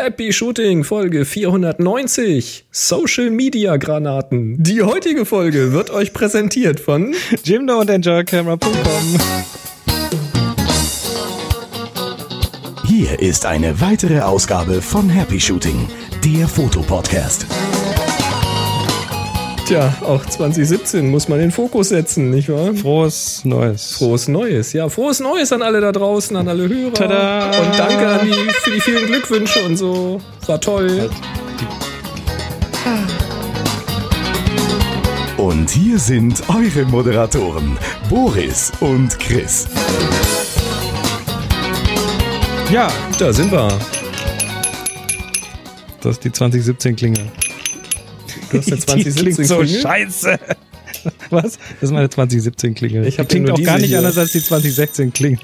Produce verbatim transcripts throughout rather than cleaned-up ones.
Happy Shooting Folge vierhundertneunzig Social Media Granaten. Die heutige Folge wird euch präsentiert von Jimdo und enjoy camera punkt com. Hier ist eine weitere Ausgabe von Happy Shooting, der Fotopodcast. Tja, auch zwanzig siebzehn muss man den Fokus setzen, nicht wahr? Frohes Neues. Frohes Neues, ja. Frohes Neues an alle da draußen, an alle Hörer. Tada! Und danke an die, für die vielen Glückwünsche und so. War toll. Und hier sind eure Moderatoren, Boris und Chris. Ja, Da sind wir. das ist die zwanzig siebzehn Klinge. Du hast eine zwanzig siebzehn Die klingt so Klingel? scheiße. Was? Das ist meine zwanzig siebzehn Klingel. Ich hab Die klingt nur auch diese gar nicht hier. anders als die zwanzig sechzehn Klingel.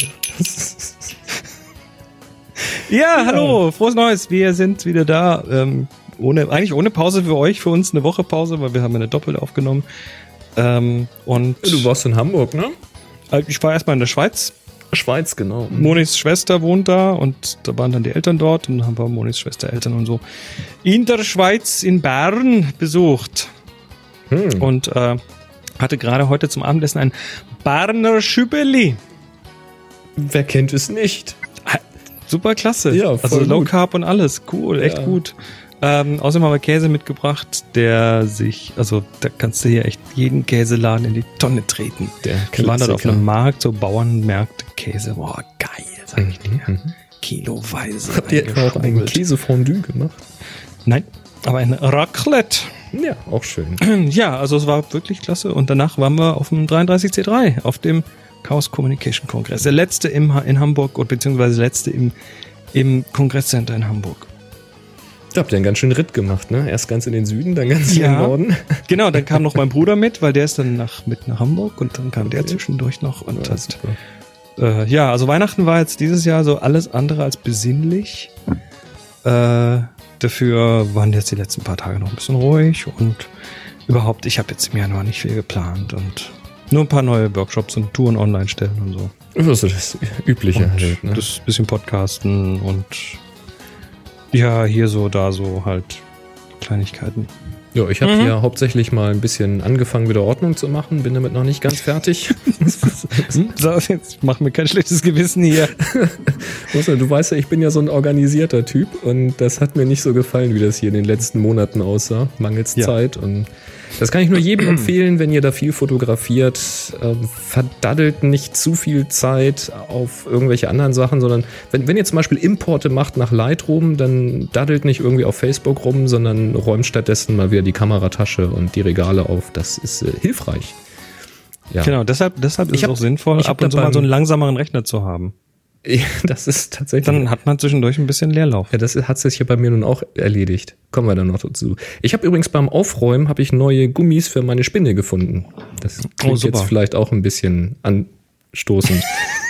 Ja, hallo, frohes Neues. Wir sind wieder da. Ähm, ohne, eigentlich ohne Pause für euch, für uns eine Woche Pause, weil wir haben eine doppelt aufgenommen. Ähm, und Du warst in Hamburg, ne? ich war erstmal in der Schweiz. Schweiz, genau. Monis Schwester wohnt da und da waren dann die Eltern dort und dann haben wir Monis Schwester, Eltern und so in der Schweiz in Bern besucht. Hm. Und äh, hatte gerade heute zum Abendessen ein Berner Schübeli. Wer kennt es nicht? Super klasse. Ja, voll also Low gut. Carb und alles. Cool, echt Ja. gut. Ähm, außerdem haben wir Käse mitgebracht, der sich, also da kannst du hier echt jeden Käseladen in die Tonne treten. Der Wir waren dort auf Klassiker. einem Markt, so Bauernmärkte, Käse. Boah, geil, sag ich dir. Mhm. Kiloweise. Habt ihr etwa auch ein eingeschmuggelt. Käsefondue gemacht? Nein, aber ein Raclette. Ja, auch schön. Ja, also es war wirklich klasse. Und danach waren wir auf dem dreiunddreißig C drei, auf dem Chaos Communication Kongress. Der letzte im, in Hamburg, oder beziehungsweise der letzte im, im Kongresscenter in Hamburg. Da habt ihr einen ganz schönen Ritt gemacht, ne? Erst ganz in den Süden, dann ganz in Ja. den Norden. Genau, dann kam noch mein Bruder mit, weil der ist dann nach, mit nach Hamburg und dann kam der Okay. zwischendurch noch. Und Ja, hat, super. äh, ja, also Weihnachten war jetzt dieses Jahr so alles andere als besinnlich. Äh, dafür waren jetzt die letzten paar Tage noch ein bisschen ruhig und überhaupt, ich habe jetzt im Januar nicht viel geplant und nur ein paar neue Workshops und Touren online stellen und so. Also das Übliche Und halt, ne? das bisschen Podcasten und ja, hier so, da so halt Kleinigkeiten. Ja, ich habe Mhm. hier hauptsächlich mal ein bisschen angefangen, wieder Ordnung zu machen, bin damit noch nicht ganz fertig. So, jetzt mach mir kein schlechtes Gewissen hier. Also, du weißt ja, ich bin ja so ein organisierter Typ und das hat mir nicht so gefallen, wie das hier in den letzten Monaten aussah, mangels Ja. Zeit. Und das kann ich nur jedem empfehlen, wenn ihr da viel fotografiert. Ähm, verdaddelt nicht zu viel Zeit auf irgendwelche anderen Sachen, sondern wenn, wenn ihr zum Beispiel Importe macht nach Lightroom, dann daddelt nicht irgendwie auf Facebook rum, sondern räumt stattdessen mal wieder die Kameratasche und die Regale auf. Das ist äh, hilfreich. Ja. Genau, deshalb, deshalb ist Ich es hab- auch sinnvoll, ich hab ab und zu da mal so beim- einen langsameren Rechner zu haben. Ja, das ist tatsächlich. Dann hat man zwischendurch ein bisschen Leerlauf. Ja, das hat sich hier bei mir nun auch erledigt. Kommen wir dann noch dazu. Ich habe übrigens beim Aufräumen habe ich neue Gummis für meine Spinne gefunden. Das klingt Oh, super. jetzt vielleicht auch ein bisschen anstoßend.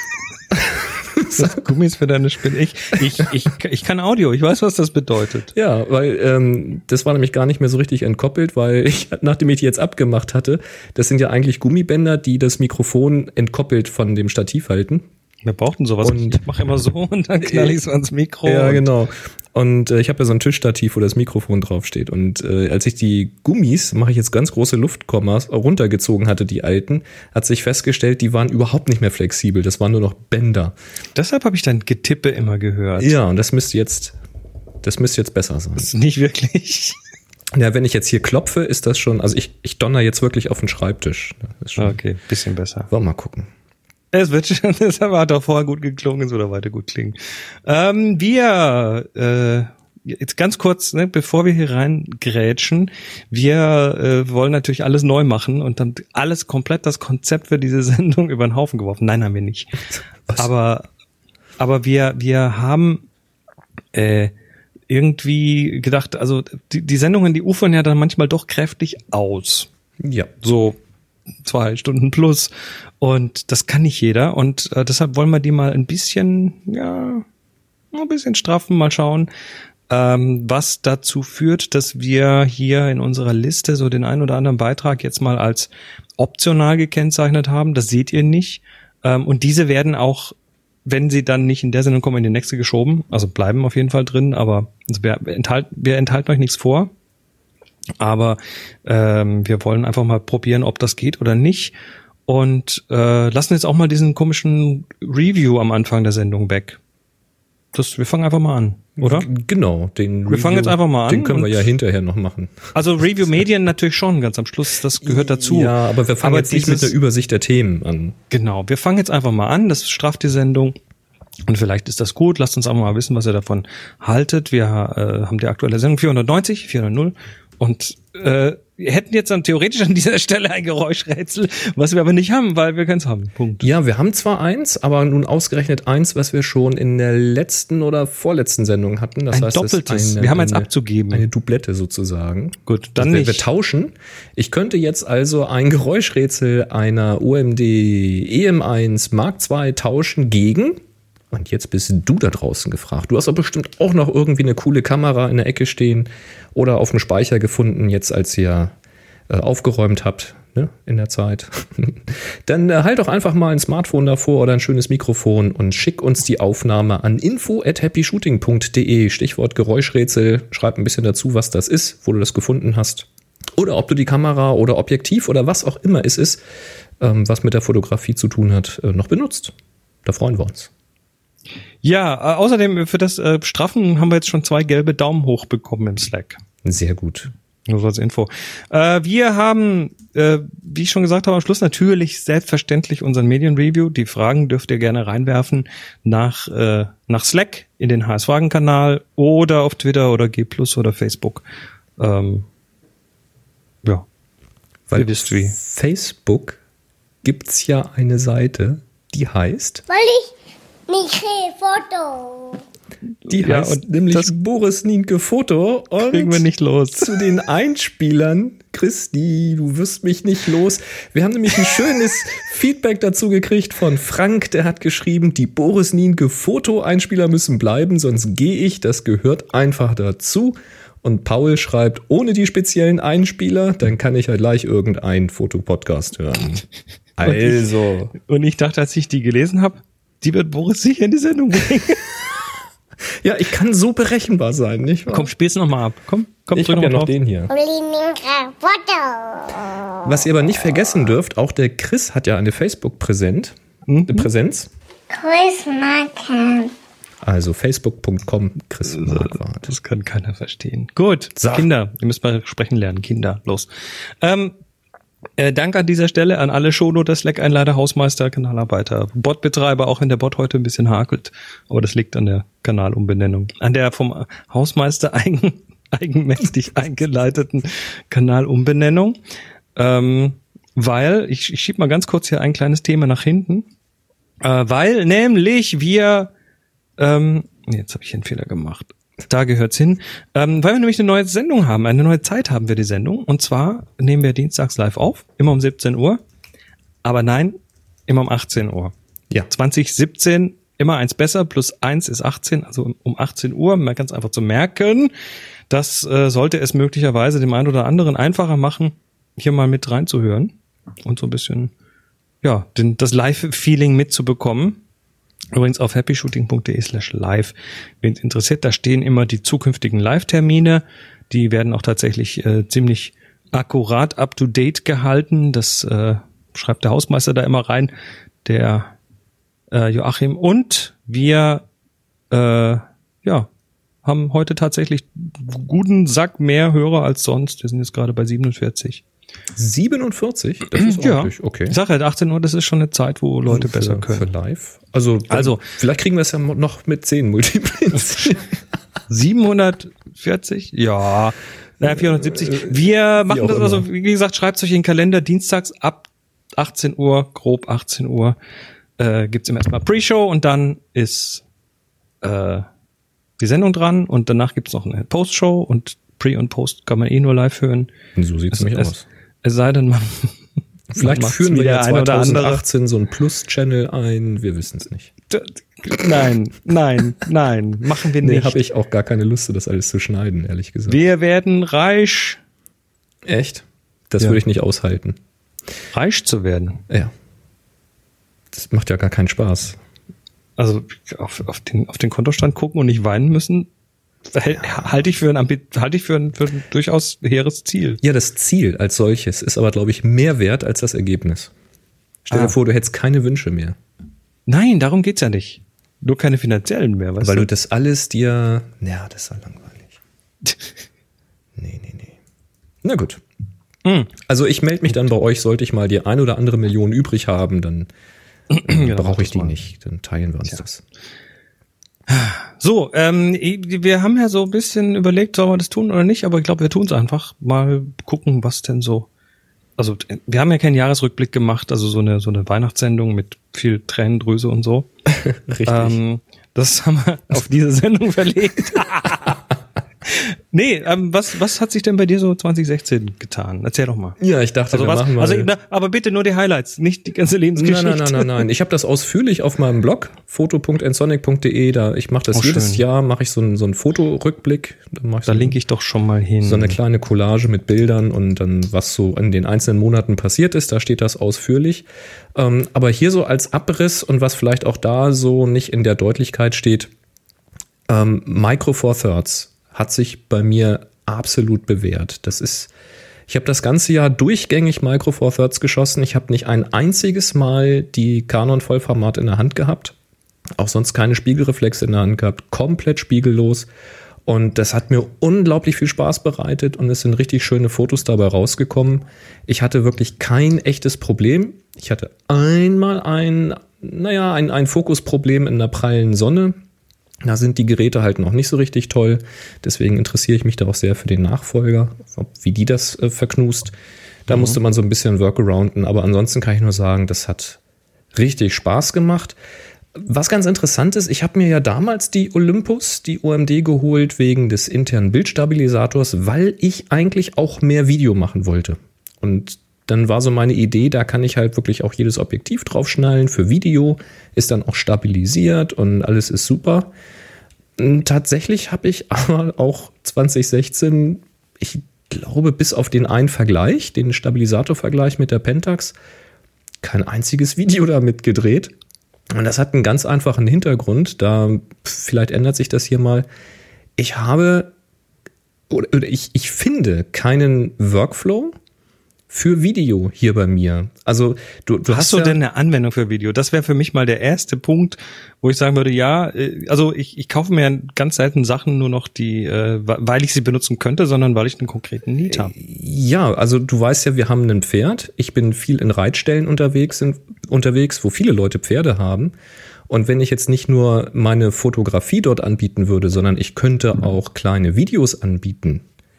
Gummis für deine Spinne. Ich, ich, ich, ich kann Audio, ich weiß, was das bedeutet. Ja, weil ähm, das war nämlich gar nicht mehr so richtig entkoppelt, weil ich, nachdem ich die jetzt abgemacht hatte, das sind ja eigentlich Gummibänder, die das Mikrofon entkoppelt von dem Stativ halten. Wir brauchten sowas. Und- ich mache immer so und dann knall ich es ans Mikro. Ja, und- genau. Und äh, ich habe ja so ein Tischstativ, wo das Mikrofon draufsteht. Und äh, als ich die Gummis, mache ich jetzt ganz große Luftkommas, runtergezogen hatte, die alten, hat sich festgestellt, die waren überhaupt nicht mehr flexibel. Das waren nur noch Bänder. Deshalb habe ich dein Getippe immer gehört. Ja, und das müsste jetzt, das müsste jetzt besser sein. Das ist nicht wirklich. Ja, wenn ich jetzt hier klopfe, ist das schon, also ich, ich donner jetzt wirklich auf den Schreibtisch. Das ist schon, Okay, bisschen besser. wollen wir mal gucken. Es wird schon, das hat auch vorher gut geklungen, es wird auch weiter gut klingen. Ähm, wir, äh, jetzt ganz kurz, ne, bevor wir hier reingrätschen, wir äh, wollen natürlich alles neu machen und dann alles komplett das Konzept für diese Sendung über den Haufen geworfen. Nein, haben wir nicht. Was? Aber, aber wir, wir haben äh, irgendwie gedacht, also die, die Sendungen, die ufern ja dann manchmal doch kräftig aus. Ja. So zwei Stunden plus. Und das kann nicht jeder. Und äh, deshalb wollen wir die mal ein bisschen, ja, ein bisschen straffen, mal schauen, ähm, was dazu führt, dass wir hier in unserer Liste so den einen oder anderen Beitrag jetzt mal als optional gekennzeichnet haben. Das seht ihr nicht. Ähm, und diese werden auch wenn sie dann nicht in der Sendung kommen, in die nächste geschoben. Also bleiben auf jeden Fall drin, aber also wir, enthalten, wir enthalten euch nichts vor. Aber ähm, wir wollen einfach mal probieren, ob das geht oder nicht. Und äh, lassen jetzt auch mal diesen komischen Review am Anfang der Sendung weg. Das, wir fangen einfach mal an, oder? Genau, den Wir Review, fangen jetzt einfach mal an. Den können wir ja hinterher noch machen. Also Review Medien natürlich schon ganz am Schluss, das gehört dazu. Ja, aber wir fangen aber jetzt nicht dieses, mit der Übersicht der Themen an. Genau, wir fangen jetzt einfach mal an, das strafft die Sendung. Und vielleicht ist das gut, lasst uns auch mal wissen, was ihr davon haltet. Wir äh, haben die aktuelle Sendung vierhundertneunzig, vierhundert und äh, wir hätten jetzt dann theoretisch an dieser Stelle ein Geräuschrätsel, was wir aber nicht haben, weil wir keins haben. Punkt. Ja, wir haben zwar eins, aber nun ausgerechnet eins, was wir schon in der letzten oder vorletzten Sendung hatten. Das ein heißt, doppeltes. Eine, wir haben eins eine, abzugeben. Eine Doublette sozusagen. Gut, dann also, nicht. Wir tauschen. Ich könnte jetzt also ein Geräuschrätsel einer O M D E M eins Mark zwei tauschen gegen... Und jetzt bist du da draußen gefragt. Du hast doch bestimmt auch noch irgendwie eine coole Kamera in der Ecke stehen oder auf dem Speicher gefunden, jetzt als ihr äh, aufgeräumt habt, ne, in der Zeit. Dann äh, halt doch einfach mal ein Smartphone davor oder ein schönes Mikrofon und schick uns die Aufnahme an info at happyshooting punkt de. Stichwort Geräuschrätsel. Schreib ein bisschen dazu, was das ist, wo du das gefunden hast. Oder ob du die Kamera oder Objektiv oder was auch immer es ist, ähm, was mit der Fotografie zu tun hat, äh, noch benutzt. Da freuen wir uns. Ja, äh, außerdem für das äh, Straffen haben wir jetzt schon zwei gelbe Daumen hoch bekommen im Slack. Sehr gut. Nur so als Info. Äh, wir haben, äh, wie ich schon gesagt habe, am Schluss natürlich selbstverständlich unseren Medienreview. Die Fragen dürft ihr gerne reinwerfen nach äh, nach Slack in den H S-Fragen-Kanal oder auf Twitter oder G plus oder Facebook. Ähm, ja, weil ihr wisst wie. Facebook gibt's ja eine Seite, die heißt... Weil ich nicht Foto. Die Ja, heißt und nämlich das Boris Nienke Foto. Und kriegen wir nicht los. zu den Einspielern, Christi, du wirst mich nicht los. Wir haben nämlich ein schönes Feedback dazu gekriegt von Frank, der hat geschrieben, die Boris Nienke Foto-Einspieler müssen bleiben, sonst gehe ich, das gehört einfach dazu. Und Paul schreibt, ohne die speziellen Einspieler, dann kann ich ja gleich irgendeinen Fotopodcast hören. Also. Und ich, und ich dachte, als ich die gelesen habe, die wird Boris sicher in die Sendung bringen. Ja, ich kann so berechenbar sein, nicht wahr? Komm, spiel's noch mal ab. Komm, komm, ich drück hab noch ja mal noch drauf. den hier. Foto. Was ihr aber nicht vergessen dürft, auch der Chris hat ja eine Facebook-Präsenz. Mhm. Präsenz. Chris Marken. Also facebook punkt com Chris Marquardt. Das kann keiner verstehen. Gut, So. Kinder, ihr müsst mal sprechen lernen. Kinder, los. Ähm, äh, Dank an dieser Stelle an alle Shownoter, Slack-Einleiter, Hausmeister, Kanalarbeiter, Botbetreiber, auch wenn der Bot heute ein bisschen hakelt. Aber das liegt an der Kanalumbenennung. An der vom Hausmeister eigen, eigenmächtig eingeleiteten Kanalumbenennung. Ähm, weil, ich, ich schieb mal ganz kurz hier ein kleines Thema nach hinten. Äh, weil nämlich wir Ähm, jetzt habe ich einen Fehler gemacht. Da gehört's hin. Ähm, weil wir nämlich eine neue Sendung haben, eine neue Zeit haben wir die Sendung. Und zwar nehmen wir dienstags live auf, immer um siebzehn Uhr. Aber nein, immer um achtzehn Uhr. Ja. zwanzig siebzehn, immer eins besser, plus eins ist achtzehn, also um achtzehn Uhr. Man kann es einfach zu merken. Das äh, sollte es möglicherweise dem einen oder anderen einfacher machen, hier mal mit reinzuhören und so ein bisschen, ja, den, das Live-Feeling mitzubekommen. Übrigens auf happyshooting punkt de slash live. Wen es interessiert, da stehen immer die zukünftigen Live-Termine. Die werden auch tatsächlich äh, ziemlich akkurat up-to-date gehalten. Das äh, schreibt der Hausmeister da immer rein, der äh, Joachim. Und wir äh, ja haben heute tatsächlich einen guten Sack mehr Hörer als sonst. Wir sind jetzt gerade bei siebenundvierzig. siebenundvierzig? Das ist Ja. ordentlich, okay. Ich sage halt achtzehn Uhr, das ist schon eine Zeit, wo Leute für, besser können. Für live. Also, Also- vielleicht kriegen wir es ja noch mit zehn multipliziert. siebenhundertvierzig? Ja. Naja, vierhundertsiebzig. Wir machen auch das also, immer. wie gesagt, schreibt es euch in den Kalender. Dienstags ab achtzehn Uhr, grob achtzehn Uhr, äh, gibt's immer erstmal Pre-Show und dann ist äh, die Sendung dran und danach gibt's noch eine Post-Show und Pre- und Post kann man eh nur live hören. So sieht's Es, nämlich es, aus. es sei denn, man Vielleicht macht's führen wir wie ja der ein oder andere. zweitausendachtzehn so ein Plus-Channel ein. Wir wissen es nicht. D- Nein, nein, nein, machen wir Nee, nicht. habe ich auch gar keine Lust, das alles zu schneiden, ehrlich gesagt. Wir werden reich, Echt? Das Ja. würde ich nicht aushalten. reich zu werden. Ja. Das macht ja gar keinen Spaß. Also auf, auf, den, auf den Kontostand gucken und nicht weinen müssen, halte ich für ein, halte ich für ein, für ein durchaus hehres Ziel. Ja, das Ziel als solches ist aber, glaube ich, mehr wert als das Ergebnis. Stell dir Ah. vor, du hättest keine Wünsche mehr. Nein, darum geht's ja nicht. Nur keine finanziellen mehr, weißt Weil du? du das alles dir... Ja, das ist ja langweilig. Nee, nee, nee. Na gut. Hm. Also ich melde mich dann bei euch, sollte ich mal die ein oder andere Million übrig haben, dann Ja, brauche ich das die mal. nicht. Dann teilen wir uns Tja. das. So, ähm, wir haben ja so ein bisschen überlegt, sollen wir das tun oder nicht, aber ich glaube, wir tun es einfach. Mal gucken, was denn so. Also wir haben ja keinen Jahresrückblick gemacht, also so eine so eine Weihnachtssendung mit viel Tränendrüse und so. Richtig. Ähm, das haben wir auf diese Sendung verlegt. Nee, ähm, was was hat sich denn bei dir so zwanzig sechzehn getan? Erzähl doch mal. Ja, ich dachte, Also wir was? machen mal... Also na, aber bitte nur die Highlights, nicht die ganze Lebensgeschichte. Nein, nein, nein, nein, nein. Ich habe das ausführlich auf meinem Blog, foto punkt ensonic punkt de. Da ich mache das Oh, jedes schön. Jahr, mache ich so einen so einen Fotorückblick. Da mache ich Da so, linke ich doch schon mal hin. so eine kleine Collage mit Bildern und dann was so in den einzelnen Monaten passiert ist. Da steht das ausführlich. Ähm, aber hier so als Abriss und was vielleicht auch da so nicht in der Deutlichkeit steht: ähm, Micro Four Thirds hat sich bei mir absolut bewährt. Das ist, ich habe das ganze Jahr durchgängig Micro Four Thirds geschossen. Ich habe nicht ein einziges Mal die Canon Vollformat in der Hand gehabt. Auch sonst keine Spiegelreflexe in der Hand gehabt. Komplett spiegellos. Und das hat mir unglaublich viel Spaß bereitet und es sind richtig schöne Fotos dabei rausgekommen. Ich hatte wirklich kein echtes Problem. Ich hatte einmal ein, naja, ein, ein Fokusproblem in der prallen Sonne. Da sind die Geräte halt noch nicht so richtig toll. Deswegen interessiere ich mich da auch sehr für den Nachfolger, wie die das äh, verknust. Da mhm. musste man so ein bisschen workarounden. Aber ansonsten kann ich nur sagen, das hat richtig Spaß gemacht. Was ganz interessant ist, ich habe mir ja damals die Olympus, die O M D geholt wegen des internen Bildstabilisators, weil ich eigentlich auch mehr Video machen wollte. Und dann war so meine Idee, da kann ich halt wirklich auch jedes Objektiv draufschnallen für Video, ist dann auch stabilisiert und alles ist super. Und tatsächlich habe ich aber auch zwanzig sechzehn, ich glaube bis auf den einen Vergleich, den Stabilisatorvergleich mit der Pentax, kein einziges Video damit gedreht. Und das hat einen ganz einfachen Hintergrund, da vielleicht ändert sich das hier mal. Ich habe, oder ich, ich finde keinen Workflow für Video hier bei mir. Also du, du hast, hast du ja, denn eine Anwendung für Video? Das wäre für mich mal der erste Punkt, wo ich sagen würde, ja, äh, also ich, ich kaufe mir ganz selten Sachen nur noch, die, äh, weil ich sie benutzen könnte, sondern weil ich einen konkreten Need habe. Ja, also du weißt ja, wir haben ein Pferd. Ich bin viel in Reitstellen unterwegs, in, unterwegs, wo viele Leute Pferde haben. Und wenn ich jetzt nicht nur meine Fotografie dort anbieten würde, sondern ich könnte auch kleine Videos anbieten,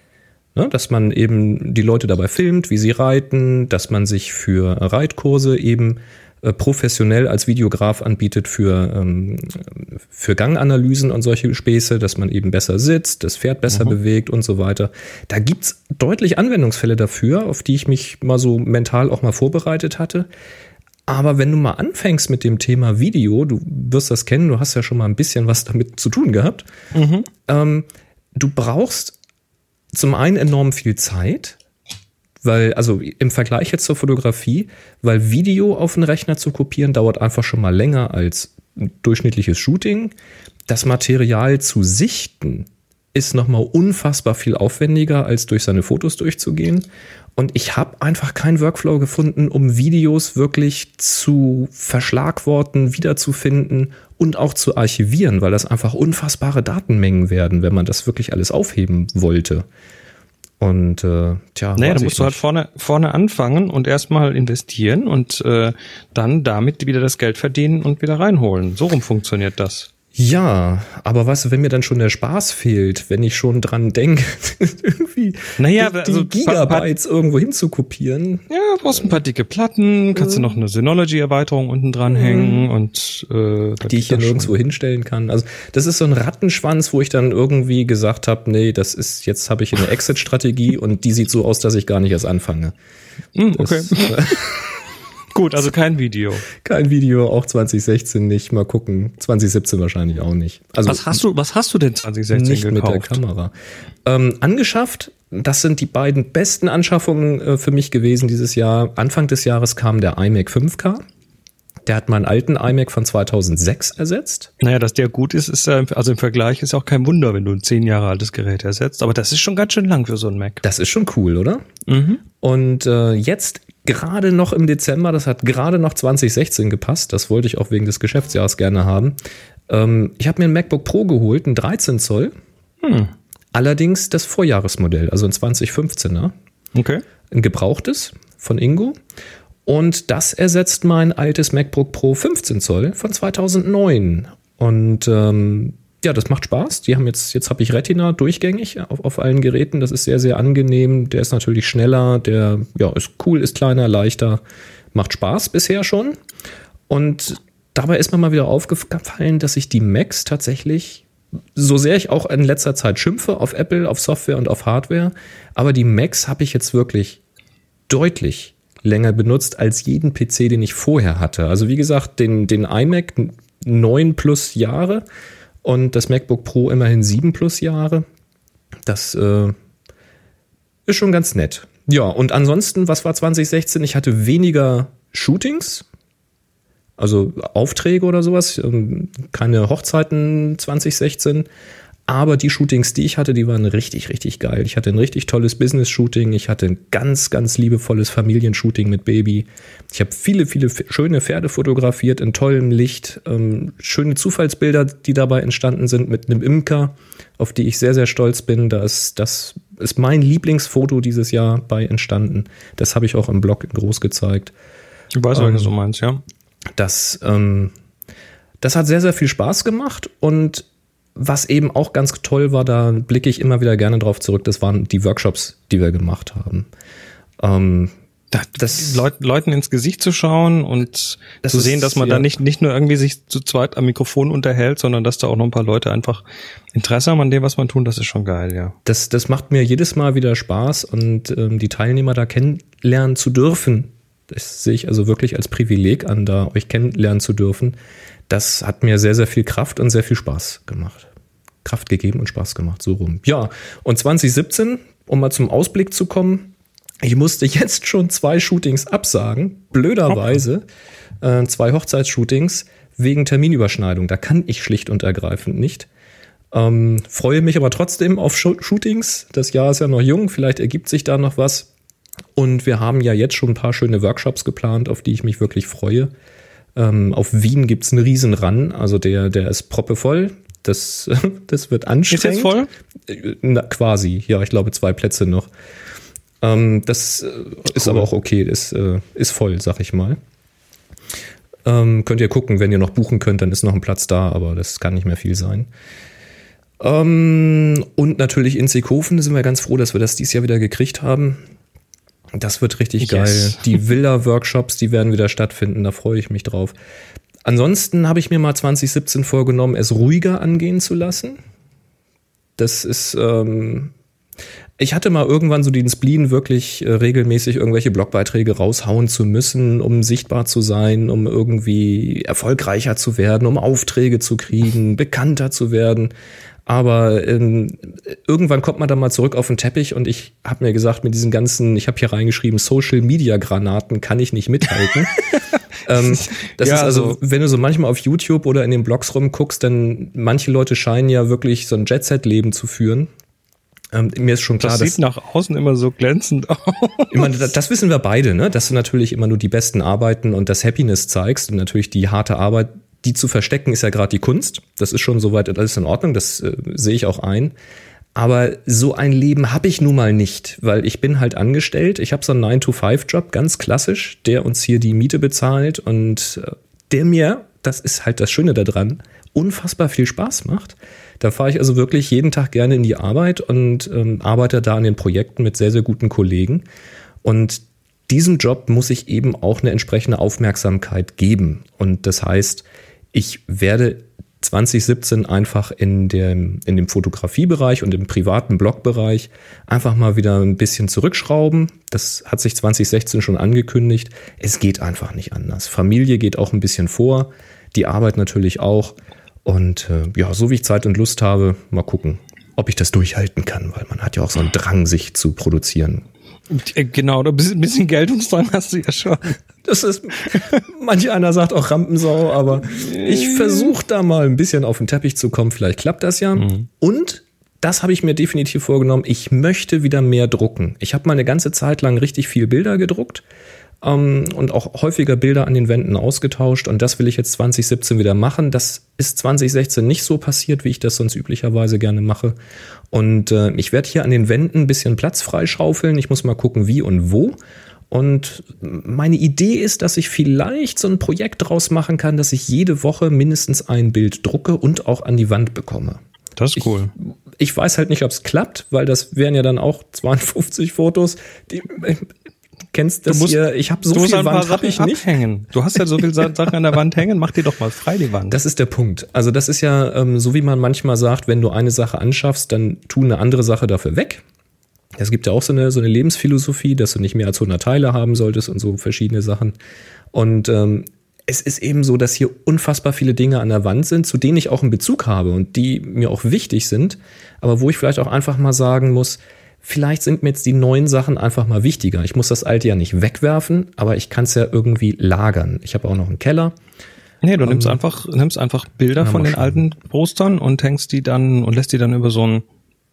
ne, dass man eben die Leute dabei filmt, wie sie reiten, dass man sich für Reitkurse eben äh, professionell als Videograf anbietet für, ähm, für Ganganalysen und solche Späße, dass man eben besser sitzt, das Pferd besser mhm. bewegt und so weiter. Da gibt's deutlich Anwendungsfälle dafür, auf die ich mich mal so mental auch mal vorbereitet hatte. Aber wenn du mal anfängst mit dem Thema Video, du wirst das kennen, du hast ja schon mal ein bisschen was damit zu tun gehabt, mhm. ähm, du brauchst zum einen enorm viel Zeit, weil, also im Vergleich jetzt zur Fotografie, weil Video auf den Rechner zu kopieren dauert einfach schon mal länger als ein durchschnittliches Shooting. Das Material zu sichten ist nochmal unfassbar viel aufwendiger, als durch seine Fotos durchzugehen. Und ich habe einfach keinen Workflow gefunden, um Videos wirklich zu verschlagworten, wiederzufinden und auch zu archivieren, weil das einfach unfassbare Datenmengen werden, wenn man das wirklich alles aufheben wollte. Und äh, tja, naja, da musst du halt vorne vorne anfangen und erstmal investieren und äh, dann damit wieder das Geld verdienen und wieder reinholen. So rum funktioniert das. Ja, aber weißt du, wenn mir dann schon der Spaß fehlt, wenn ich schon dran denke, irgendwie naja, die, also die Gigabytes irgendwo hin zu kopieren. Ja, du brauchst ein paar dicke Platten, kannst du noch eine Synology-Erweiterung unten dran hängen und äh, die ich hier nirgendwo hinstellen kann. Also das ist so ein Rattenschwanz, wo ich dann irgendwie gesagt habe, nee, das ist, jetzt habe ich eine Exit-Strategie und die sieht so aus, dass ich gar nicht erst anfange. Mm, okay. Das, gut, also kein Video. Kein Video, auch zwanzig sechzehn nicht. Mal gucken. zwanzig siebzehn wahrscheinlich auch nicht. Also was hast du, was hast du denn zwanzig sechzehn nicht gekauft? Mit der Kamera. Ähm, angeschafft, das sind die beiden besten Anschaffungen äh, für mich gewesen dieses Jahr. Anfang des Jahres kam der iMac fünf K. Der hat meinen alten iMac von zweitausendsechs ersetzt. Naja, dass der gut ist, ist also im Vergleich ist auch kein Wunder, wenn du ein zehn Jahre altes Gerät ersetzt. Aber das ist schon ganz schön lang für so einen Mac. Das ist schon cool, oder? Mhm. Und äh, jetzt gerade noch im Dezember, das hat gerade noch zwanzig sechzehn gepasst, das wollte ich auch wegen des Geschäftsjahres gerne haben. Ähm, ich habe mir ein MacBook Pro geholt, ein dreizehn Zoll. Hm. Allerdings das Vorjahresmodell, also ein zwanzig fünfzehner. Okay. Ein gebrauchtes von Ingo. Und das ersetzt mein altes MacBook Pro fünfzehn Zoll von zweitausendneun. Und ähm, ja, das macht Spaß. Die haben jetzt, jetzt habe ich Retina durchgängig auf, auf allen Geräten. Das ist sehr, sehr angenehm. Der ist natürlich schneller, der ja, ist cool, ist kleiner, leichter. Macht Spaß bisher schon. Und dabei ist mir mal wieder aufgefallen, dass ich die Macs tatsächlich, so sehr ich auch in letzter Zeit schimpfe auf Apple, auf Software und auf Hardware, aber die Macs habe ich jetzt wirklich deutlich länger benutzt als jeden P C, den ich vorher hatte. Also wie gesagt, den, den iMac neun plus Jahre und das MacBook Pro immerhin sieben plus Jahre. Das äh, ist schon ganz nett. Ja, und ansonsten, was war zwanzig sechzehn? Ich hatte weniger Shootings, also Aufträge oder sowas, keine Hochzeiten zwanzig sechzehn. Aber die Shootings, die ich hatte, die waren richtig, richtig geil. Ich hatte ein richtig tolles Business-Shooting. Ich hatte ein ganz, ganz liebevolles Familienshooting mit Baby. Ich habe viele, viele schöne Pferde fotografiert in tollem Licht. Ähm, schöne Zufallsbilder, die dabei entstanden sind mit einem Imker, auf die ich sehr, sehr stolz bin. Da ist, das ist mein Lieblingsfoto dieses Jahr bei entstanden. Das habe ich auch im Blog groß gezeigt. Ich weiß, ähm, was du meinst, ja. Das, ähm, das hat sehr, sehr viel Spaß gemacht und was eben auch ganz toll war, da blicke ich immer wieder gerne drauf zurück, das waren die Workshops, die wir gemacht haben. Ähm, das, das Leut, Leuten ins Gesicht zu schauen und zu sehen, dass man ja, da nicht, nicht nur irgendwie sich zu zweit am Mikrofon unterhält, sondern dass da auch noch ein paar Leute einfach Interesse haben an dem, was man tun, das ist schon geil, ja. Das, das macht mir jedes Mal wieder Spaß und ähm, die Teilnehmer da kennenlernen zu dürfen, das sehe ich also wirklich als Privileg an, da euch kennenlernen zu dürfen. Das hat mir sehr, sehr viel Kraft und sehr viel Spaß gemacht. Kraft gegeben und Spaß gemacht, so rum. Ja, und zwanzig siebzehn, um mal zum Ausblick zu kommen, ich musste jetzt schon zwei Shootings absagen, blöderweise, äh, zwei Hochzeitsshootings wegen Terminüberschneidung. Da kann ich schlicht und ergreifend nicht. Ähm, freue mich aber trotzdem auf Shootings. Das Jahr ist ja noch jung, vielleicht ergibt sich da noch was. Und wir haben ja jetzt schon ein paar schöne Workshops geplant, auf die ich mich wirklich freue. Ähm, auf Wien gibt's einen riesen Run, also der, der ist proppevoll. Das, das wird anstrengend. Ist jetzt voll? Na, quasi, ja, ich glaube zwei Plätze noch. Ähm, das äh, ist cool. Aber auch okay, ist, äh, ist voll, sag ich mal. Ähm, könnt ihr gucken, wenn ihr noch buchen könnt, dann ist noch ein Platz da, aber das kann nicht mehr viel sein. Ähm, und natürlich in Seekofen sind wir ganz froh, dass wir das dieses Jahr wieder gekriegt haben. Das wird richtig yes. geil. Die Villa-Workshops, die werden wieder stattfinden, da freue ich mich drauf. Ansonsten habe ich mir mal zwanzig siebzehn vorgenommen, es ruhiger angehen zu lassen. Das ist, ähm, ich hatte mal irgendwann so den Spleen, wirklich äh, regelmäßig irgendwelche Blogbeiträge raushauen zu müssen, um sichtbar zu sein, um irgendwie erfolgreicher zu werden, um Aufträge zu kriegen, bekannter zu werden. Aber ähm, irgendwann kommt man dann mal zurück auf den Teppich und ich habe mir gesagt, mit diesen ganzen, ich habe hier reingeschrieben, Social-Media-Granaten kann ich nicht mithalten. ähm, das ja, ist also, also, wenn du so manchmal auf YouTube oder in den Blogs rumguckst, dann manche Leute scheinen ja wirklich so ein Jet-Set-Leben zu führen. Ähm, mir ist schon klar, das dass sieht nach außen immer so glänzend aus. Ich meine, das, das wissen wir beide, ne? Dass du natürlich immer nur die besten Arbeiten und das Happiness zeigst und natürlich die harte Arbeit, die zu verstecken, ist ja gerade die Kunst. Das ist schon soweit alles in Ordnung, das äh, sehe ich auch ein. Aber so ein Leben habe ich nun mal nicht, weil ich bin halt angestellt. Ich habe so einen nine to five Job, ganz klassisch, der uns hier die Miete bezahlt und äh, der mir, das ist halt das Schöne daran, unfassbar viel Spaß macht. Da fahre ich also wirklich jeden Tag gerne in die Arbeit und ähm, arbeite da an den Projekten mit sehr, sehr guten Kollegen. Und diesem Job muss ich eben auch eine entsprechende Aufmerksamkeit geben. Und das heißt, ich werde zwanzig siebzehn einfach in dem, in dem Fotografiebereich und im privaten Blogbereich einfach mal wieder ein bisschen zurückschrauben. Das hat sich zwanzig sechzehn schon angekündigt. Es geht einfach nicht anders. Familie geht auch ein bisschen vor, die Arbeit natürlich auch. Und äh, ja, so wie ich Zeit und Lust habe, mal gucken, ob ich das durchhalten kann, weil man hat ja auch so einen Drang, sich zu produzieren. Genau, ein bisschen Geltungsdrang hast du ja schon. Das ist, manch einer sagt auch Rampensau, aber ich versuche da mal ein bisschen auf den Teppich zu kommen. Vielleicht klappt das ja. Mhm. Und das habe ich mir definitiv vorgenommen. Ich möchte wieder mehr drucken. Ich habe mal eine ganze Zeit lang richtig viel Bilder gedruckt ähm, und auch häufiger Bilder an den Wänden ausgetauscht. Und das will ich jetzt zwanzig siebzehn wieder machen. Das ist zwanzig sechzehn nicht so passiert, wie ich das sonst üblicherweise gerne mache. Und äh, ich werde hier an den Wänden ein bisschen Platz freischaufeln. Ich muss mal gucken, wie und wo. Und meine Idee ist, dass ich vielleicht so ein Projekt draus machen kann, dass ich jede Woche mindestens ein Bild drucke und auch an die Wand bekomme. Das ist cool. Ich, ich weiß halt nicht, ob es klappt, weil das wären ja dann auch zweiundfünfzig Fotos. Die, äh, kennst das hier? Ich habe so viel Wand, habe ich nicht. Abhängen. Du hast ja so viele Sachen an der Wand hängen, mach dir doch mal frei die Wand. Das ist der Punkt. Also das ist ja ähm, so, wie man manchmal sagt, wenn du eine Sache anschaffst, dann tu eine andere Sache dafür weg. Es gibt ja auch so eine, so eine Lebensphilosophie, dass du nicht mehr als hundert Teile haben solltest und so verschiedene Sachen. Und ähm, es ist eben so, dass hier unfassbar viele Dinge an der Wand sind, zu denen ich auch einen Bezug habe und die mir auch wichtig sind, aber wo ich vielleicht auch einfach mal sagen muss, vielleicht sind mir jetzt die neuen Sachen einfach mal wichtiger. Ich muss das alte ja nicht wegwerfen, aber ich kann es ja irgendwie lagern. Ich habe auch noch einen Keller. Nee, du um, nimmst einfach nimmst einfach Bilder von den alten Postern und hängst die dann und lässt die dann über so einen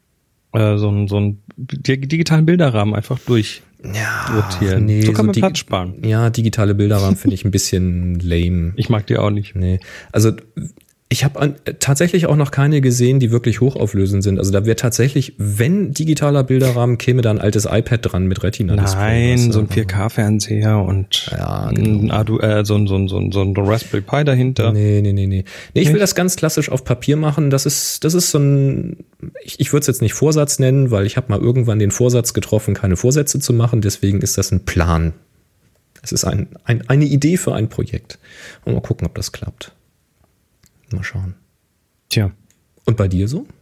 äh, so einen so einen digitalen Bilderrahmen einfach durch. Ja, rotieren. Nee, so kann man so Platz sparen. Ja, digitale Bilderrahmen finde ich ein bisschen lame. Ich mag die auch nicht. Nee, also ich habe tatsächlich auch noch keine gesehen, die wirklich hochauflösend sind. Also da wäre tatsächlich, wenn digitaler Bilderrahmen käme, da ein altes iPad dran mit Retina-Display. Nein, so ein vier K-Fernseher und ja, genau. ein Ardu, äh, so, ein, so, ein, so, ein, so ein Raspberry Pi dahinter. Nee, nee, nee, nee. Nee, ich will das ganz klassisch auf Papier machen. Das ist, das ist so ein, ich, ich würde es jetzt nicht Vorsatz nennen, weil ich habe mal irgendwann den Vorsatz getroffen, keine Vorsätze zu machen. Deswegen ist das ein Plan. Es ist ein, ein, eine Idee für ein Projekt. Und mal gucken, ob das klappt. Mal schauen. Tja. Und bei dir so?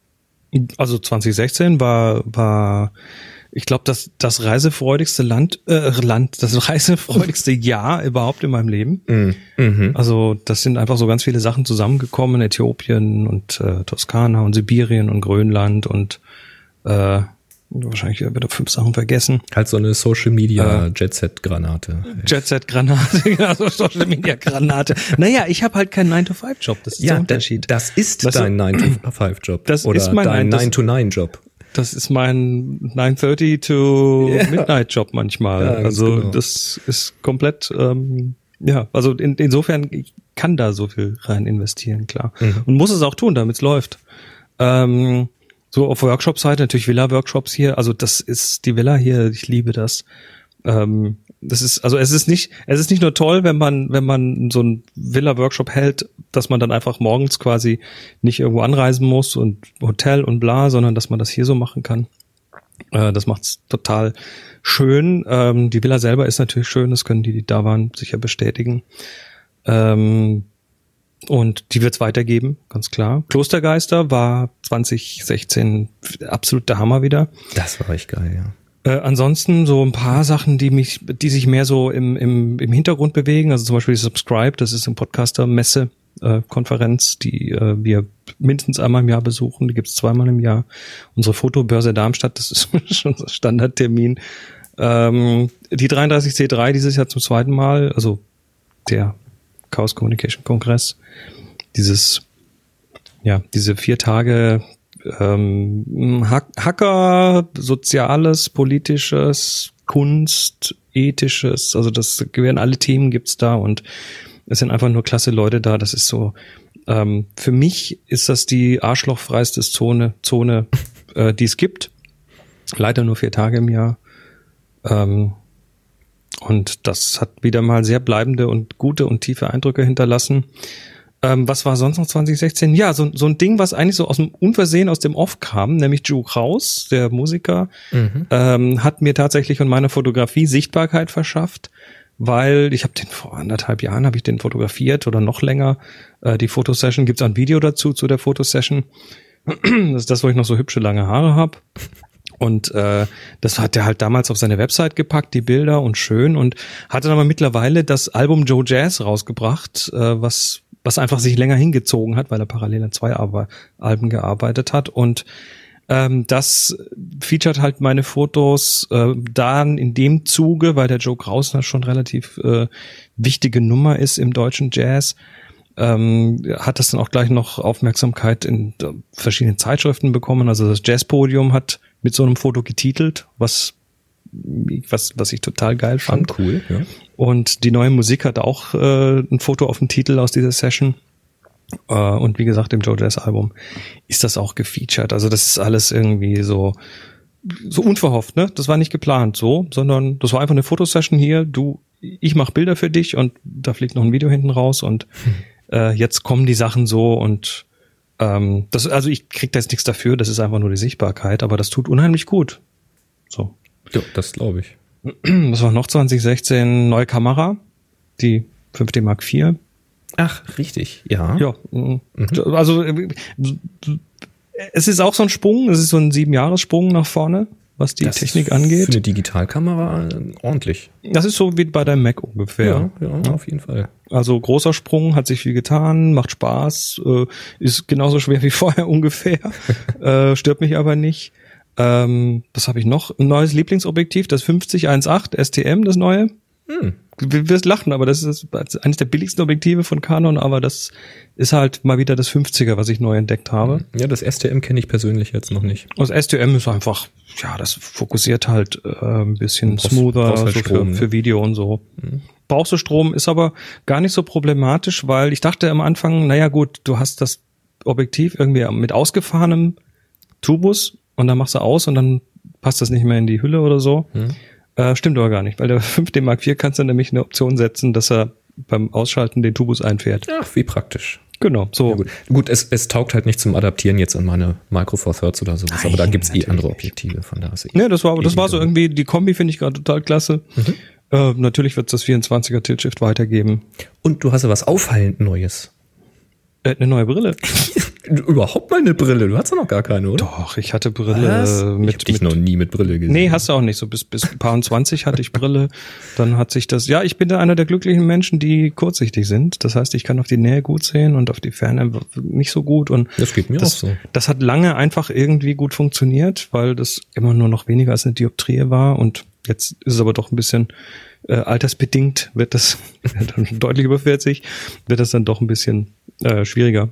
Also zwanzig sechzehn war, war, ich glaube, das, das reisefreudigste Land, äh, Land, das reisefreudigste Jahr überhaupt in meinem Leben. Mhm. Also das sind einfach so ganz viele Sachen zusammengekommen. Äthiopien und äh, Toskana und Sibirien und Grönland und äh, wahrscheinlich wieder fünf Sachen vergessen. Halt so eine Social-Media-Jet-Set-Granate. Äh, Jet-Set-Granate, genau, Social-Media-Granate. Naja, ich habe halt keinen nine to five Job, das ist ja, der Unterschied. Das ist weißt dein nine to five Job. Das oder ist mein dein nine to nine Job. Das ist mein nine thirty to yeah. Midnight Job manchmal. Ja, also genau. Das ist komplett, ähm, ja, also in, insofern, ich kann da so viel rein investieren, klar. Mhm. Und muss es auch tun, damit es läuft. Ähm, So auf Workshop-Seite, natürlich Villa-Workshops hier, also das ist die Villa hier, ich liebe das. Ähm, das ist, also es ist nicht, es ist nicht nur toll, wenn man, wenn man so einen Villa-Workshop hält, dass man dann einfach morgens quasi nicht irgendwo anreisen muss und Hotel und bla, sondern dass man das hier so machen kann. Äh, das macht's total schön. Ähm, die Villa selber ist natürlich schön, das können die, die da waren, sicher bestätigen. Ähm, Und die wird's weitergeben, ganz klar. Klostergeister war zwanzig sechzehn absolut der Hammer wieder. Das war echt geil, ja. Äh, ansonsten so ein paar Sachen, die mich, die sich mehr so im, im, im Hintergrund bewegen. Also zum Beispiel die Subscribe, das ist eine Podcaster-Messe-Konferenz, die äh, wir mindestens einmal im Jahr besuchen. Die gibt's zweimal im Jahr. Unsere Fotobörse Darmstadt, das ist schon unser Standardtermin. Ähm, die dreiunddreißig C drei dieses Jahr zum zweiten Mal, also der Chaos Communication Kongress, dieses, ja, diese vier Tage ähm, Hacker, Soziales, Politisches, Kunst, Ethisches, also das gehören alle Themen gibt's da und es sind einfach nur klasse Leute da. Das ist so, ähm, für mich ist das die arschlochfreiste Zone, Zone, äh, die es gibt. Leider nur vier Tage im Jahr. Ähm, Und das hat wieder mal sehr bleibende und gute und tiefe Eindrücke hinterlassen. Ähm, was war sonst noch zwanzig sechzehn? Ja, so, so ein Ding, was eigentlich so aus dem Unversehen aus dem Off kam, nämlich Joe Kraus, der Musiker, mhm. ähm, hat mir tatsächlich von meiner Fotografie Sichtbarkeit verschafft, weil ich habe den vor anderthalb Jahren habe ich den fotografiert oder noch länger. Äh, die Fotosession, gibt's ein Video dazu, zu der Fotosession. Das ist das, wo ich noch so hübsche lange Haare habe. Und äh, das hat er halt damals auf seine Website gepackt, die Bilder und schön und hat dann aber mittlerweile das Album Joe Jazz rausgebracht, äh, was was einfach sich länger hingezogen hat, weil er parallel an zwei Alben gearbeitet hat und Ähm, das featuret halt meine Fotos äh, dann in dem Zuge, weil der Joe Krausner schon relativ äh, wichtige Nummer ist im deutschen Jazz. Ähm, hat das dann auch gleich noch Aufmerksamkeit in äh, verschiedenen Zeitschriften bekommen. Also das Jazzpodium hat mit so einem Foto getitelt, was was was ich total geil fand. Schon cool, ja. Und die neue Musik hat auch äh, ein Foto auf dem Titel aus dieser Session. Äh, und wie gesagt, im Joe Jazz Album ist das auch gefeatured. Also das ist alles irgendwie so so unverhofft, ne? Das war nicht geplant so, sondern das war einfach eine Fotosession hier. Du, ich mache Bilder für dich und da fliegt noch ein Video hinten raus und hm. äh, jetzt kommen die Sachen so und ähm, das, also ich krieg da jetzt nichts dafür, das ist einfach nur die Sichtbarkeit, aber das tut unheimlich gut. So. Ja, das glaube ich. Was war noch zwanzig sechzehn? Neue Kamera, die fünf D Mark vier. Ach, richtig, ja. Ja, mhm. Also es ist auch so ein Sprung, es ist so ein Sieben-Jahres-Sprung nach vorne, was die das Technik ist angeht. Für eine Digitalkamera ordentlich. Das ist so wie bei deinem Mac ungefähr. Ja, ja, auf jeden Fall. Also großer Sprung, hat sich viel getan, macht Spaß, äh, ist genauso schwer wie vorher ungefähr, äh, stört mich aber nicht. Ähm, was habe ich noch? Ein neues Lieblingsobjektiv, das fünfzig eins Komma acht S T M, das neue. Hm. Wir wirst lachen, aber das ist eines der billigsten Objektive von Canon, aber das ist halt mal wieder das fünfziger, was ich neu entdeckt habe. Ja, das S T M kenne ich persönlich jetzt noch nicht. Das S T M ist einfach, ja, das fokussiert halt äh, ein bisschen brauchst, smoother brauchst halt so Strom, für, ne? für Video und so. Mhm. Brauchst du Strom, ist aber gar nicht so problematisch, weil ich dachte am Anfang, naja gut, du hast das Objektiv irgendwie mit ausgefahrenem Tubus und dann machst du aus und dann passt das nicht mehr in die Hülle oder so. Mhm. Äh, stimmt aber gar nicht, weil der fünf D Mark vier kannst du nämlich eine Option setzen, dass er beim Ausschalten den Tubus einfährt. Ach, wie praktisch. Genau, so. Ja, gut, gut es, es taugt halt nicht zum Adaptieren jetzt an meine Micro Four Thirds oder sowas, Nein, aber da gibt's natürlich. eh andere Objektive, von da ist eh. Ne, das war, das war so irgendwie, die Kombi finde ich gerade total klasse. Mhm. Äh, natürlich wird es das vierundzwanziger Tilt-Shift weitergeben. Und du hast ja was auffallend Neues. Äh, eine neue Brille. Überhaupt mal eine Brille? Du hast doch noch gar keine, oder? Doch, ich hatte Brille Was? mit. Ich hab dich mit, noch nie mit Brille gesehen. Nee, hast du auch nicht. So bis bis paar und zwanzig hatte ich Brille. Dann hat sich das. Ja, ich bin da einer der glücklichen Menschen, die kurzsichtig sind. Das heißt, ich kann auf die Nähe gut sehen und auf die Ferne nicht so gut. Und das geht mir das, auch so. Das hat lange einfach irgendwie gut funktioniert, weil das immer nur noch weniger als eine Dioptrie war. Und jetzt ist es aber doch ein bisschen äh, altersbedingt, wird das dann deutlich über vierzig, wird das dann doch ein bisschen äh, schwieriger.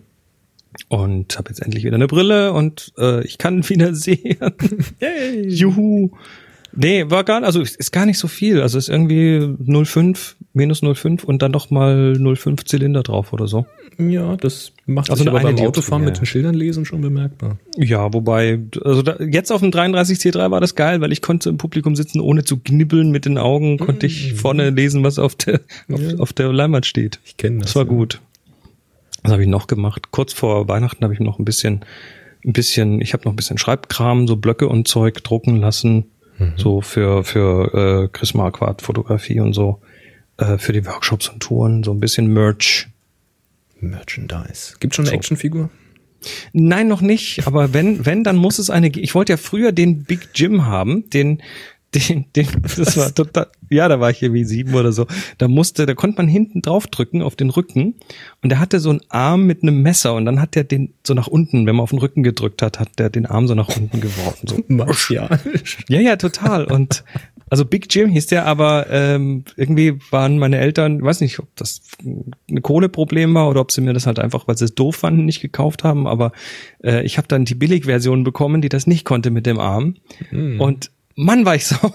Und habe jetzt endlich wieder eine Brille und äh, ich kann wieder sehen. Yay. Juhu. Nee, war gar also ist gar nicht so viel. Also ist irgendwie null Komma fünf, minus null Komma fünf und dann noch mal null Komma fünf Zylinder drauf oder so. Ja, das macht also sich aber beim Dioptrie, Autofahren ja. mit den Schildern lesen schon bemerkbar. Ja, wobei, also da, jetzt auf dem dreiunddreißig C drei war das geil, weil ich konnte im Publikum sitzen, ohne zu knibbeln mit den Augen, konnte ich vorne lesen, was auf der auf, Ja. auf der Leinwand steht. Ich kenne das. Das war ja. gut. Was habe ich noch gemacht? Kurz vor Weihnachten habe ich noch ein bisschen, ein bisschen, ich habe noch ein bisschen Schreibkram, so Blöcke und Zeug drucken lassen, mhm. so für für äh, Chris Marquardt Fotografie und so, äh, für die Workshops und Touren, so ein bisschen Merch. Merchandise. Gibt schon eine So. Actionfigur? Nein, noch nicht. Aber wenn, wenn, dann muss es eine. ge- Ich wollte ja früher den Big Jim haben, den, den, den. Das war total. Ja, da war ich irgendwie sieben oder so. Da musste, da konnte man hinten drauf drücken auf den Rücken und der hatte so einen Arm mit einem Messer und dann hat der den so nach unten, wenn man auf den Rücken gedrückt hat, hat der den Arm so nach unten geworfen. So. Martialisch. Ja, ja, total. Und also Big Jim hieß der, aber ähm, irgendwie waren meine Eltern, ich weiß nicht, ob das ein Kohleproblem war oder ob sie mir das halt einfach, weil sie es doof fanden, nicht gekauft haben, aber äh, ich habe dann die Billigversion bekommen, die das nicht konnte mit dem Arm. Mhm. Und Mann, war ich sauer.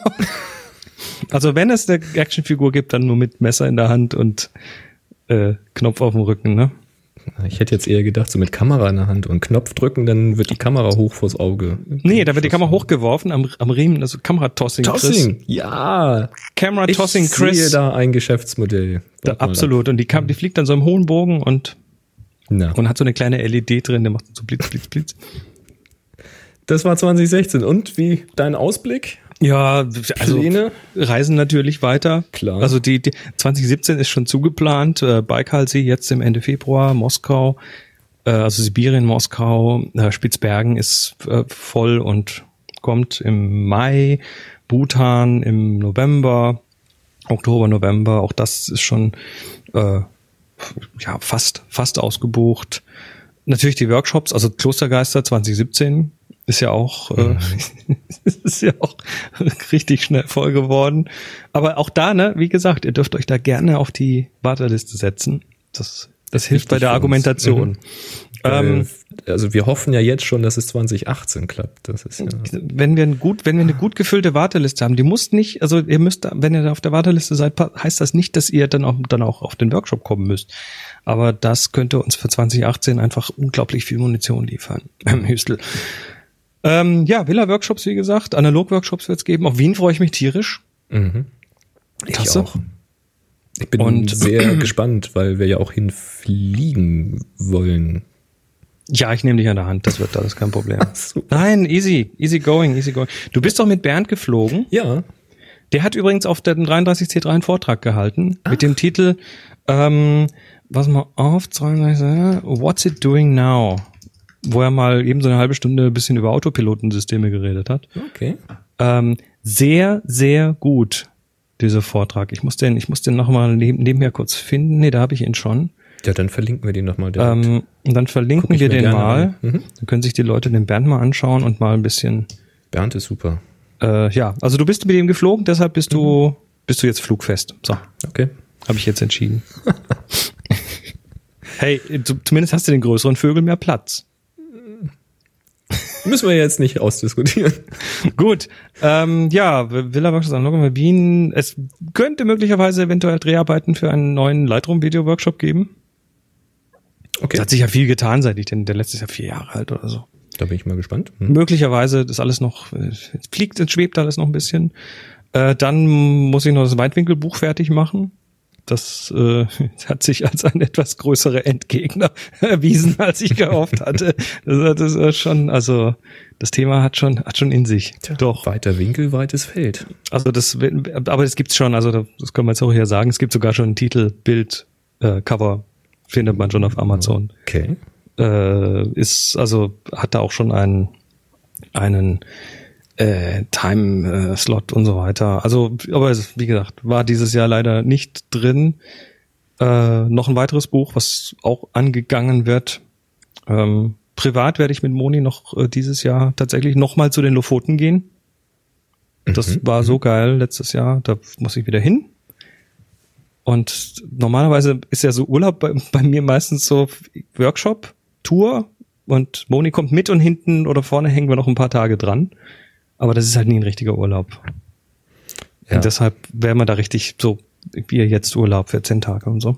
Also wenn es eine Actionfigur gibt, dann nur mit Messer in der Hand und äh, Knopf auf dem Rücken, ne? Ich hätte jetzt eher gedacht, so mit Kamera in der Hand und Knopf drücken, dann wird die Kamera hoch vors Auge. Nee, da wird die Kamera hochgeworfen am, am Riemen, also Kameratossing. Tossing, ja. Camera Ich Tossing sehe Chris. da ein Geschäftsmodell. Da, Wart mal absolut. Und die, kam, die fliegt dann so im hohen Bogen und, ab. Na, und hat so eine kleine L E D drin, der macht so Blitz, Blitz, Blitz. das war zwanzig sechzehn. Und wie dein Ausblick? Ja, also Pläne? reisen natürlich weiter. Klar. Also die, die zwanzig siebzehn ist schon zugeplant. Äh, Baikalsee jetzt im Ende Februar, Moskau, äh, also Sibirien, Moskau, äh, Spitzbergen ist äh, voll und kommt im Mai, Bhutan im November, Oktober, November. Auch das ist schon äh, ja fast fast ausgebucht. Natürlich die Workshops, also Klostergeister zwanzig siebzehn Ist ja auch, äh, ist ja auch richtig schnell voll geworden. Aber auch da, ne, wie gesagt, ihr dürft euch da gerne auf die Warteliste setzen. Das, das hilft bei der Argumentation. Mhm. Ähm, also wir hoffen ja jetzt schon, dass es zwanzig achtzehn klappt. Das ist ja wenn wir ein gut, wenn wir eine gut gefüllte Warteliste haben, die muss nicht, also ihr müsst, wenn ihr da auf der Warteliste seid, heißt das nicht, dass ihr dann auch, dann auch auf den Workshop kommen müsst. Aber das könnte uns für zwanzig achtzehn einfach unglaublich viel Munition liefern. Hüstel. Ähm, ja, Villa-Workshops, wie gesagt, Analog-Workshops wird es geben. Auf Wien freue ich mich tierisch. Mhm. Ich Klasse. auch. Ich bin Und sehr gespannt, weil wir ja auch hinfliegen wollen. Ja, ich nehme dich an der Hand, das wird alles kein Problem. Super. Nein, easy, easy going, easy going. Du bist doch mit Bernd geflogen. Ja. Der hat übrigens auf der dreiunddreißig C drei einen Vortrag gehalten Ach. mit dem Titel, ähm, was mal auf, What's it doing now? Wo er mal eben so eine halbe Stunde ein bisschen über Autopilotensysteme geredet hat. Okay. Ähm, sehr, sehr gut, dieser Vortrag. Ich muss den, ich muss den nochmal neben, nebenher kurz finden. Nee, da habe ich ihn schon. Ja, dann verlinken wir den nochmal. Ähm, und dann verlinken wir den mal. Mhm. Dann können sich die Leute den Bernd mal anschauen und mal ein bisschen. Bernd ist super. Äh, ja, also du bist mit ihm geflogen, deshalb bist mhm. du, bist du jetzt flugfest. So. Okay. Habe ich jetzt entschieden. Hey, zumindest hast du den größeren Vögel mehr Platz. Müssen wir jetzt nicht ausdiskutieren. Gut, ähm, ja, Villa Workshops Analog in Wien. Es könnte möglicherweise eventuell Dreharbeiten für einen neuen Lightroom-Video-Workshop geben. Okay. Es hat sich ja viel getan, seit ich den, der letztes Jahr vier Jahre alt oder so. Da bin ich mal gespannt. Hm. Möglicherweise ist alles noch, es fliegt, es schwebt alles noch ein bisschen. Äh, dann muss ich noch das Weitwinkelbuch fertig machen. Das äh, hat sich als ein etwas größerer Endgegner erwiesen, als ich gehofft hatte. Das, das ist schon, also das Thema hat schon, hat schon in sich. Tja, doch. Weiter Winkel, weites Feld. Also das, aber das gibt's schon. Also das können wir jetzt auch hier sagen. Es gibt sogar schon einen Titel, Bild, äh, Cover findet man schon auf Amazon. Okay. Äh, ist also hat da auch schon einen einen Äh, Time-Slot äh, und so weiter. Also, aber es, wie gesagt, war dieses Jahr leider nicht drin. Äh, noch ein weiteres Buch, was auch angegangen wird. Ähm, privat werde ich mit Moni noch äh, dieses Jahr tatsächlich nochmal zu den Lofoten gehen. Das mhm. war so geil letztes Jahr. Da muss ich wieder hin. Und normalerweise ist ja so Urlaub bei, bei mir meistens so Workshop, Tour und Moni kommt mit und hinten oder vorne hängen wir noch ein paar Tage dran. Aber das ist halt nie ein richtiger Urlaub. Ja. Und deshalb wäre man da richtig so, wie jetzt Urlaub für zehn Tage und so.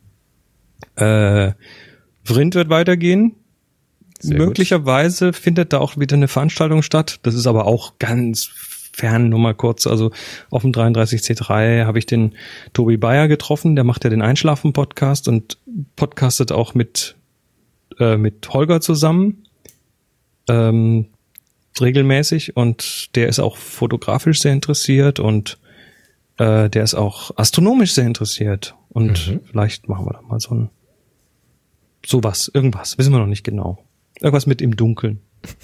Äh, Vrind wird weitergehen. Sehr Möglicherweise gut. Findet da auch wieder eine Veranstaltung statt. Das ist aber auch ganz fern, nur mal kurz. Also auf dem dreiunddreißig C drei habe ich den Tobi Bayer getroffen. Der macht ja den Einschlafen-Podcast und podcastet auch mit, äh, mit Holger zusammen. Ähm, regelmäßig und der ist auch fotografisch sehr interessiert und äh, der ist auch astronomisch sehr interessiert und mhm. vielleicht machen wir da mal so ein sowas, irgendwas, wissen wir noch nicht genau. Irgendwas mit im Dunkeln.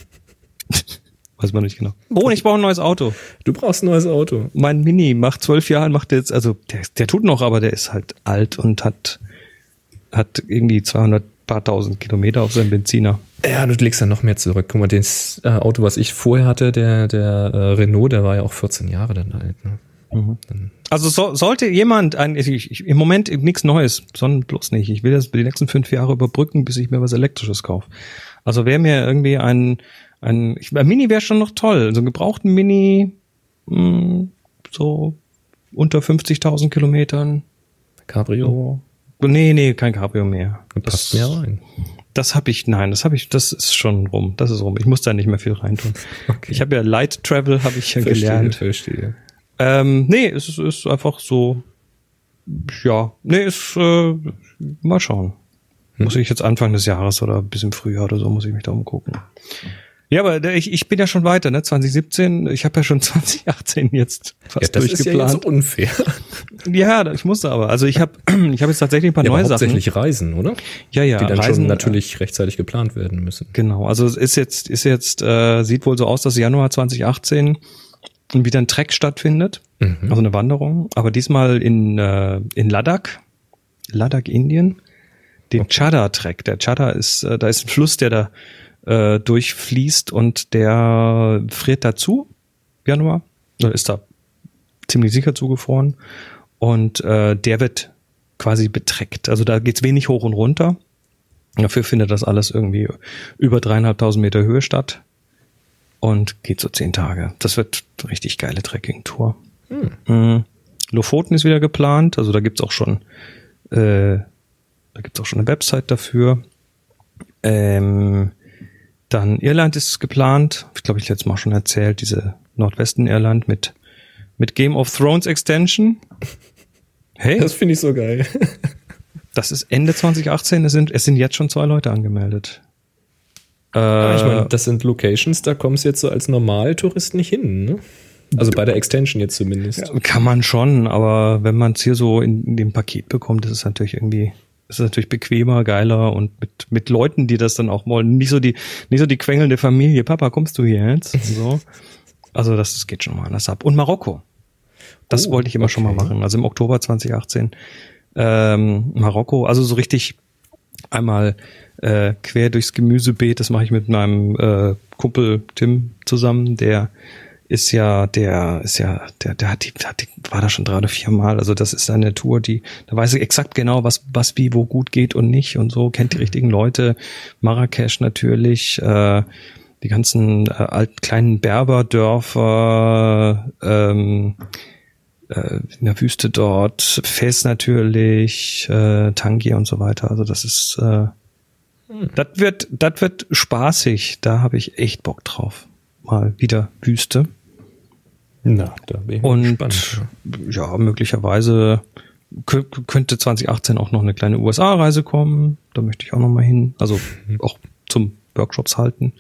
Weiß man nicht genau. Oh, ich brauche ein neues Auto. Du brauchst ein neues Auto. Mein Mini macht zwölf Jahre, macht jetzt, also der, der tut noch, aber der ist halt alt und hat hat irgendwie zweihundert paar tausend Kilometer auf seinem Benziner. Ja, du legst dann noch mehr zurück. Guck mal, das äh, Auto, was ich vorher hatte, der der äh, Renault, der war ja auch vierzehn Jahre dann alt. Ne? Mhm. Also so, sollte jemand, ein, ich, ich, im Moment nichts Neues, sondern bloß nicht. Ich will das die nächsten fünf Jahre überbrücken, bis ich mir was Elektrisches kaufe. Also wäre mir irgendwie ein, ein, ich, ein Mini wäre schon noch toll. So einen gebrauchten Mini, mh, so unter fünfzigtausend Kilometern. Cabrio? So. Nee, nee, kein Cabrio mehr. Das passt mehr rein. Das habe ich, nein, das habe ich, das ist schon rum. Das ist rum. Ich muss da nicht mehr viel reintun. Okay. Ich habe ja Light Travel, habe ich ja verstehe, gelernt. Verstehe. Ähm, nee, es ist, ist einfach so, ja, nee, ist, äh, mal schauen. Hm. Muss ich jetzt Anfang des Jahres oder bis im Frühjahr oder so, muss ich mich da umgucken. Ja, aber ich, ich bin ja schon weiter, ne, zwanzig siebzehn, ich habe ja schon zwanzig achtzehn jetzt fast ja, das durchgeplant. Das ist ja jetzt unfair. Ja, ich musste aber, also ich habe ich habe jetzt tatsächlich ein paar ja, neue aber Sachen. Hauptsächlich Reisen, oder? Ja, ja, die dann Reisen, schon natürlich rechtzeitig geplant werden müssen. Genau, also es ist jetzt, ist jetzt, äh, sieht wohl so aus, dass Januar zwanzig achtzehn wieder ein Trek stattfindet, mhm. also eine Wanderung, aber diesmal in äh, in Ladakh, Ladakh, Indien, den okay. Chadha-Trek. Der Chadha ist, äh, da ist ein Fluss, der da äh, durchfließt und der friert dazu, Januar, oder ist da ziemlich sicher zugefroren und äh, der wird quasi betreckt. Also da geht's wenig hoch und runter. Dafür findet das alles irgendwie über dreieinhalbtausend Meter Höhe statt und geht so zehn Tage. Das wird eine richtig geile Trekking-Tour. Hm. Mhm. Lofoten ist wieder geplant, also da gibt's auch schon äh, da gibt's auch schon eine Website dafür. Ähm, dann Irland ist geplant, ich glaube, ich letztes Mal schon erzählt, diese Nordwesten-Irland mit mit Game of Thrones Extension. Hey, das finde ich so geil. Das ist Ende zwanzig achtzehn, es sind, es sind jetzt schon zwei Leute angemeldet. Äh, ja, ich meine, das sind Locations, da kommst du jetzt so als Normaltourist nicht hin, ne? Also bei der Extension jetzt zumindest. Ja, kann man schon, aber wenn man es hier so in, in dem Paket bekommt, ist es natürlich irgendwie, ist es natürlich bequemer, geiler und mit, mit Leuten, die das dann auch wollen. Nicht so die, nicht so die quengelnde Familie. Papa, kommst du hier jetzt? So. Also das, das geht schon mal anders ab. Und Marokko. Das oh, wollte ich immer okay. schon mal machen. Also im Oktober zwanzig achtzehn. Ähm, Marokko, also so richtig einmal äh, quer durchs Gemüsebeet. Das mache ich mit meinem äh, Kumpel Tim zusammen, der ist ja, der ist ja, der, der hat die, hat die, war da schon drei oder vier Mal. Also das ist eine Tour, die, da weiß ich exakt genau, was, was wie, wo gut geht und nicht und so, kennt die richtigen Leute. Marrakesch natürlich, äh, die ganzen äh, alten kleinen Berberdörfer, ähm, äh, in der Wüste dort, Fez natürlich, äh, Tangier und so weiter. Also das ist, äh, hm. das wird, das wird spaßig. Da habe ich echt Bock drauf. Mal wieder Wüste. Na, da bin ich und gespannt. Ja, möglicherweise k- könnte zwanzig achtzehn auch noch eine kleine U S A-Reise kommen. Da möchte ich auch noch mal hin. Also mhm. auch zum Workshops halten.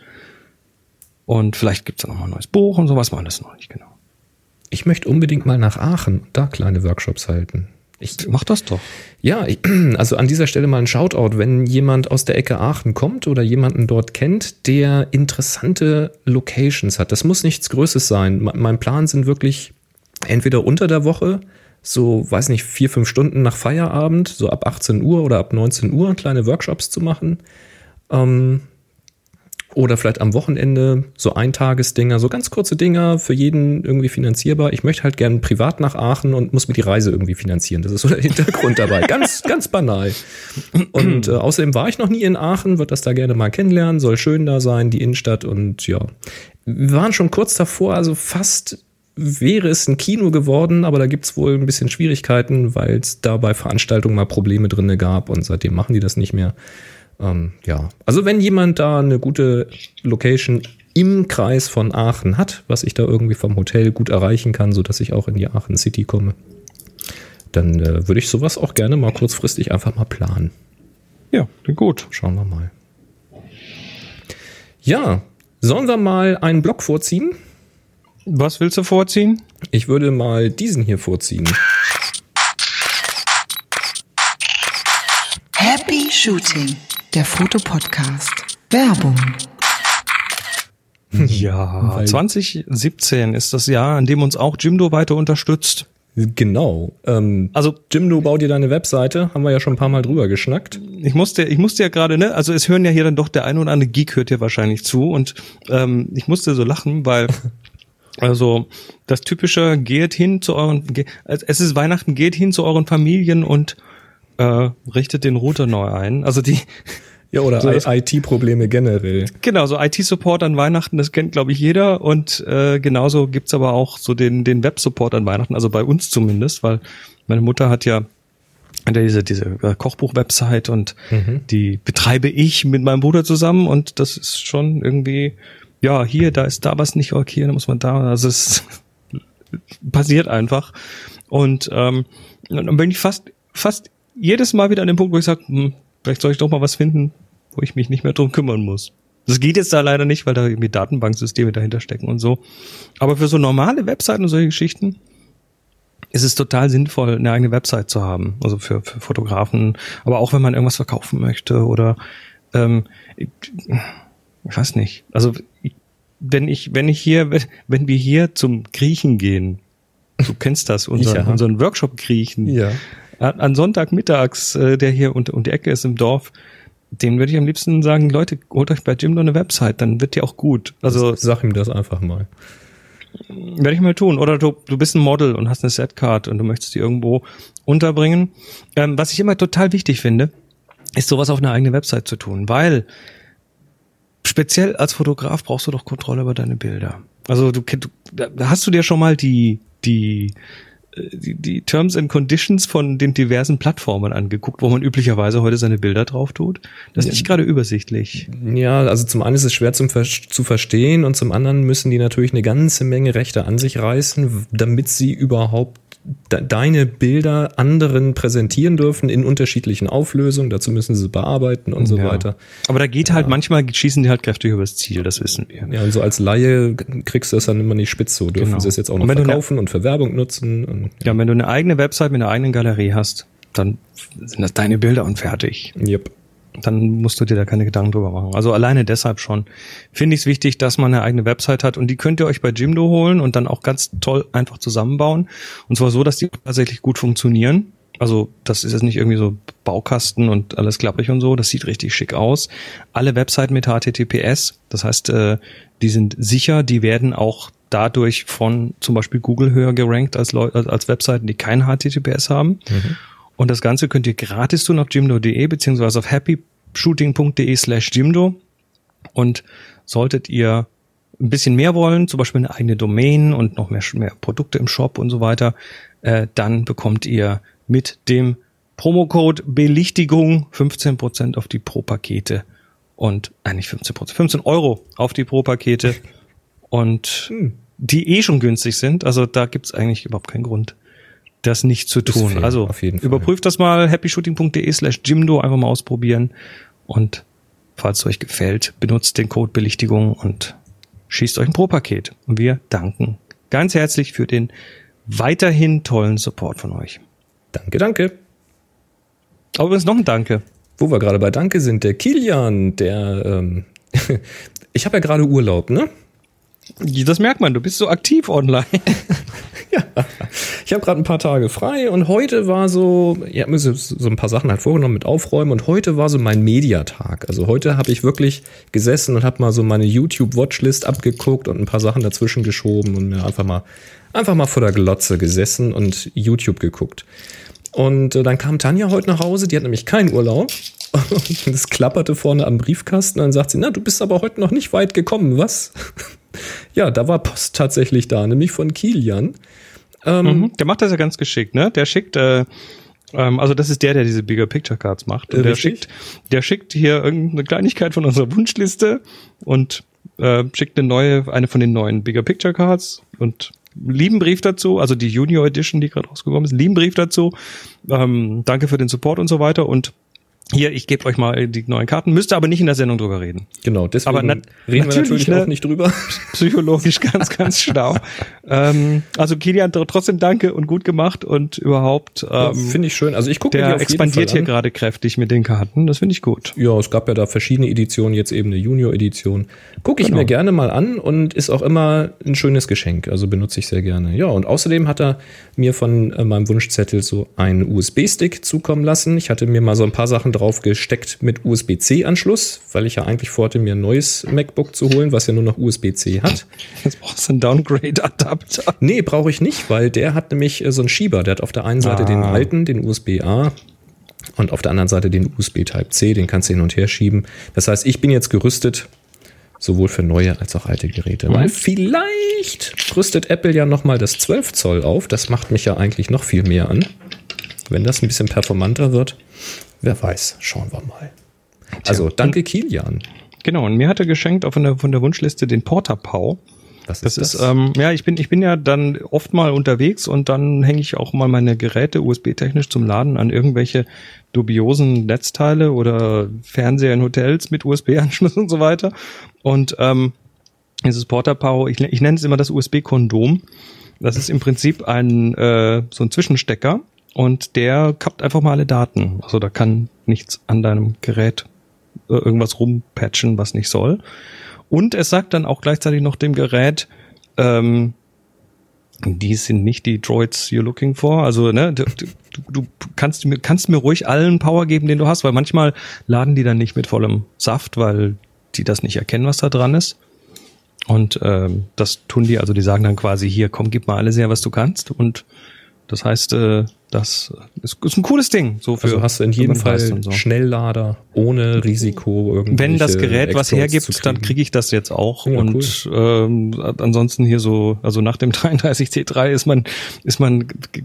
Und vielleicht gibt's da noch mal ein neues Buch und sowas. Man das noch nicht genau. Ich möchte unbedingt mal nach Aachen und da kleine Workshops halten. Ich mach das doch. Ja, ich, also an dieser Stelle mal ein Shoutout, wenn jemand aus der Ecke Aachen kommt oder jemanden dort kennt, der interessante Locations hat. Das muss nichts Größeres sein. Mein Plan sind wirklich entweder unter der Woche, so, weiß nicht, vier, fünf Stunden nach Feierabend, so ab achtzehn Uhr oder ab neunzehn Uhr kleine Workshops zu machen. Ähm, Oder vielleicht am Wochenende so Eintagesdinger, so ganz kurze Dinger, für jeden irgendwie finanzierbar. Ich möchte halt gerne privat nach Aachen und muss mir die Reise irgendwie finanzieren. Das ist so der Hintergrund dabei. Ganz, ganz banal. Und äh, außerdem war ich noch nie in Aachen, würde das da gerne mal kennenlernen, soll schön da sein, die Innenstadt und ja. Wir waren schon kurz davor, also fast wäre es ein Kino geworden, aber da gibt's wohl ein bisschen Schwierigkeiten, weil es da bei Veranstaltungen mal Probleme drinne gab und seitdem machen die das nicht mehr. Ähm, ja, also wenn jemand da eine gute Location im Kreis von Aachen hat, was ich da irgendwie vom Hotel gut erreichen kann, sodass ich auch in die Aachen City komme, dann äh, würde ich sowas auch gerne mal kurzfristig einfach mal planen. Ja, klingt gut. Schauen wir mal. Ja, sollen wir mal einen Block vorziehen? Was willst du vorziehen? Ich würde mal diesen hier vorziehen. Happy Shooting. Der Fotopodcast. Werbung. Ja, zwanzig siebzehn ist das Jahr, in dem uns auch Jimdo weiter unterstützt. Genau. Ähm, also Jimdo baut dir deine Webseite, haben wir ja schon ein paar Mal drüber geschnackt. Ich musste, ich musste ja gerade, ne, also es hören ja hier dann doch der ein oder andere Geek hört hier wahrscheinlich zu und ähm, ich musste so lachen, weil also das typische geht hin zu euren, es ist Weihnachten, geht hin zu euren Familien und äh, richtet den Router neu ein. Also die ja, oder so I T-Probleme generell. Genau, so I T-Support an Weihnachten, das kennt, glaube ich, jeder. Und äh, genauso gibt's aber auch so den den Web-Support an Weihnachten, also bei uns zumindest, weil meine Mutter hat ja diese diese Kochbuch-Website und mhm. die betreibe ich mit meinem Bruder zusammen und das ist schon irgendwie, ja, hier, da ist da was nicht okay, da muss man da, also es passiert einfach. Und ähm, dann bin ich fast fast jedes Mal wieder an dem Punkt, wo ich sage, hm, vielleicht soll ich doch mal was finden, wo ich mich nicht mehr drum kümmern muss. Das geht jetzt da leider nicht, weil da irgendwie Datenbanksysteme dahinter stecken und so. Aber für so normale Webseiten und solche Geschichten ist es total sinnvoll, eine eigene Website zu haben. Also für, für Fotografen, aber auch wenn man irgendwas verkaufen möchte oder ähm, ich, ich weiß nicht. Also ich, wenn ich, wenn ich hier, wenn wir hier zum Griechen gehen, du kennst das, unseren, ja. unseren Workshop Griechen. Ja. An Sonntagmittags, äh, der hier unter um die Ecke ist im Dorf, den würde ich am liebsten sagen, Leute, holt euch bei Jimdo eine Website, dann wird die auch gut. Also sag ihm das einfach mal. Werde ich mal tun. Oder du, du bist ein Model und hast eine Setcard und du möchtest die irgendwo unterbringen. Ähm, was ich immer total wichtig finde, ist sowas auf eine eigene Website zu tun, weil speziell als Fotograf brauchst du doch Kontrolle über deine Bilder. Also du, du hast du dir schon mal die die Die, die Terms and Conditions von den diversen Plattformen angeguckt, wo man üblicherweise heute seine Bilder drauf tut? Das ist nicht gerade übersichtlich. Ja, also zum einen ist es schwer zum Ver- zu verstehen und zum anderen müssen die natürlich eine ganze Menge Rechte an sich reißen, damit sie überhaupt de- deine Bilder anderen präsentieren dürfen in unterschiedlichen Auflösungen. Dazu müssen sie bearbeiten und so ja. weiter. Aber da geht halt, ja. manchmal schießen die halt kräftig übers Ziel, das wissen wir. Ja, und so als Laie kriegst du das dann immer nicht spitz, so dürfen genau. sie es jetzt auch noch verkaufen ne- und für Werbung nutzen. Und, ja. ja, wenn du eine eigene Website mit einer eigenen Galerie hast, dann sind das deine Bilder und fertig. Yep. Dann musst du dir da keine Gedanken drüber machen. Also alleine deshalb schon finde ich es wichtig, dass man eine eigene Website hat und die könnt ihr euch bei Jimdo holen und dann auch ganz toll einfach zusammenbauen. Und zwar so, dass die tatsächlich gut funktionieren. Also das ist jetzt nicht irgendwie so Baukasten und alles klapprig und so. Das sieht richtig schick aus. Alle Webseiten mit H T T P S, das heißt, äh, die sind sicher, die werden auch dadurch von zum Beispiel Google höher gerankt als, Leu- als Webseiten, die kein H T T P S haben. Mhm. Und das Ganze könnt ihr gratis tun auf jimdo punkt de beziehungsweise auf happyshooting punkt de slash jimdo. Und solltet ihr ein bisschen mehr wollen, zum Beispiel eine eigene Domain und noch mehr, mehr Produkte im Shop und so weiter, äh, dann bekommt ihr mit dem Promocode Belichtigung fünfzehn Prozent auf die Pro-Pakete und eigentlich fünfzehn Prozent, fünfzehn Euro auf die Pro-Pakete und hm. die eh schon günstig sind. Also da gibt's eigentlich überhaupt keinen Grund, das nicht zu tun. Fair, also auf jeden Fall. Überprüft das mal, happyshooting punkt de slash jimdo, einfach mal ausprobieren und falls es euch gefällt, benutzt den Code Belichtigung und schießt euch ein Pro-Paket. Und wir danken ganz herzlich für den weiterhin tollen Support von euch. Danke, danke. Aber übrigens noch ein Danke. Wo wir gerade bei Danke sind, der Kilian, der, ähm, ich habe ja gerade Urlaub, ne? Das merkt man, du bist so aktiv online. Ja, ich habe gerade ein paar Tage frei und heute war so, ja, so ein paar Sachen halt vorgenommen mit Aufräumen und heute war so mein Mediatag. Also heute habe ich wirklich gesessen und habe mal so meine YouTube-Watchlist abgeguckt und ein paar Sachen dazwischen geschoben und mir einfach mal, einfach mal vor der Glotze gesessen und YouTube geguckt. Und äh, dann kam Tanja heute nach Hause, die hat nämlich keinen Urlaub. Und das klapperte vorne am Briefkasten und dann sagt sie, na, du bist aber heute noch nicht weit gekommen, was? Ja, da war Post tatsächlich da, nämlich von Kilian. Ähm, mhm, der macht das ja ganz geschickt, ne? Der schickt, äh, ähm, also das ist der, der diese Bigger Picture Cards macht. Und der schickt, der schickt hier irgendeine Kleinigkeit von unserer Wunschliste und äh, schickt eine neue, eine von den neuen Bigger Picture Cards und lieben Brief dazu, also die Junior Edition, die gerade rausgekommen ist, lieben Brief dazu. Ähm, danke für den Support und so weiter und hier, ich gebe euch mal die neuen Karten, müsst ihr aber nicht in der Sendung drüber reden. Genau, deswegen aber nat- reden wir natürlich ne, auch nicht drüber. Psychologisch ganz, ganz schlau. ähm, also Kilian, trotzdem danke und gut gemacht und überhaupt ähm, ja, finde ich schön. Also ich gucke mir die auf jeden Fall an. Der expandiert hier gerade kräftig mit den Karten, das finde ich gut. Ja, es gab ja da verschiedene Editionen, jetzt eben eine Junior-Edition. Gucke ich genau. mir gerne mal an und ist auch immer ein schönes Geschenk, also benutze ich sehr gerne. Ja, und außerdem hat er mir von äh, meinem Wunschzettel so einen U S B-Stick zukommen lassen. Ich hatte mir mal so ein paar Sachen drauf gesteckt mit U S B C Anschluss, weil ich ja eigentlich vorhatte, mir ein neues MacBook zu holen, was ja nur noch U S B C hat. Jetzt brauchst du einen Downgrade-Adapter. Nee, brauche ich nicht, weil der hat nämlich so einen Schieber. Der hat auf der einen Seite ah. den alten, den U S B A und auf der anderen Seite den U S B Type C, den kannst du hin und her schieben. Das heißt, ich bin jetzt gerüstet, sowohl für neue als auch alte Geräte. Mhm. Weil vielleicht rüstet Apple ja nochmal das zwölf Zoll auf. Das macht mich ja eigentlich noch viel mehr an. Wenn das ein bisschen performanter wird, wer weiß, schauen wir mal. Also, danke Kilian. Genau, und mir hat er geschenkt auch von der, von der Wunschliste den Portapau. Was ist das? das? Ist, ähm, ja, ich bin, ich bin ja dann oft mal unterwegs und dann hänge ich auch mal meine Geräte U S B-technisch zum Laden an irgendwelche dubiosen Netzteile oder Fernseher in Hotels mit U S B-Anschluss und so weiter. Und ähm, dieses Portapau, ich, ich nenne es immer das U S B-Kondom. Das ist im Prinzip ein äh, so ein Zwischenstecker und der kappt einfach mal alle Daten. Also da kann nichts an deinem Gerät äh, irgendwas rumpatchen, was nicht soll. Und es sagt dann auch gleichzeitig noch dem Gerät, ähm, Die sind nicht die Droids you're looking for. Also, ne, du, du, du kannst mir, kannst mir ruhig allen Power geben, den du hast, weil manchmal laden die dann nicht mit vollem Saft, weil die das nicht erkennen, was da dran ist. Und ähm, das tun die, also die sagen dann quasi, hier, komm, gib mal alles her, was du kannst. Und das heißt, äh, das ist, ist ein cooles Ding. So für, also hast du in jedem Fall so. Schnelllader ohne Risiko irgendwie. Wenn das Gerät was hergibt, dann kriege ich das jetzt auch. Ja, und cool. ähm, ansonsten hier so, also nach dem dreiunddreißig C drei ist man, ist man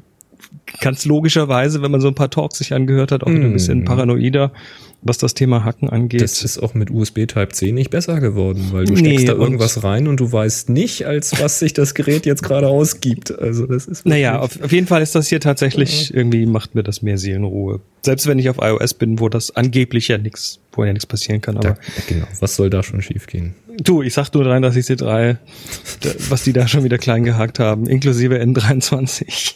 ganz logischerweise, wenn man so ein paar Talks sich angehört hat, auch mm. ein bisschen paranoider, was das Thema Hacken angeht. Das ist auch mit U S B Type-C nicht besser geworden, weil du steckst nee, da irgendwas rein und du weißt nicht, als was sich das Gerät jetzt gerade ausgibt. Also das ist naja, auf, auf jeden Fall ist das hier tatsächlich, ja. irgendwie macht mir das mehr Seelenruhe. Selbst wenn ich auf iOS bin, wo das angeblich ja nichts, wo ja nichts passieren kann. Aber da, genau, was soll da schon schief gehen? Du, ich sag nur dreiunddreißig C drei, was die da schon wieder klein gehakt haben, inklusive N dreiundzwanzig.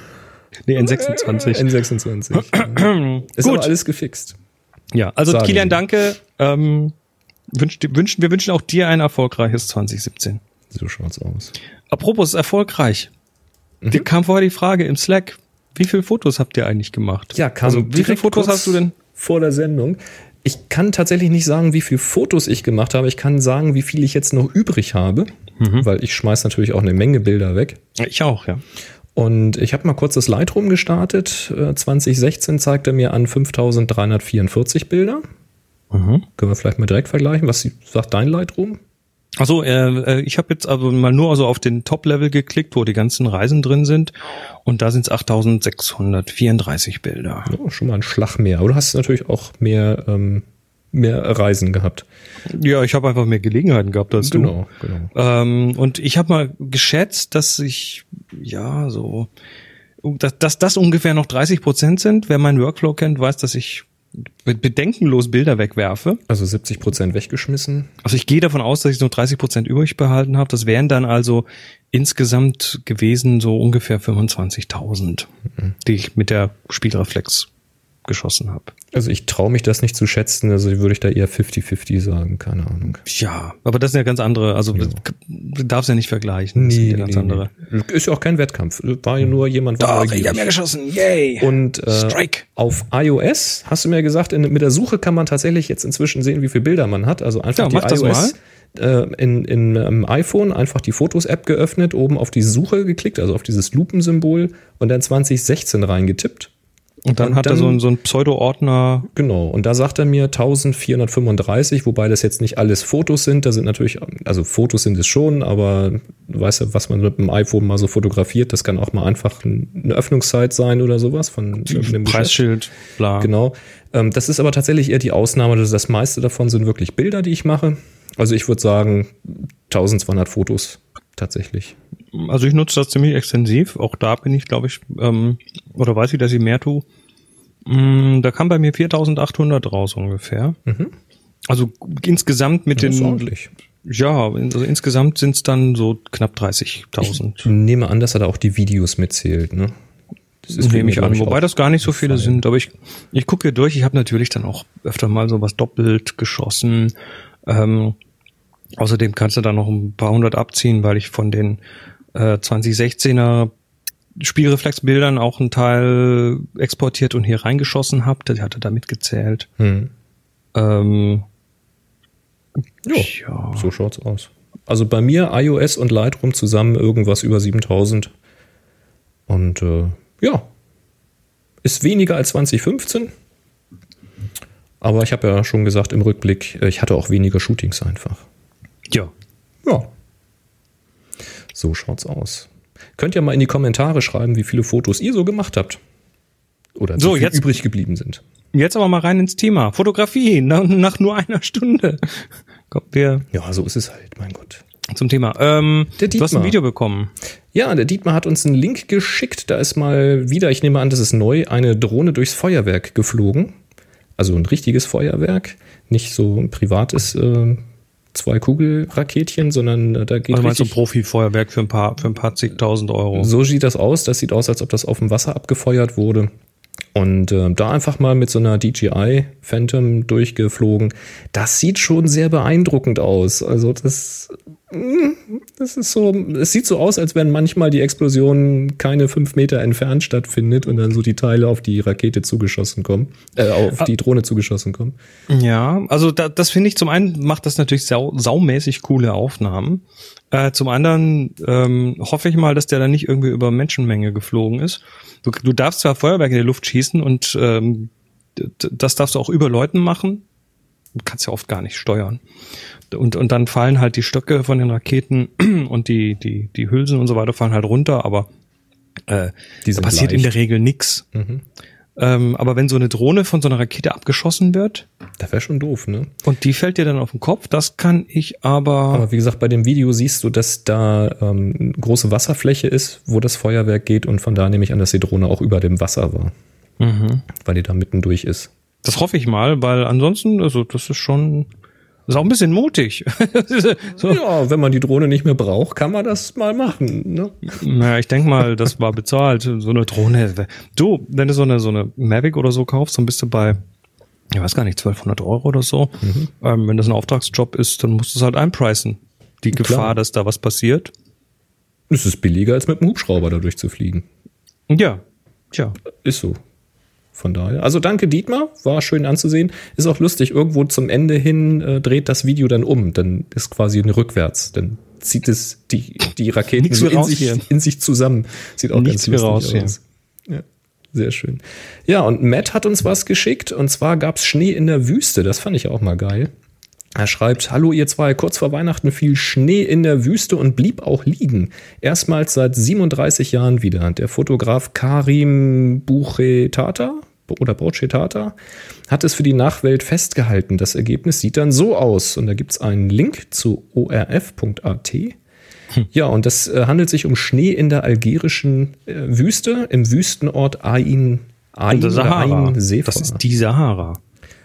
Nee, N sechsundzwanzig. N sechsundzwanzig. Ja. Ist aber alles gefixt. Ja, also Sagen. Kilian, danke. Ähm, wünsch, wünschen, wir wünschen auch dir ein erfolgreiches zwanzig siebzehn. So schaut's aus. Apropos erfolgreich. Mhm. Dir kam vorher die Frage im Slack, wie viele Fotos habt ihr eigentlich gemacht? Ja, kam also, wie viele Fotos hast du denn? Vor der Sendung. Ich kann tatsächlich nicht sagen, wie viele Fotos ich gemacht habe. Ich kann sagen, wie viel ich jetzt noch übrig habe, mhm. weil ich schmeiß natürlich auch eine Menge Bilder weg. Ich auch, ja. Und ich habe mal kurz das Lightroom gestartet. zwanzig sechzehn zeigte mir an fünftausenddreihundertvierundvierzig Bilder. Mhm. Können wir vielleicht mal direkt vergleichen. Was sagt dein Lightroom? Also äh, ich habe jetzt also mal nur also auf den Top-Level geklickt, wo die ganzen Reisen drin sind. Und da sind es achttausendsechshundertvierunddreißig Bilder. Ja, schon mal ein Schlag mehr. Aber du hast natürlich auch mehr, ähm, mehr Reisen gehabt. Ja, ich habe einfach mehr Gelegenheiten gehabt als genau, du. Genau, genau. Ähm, und ich habe mal geschätzt, dass ich, ja, so, dass, dass das ungefähr noch dreißig Prozent sind. Wer meinen Workflow kennt, weiß, dass ich bedenkenlos Bilder wegwerfe. Also siebzig Prozent weggeschmissen. Also ich gehe davon aus, dass ich nur dreißig Prozent übrig behalten habe. Das wären dann also insgesamt gewesen so ungefähr fünfundzwanzigtausend, mhm. die ich mit der Spielreflex geschossen habe. Also ich traue mich das nicht zu schätzen, also würde ich da eher fünfzig fünfzig sagen, keine Ahnung. Ja, aber das sind ja ganz andere, also ja. du darfst ja nicht vergleichen. Das nee, ja ganz nee, andere. Nee. Ist ja auch kein Wettkampf, war ja nur jemand. Doch, ich habe ja geschossen, yay! Und äh, Strike. Auf iOS, hast du mir gesagt, in, mit der Suche kann man tatsächlich jetzt inzwischen sehen, wie viele Bilder man hat, also einfach ja, die iOS äh, in, in im iPhone einfach die Fotos-App geöffnet, oben auf die Suche geklickt, also auf dieses Lupensymbol und dann zwanzig sechzehn reingetippt. Und dann und hat dann, er so einen, so einen Pseudo-Ordner. Genau. Und da sagt er mir eintausendvierhundertfünfunddreißig, wobei das jetzt nicht alles Fotos sind. Da sind natürlich, also Fotos sind es schon, aber du weißt ja, was man mit dem iPhone mal so fotografiert, das kann auch mal einfach eine Öffnungszeit sein oder sowas von einem Preisschild, bla. Genau. Das ist aber tatsächlich eher die Ausnahme. Das meiste davon sind wirklich Bilder, die ich mache. Also ich würde sagen, eintausendzweihundert Fotos tatsächlich. Also ich nutze das ziemlich extensiv. Auch da bin ich, glaube ich, ähm, oder weiß ich, dass ich mehr tue. Mm, da kam bei mir viertausendachthundert raus ungefähr. Mhm. Also insgesamt mit das den... Ist ordentlich. Ja, also insgesamt sind es dann so knapp dreißigtausend. Ich nehme an, dass er da auch die Videos mitzählt, ne? Das ist nehme ich an, wobei das gar nicht so viele Fall. sind. Aber ich, ich gucke durch. Ich habe natürlich dann auch öfter mal sowas doppelt geschossen. Ähm, außerdem kannst du da noch ein paar hundert abziehen, weil ich von den äh, zwanzig sechzehner Spielreflexbildern auch einen Teil exportiert und hier reingeschossen habe. Der hatte da mitgezählt. Hm. Ähm, jo, ja, so schaut's aus. Also bei mir iOS und Lightroom zusammen irgendwas über siebentausend. Und äh, ja, ist weniger als zwanzig fünfzehn. Aber ich habe ja schon gesagt im Rückblick, ich hatte auch weniger Shootings einfach. Ja. Ja. So schaut's aus. Könnt ihr mal in die Kommentare schreiben, wie viele Fotos ihr so gemacht habt. Oder so, wie viel jetzt, übrig geblieben sind. Jetzt aber mal rein ins Thema. Fotografie, nach, nach nur einer Stunde. Kommt wir ja, so ist es halt, mein Gott. Zum Thema. Ähm, der Dietmar. Du hast ein Video bekommen. Ja, der Dietmar hat uns einen Link geschickt. Da ist mal wieder, ich nehme an, das ist neu, eine Drohne durchs Feuerwerk geflogen. Also ein richtiges Feuerwerk. Nicht so ein privates äh, zwei Kugelraketchen, sondern äh, da geht also meinst du Profi-Feuerwerk für ein paar, für ein paar zigtausend Euro? So sieht das aus. Das sieht aus, als ob das auf dem Wasser abgefeuert wurde. Und äh, da einfach mal mit so einer D J I Phantom durchgeflogen. Das sieht schon sehr beeindruckend aus. Also das, Das ist so, es sieht so aus, als wenn manchmal die Explosion keine fünf Meter entfernt stattfindet und dann so die Teile auf die Rakete zugeschossen kommen, äh, auf die Drohne zugeschossen kommen. Ja, also da, das finde ich, zum einen macht das natürlich sau, saumäßig coole Aufnahmen. Äh, zum anderen ähm, hoffe ich mal, dass der dann nicht irgendwie über Menschenmenge geflogen ist. Du, du darfst zwar Feuerwerk in die Luft schießen und ähm, das darfst du auch über Leuten machen. Du kannst ja oft gar nicht steuern. Und, und dann fallen halt die Stöcke von den Raketen und die, die, die Hülsen und so weiter fallen halt runter, aber äh, da passiert leicht. In der Regel nix. Mhm. Ähm, aber wenn so eine Drohne von so einer Rakete abgeschossen wird. Das wäre schon doof, ne? Und die fällt dir dann auf den Kopf, das kann ich aber. Aber wie gesagt, bei dem Video siehst du, dass da ähm, große Wasserfläche ist, wo das Feuerwerk geht und von da nehme ich an, dass die Drohne auch über dem Wasser war. Mhm. Weil die da mittendurch ist. Das hoffe ich mal, weil ansonsten, also das ist schon. Das ist auch ein bisschen mutig. So. Ja, wenn man die Drohne nicht mehr braucht, kann man das mal machen. Ne? Naja, ich denke mal, das war bezahlt. So eine Drohne. Du, wenn du so eine so eine Mavic oder so kaufst, dann bist du bei, ich weiß gar nicht, zwölfhundert Euro oder so. Mhm. Ähm, wenn das ein Auftragsjob ist, dann musst du es halt einpreisen. Die Gefahr, Klar. dass da was passiert. Es ist billiger, als mit einem Hubschrauber da durchzufliegen. Ja, tja. Ist so. Von daher. Also danke Dietmar, war schön anzusehen. Ist auch lustig, irgendwo zum Ende hin äh, dreht das Video dann um. Dann ist quasi eine rückwärts. Dann zieht es die, die Raketen so in, sich, in sich zusammen. Sieht auch Nichts ganz lustig aus. Ja, sehr schön. Ja, und Matt hat uns was geschickt. Und zwar gab's Schnee in der Wüste. Das fand ich auch mal geil. Er schreibt, hallo ihr zwei, kurz vor Weihnachten fiel Schnee in der Wüste und blieb auch liegen. Erstmals seit siebenunddreißig Jahren wieder. Der Fotograf Karim Buchetata oder Buchetata hat es für die Nachwelt festgehalten. Das Ergebnis sieht dann so aus. Und da gibt's einen Link zu o r f punkt a t. Hm. Ja, und das äh, handelt sich um Schnee in der algerischen äh, Wüste, im Wüstenort Ain, Ain, Sahara. Ain Sefra. Das ist die Sahara.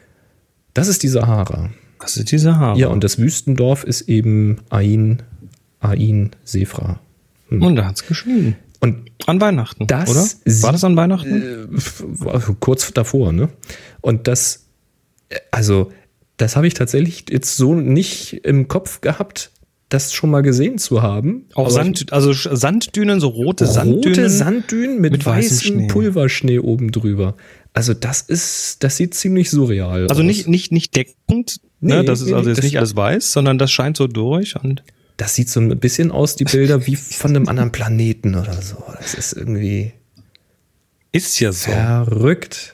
Das ist die Sahara. Das ist die Sahara. Ja, und das Wüstendorf ist eben Ain, Ain Sefra. Hm. Und da hat's geschnien. Und an Weihnachten, das oder? War das an Weihnachten? Äh, kurz davor, ne? Und das, also, das habe ich tatsächlich jetzt so nicht im Kopf gehabt, das schon mal gesehen zu haben. Auch Sand, also Sanddünen, so rote, rote Sanddünen. Rote Sanddünen mit, mit weißem Pulverschnee oben drüber. Also das ist, das sieht ziemlich surreal also aus. Also nicht, nicht, nicht deckend, nee, ne? Das ist nee, also jetzt das nicht alles weiß, sondern das scheint so durch und. Das sieht so ein bisschen aus, die Bilder, wie von einem anderen Planeten oder so. Das ist irgendwie. Ist ja so. Verrückt.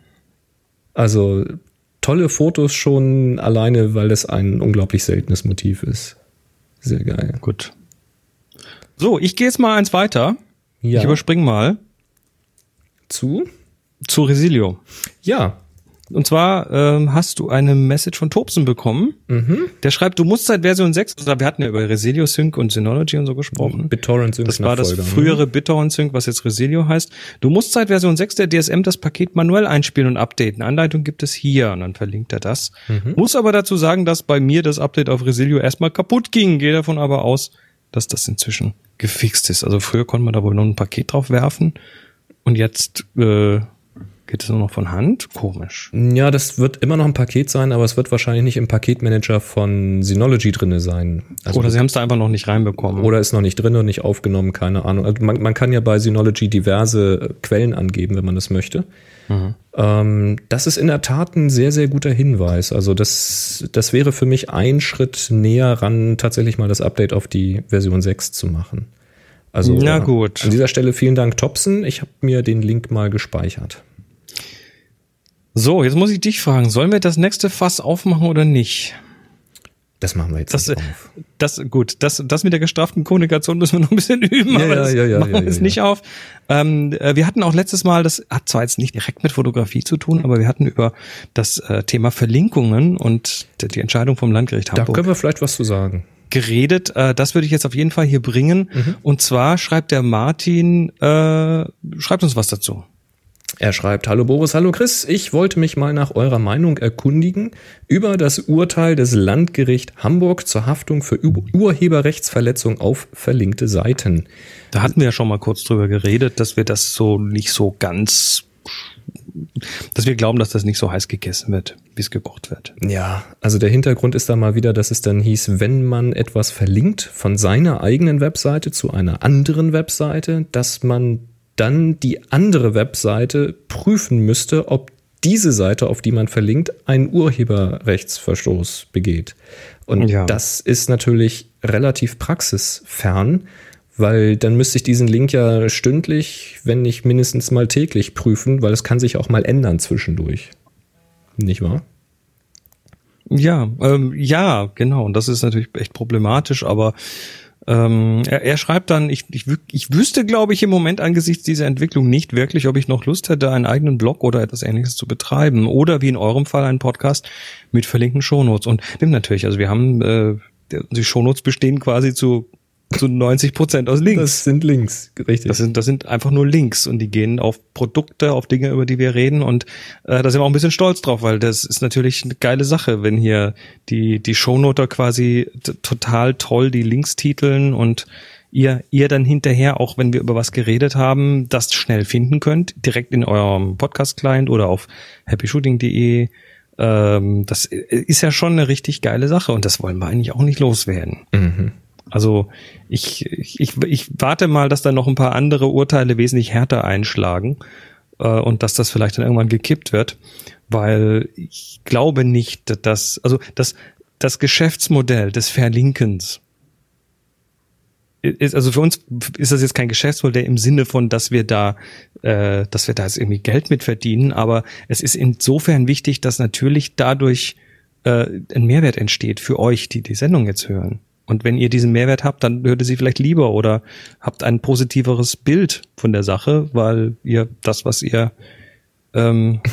Also tolle Fotos schon alleine, weil das ein unglaublich seltenes Motiv ist. Sehr geil. Gut. So, ich gehe jetzt mal eins weiter. Ja. Ich überspringe mal. Zu? Zu Resilio. Ja. Und zwar ähm, hast du eine Message von Tobsen bekommen. Mhm. Der schreibt, du musst seit Version sechs, also wir hatten ja über Resilio Sync und Synology und so gesprochen. BitTorrent Sync. Das war das frühere BitTorrent Sync, was jetzt Resilio heißt. Du musst seit Version sechs der D S M das Paket manuell einspielen und updaten. Anleitung gibt es hier und dann verlinkt er das. Mhm. Muss aber dazu sagen, dass bei mir das Update auf Resilio erstmal kaputt ging. Gehe davon aber aus, dass das inzwischen gefixt ist. Also früher konnte man da wohl noch ein Paket drauf werfen und jetzt äh, geht es nur noch von Hand? Komisch. Ja, das wird immer noch ein Paket sein, aber es wird wahrscheinlich nicht im Paketmanager von Synology drinne sein. Also oder sie haben es da einfach noch nicht reinbekommen. Oder ist noch nicht drin und nicht aufgenommen, keine Ahnung. Also man, man kann ja bei Synology diverse Quellen angeben, wenn man das möchte. Mhm. Ähm, das ist in der Tat ein sehr, sehr guter Hinweis. Also das, das wäre für mich ein Schritt näher ran, tatsächlich mal das Update auf die Version sechs zu machen. Also na gut. An dieser Stelle vielen Dank, Tobsen. Ich habe mir den Link mal gespeichert. So, jetzt muss ich dich fragen, sollen wir das nächste Fass aufmachen oder nicht? Das machen wir jetzt das, nicht auf. Das, gut, das, das mit der gestraften Kommunikation müssen wir noch ein bisschen üben, ja, aber ja, das ja, ja, machen wir ja, jetzt ja. nicht auf. Ähm, wir hatten auch letztes Mal, das hat zwar jetzt nicht direkt mit Fotografie zu tun, aber wir hatten über das äh, Thema Verlinkungen und die Entscheidung vom Landgericht Hamburg. Da können wir vielleicht was zu sagen. Geredet, äh, das würde ich jetzt auf jeden Fall hier bringen. Mhm. Und zwar schreibt der Martin, äh, schreibt uns was dazu. Er schreibt, hallo Boris, hallo Chris, ich wollte mich mal nach eurer Meinung erkundigen über das Urteil des Landgericht Hamburg zur Haftung für Ur- Urheberrechtsverletzung auf verlinkte Seiten. Da hatten wir ja schon mal kurz drüber geredet, dass wir das so nicht so ganz dass wir glauben, dass das nicht so heiß gegessen wird, wie es gekocht wird. Ja, also der Hintergrund ist da mal wieder, dass es dann hieß, wenn man etwas verlinkt von seiner eigenen Webseite zu einer anderen Webseite, dass man dann die andere Webseite prüfen müsste, ob diese Seite, auf die man verlinkt, einen Urheberrechtsverstoß begeht. Und ja. das ist natürlich relativ praxisfern, weil dann müsste ich diesen Link ja stündlich, wenn nicht mindestens mal täglich prüfen, weil es kann sich auch mal ändern zwischendurch. Nicht wahr? Ja, ähm, ja, genau. Und das ist natürlich echt problematisch, aber ähm, er, er schreibt dann, ich, ich, ich wüsste, glaube ich, im Moment angesichts dieser Entwicklung nicht wirklich, ob ich noch Lust hätte, einen eigenen Blog oder etwas Ähnliches zu betreiben. Oder wie in eurem Fall einen Podcast mit verlinkten Shownotes. Und stimmt natürlich, also wir haben, äh, die Shownotes bestehen quasi zu zu neunzig Prozent aus Links. Das sind Links, richtig. Das sind, das sind einfach nur Links und die gehen auf Produkte, auf Dinge, über die wir reden und äh, da sind wir auch ein bisschen stolz drauf, weil das ist natürlich eine geile Sache, wenn hier die die Shownoter quasi t- total toll die Links titeln und ihr ihr dann hinterher, auch wenn wir über was geredet haben, das schnell finden könnt, direkt in eurem Podcast-Client oder auf happy shooting punkt de. Ähm, das ist ja schon eine richtig geile Sache und das wollen wir eigentlich auch nicht loswerden. Mhm. Also ich, ich, ich warte mal, dass da noch ein paar andere Urteile wesentlich härter einschlagen äh, und dass das vielleicht dann irgendwann gekippt wird, weil ich glaube nicht, dass, also das, das Geschäftsmodell des Verlinkens ist, also für uns ist das jetzt kein Geschäftsmodell im Sinne von, dass wir da, äh, dass wir da jetzt irgendwie Geld mit verdienen, aber es ist insofern wichtig, dass natürlich dadurch äh, ein Mehrwert entsteht für euch, die die Sendung jetzt hören. Und wenn ihr diesen Mehrwert habt, dann hört ihr sie vielleicht lieber oder habt ein positiveres Bild von der Sache, weil ihr das, was ihr ähm,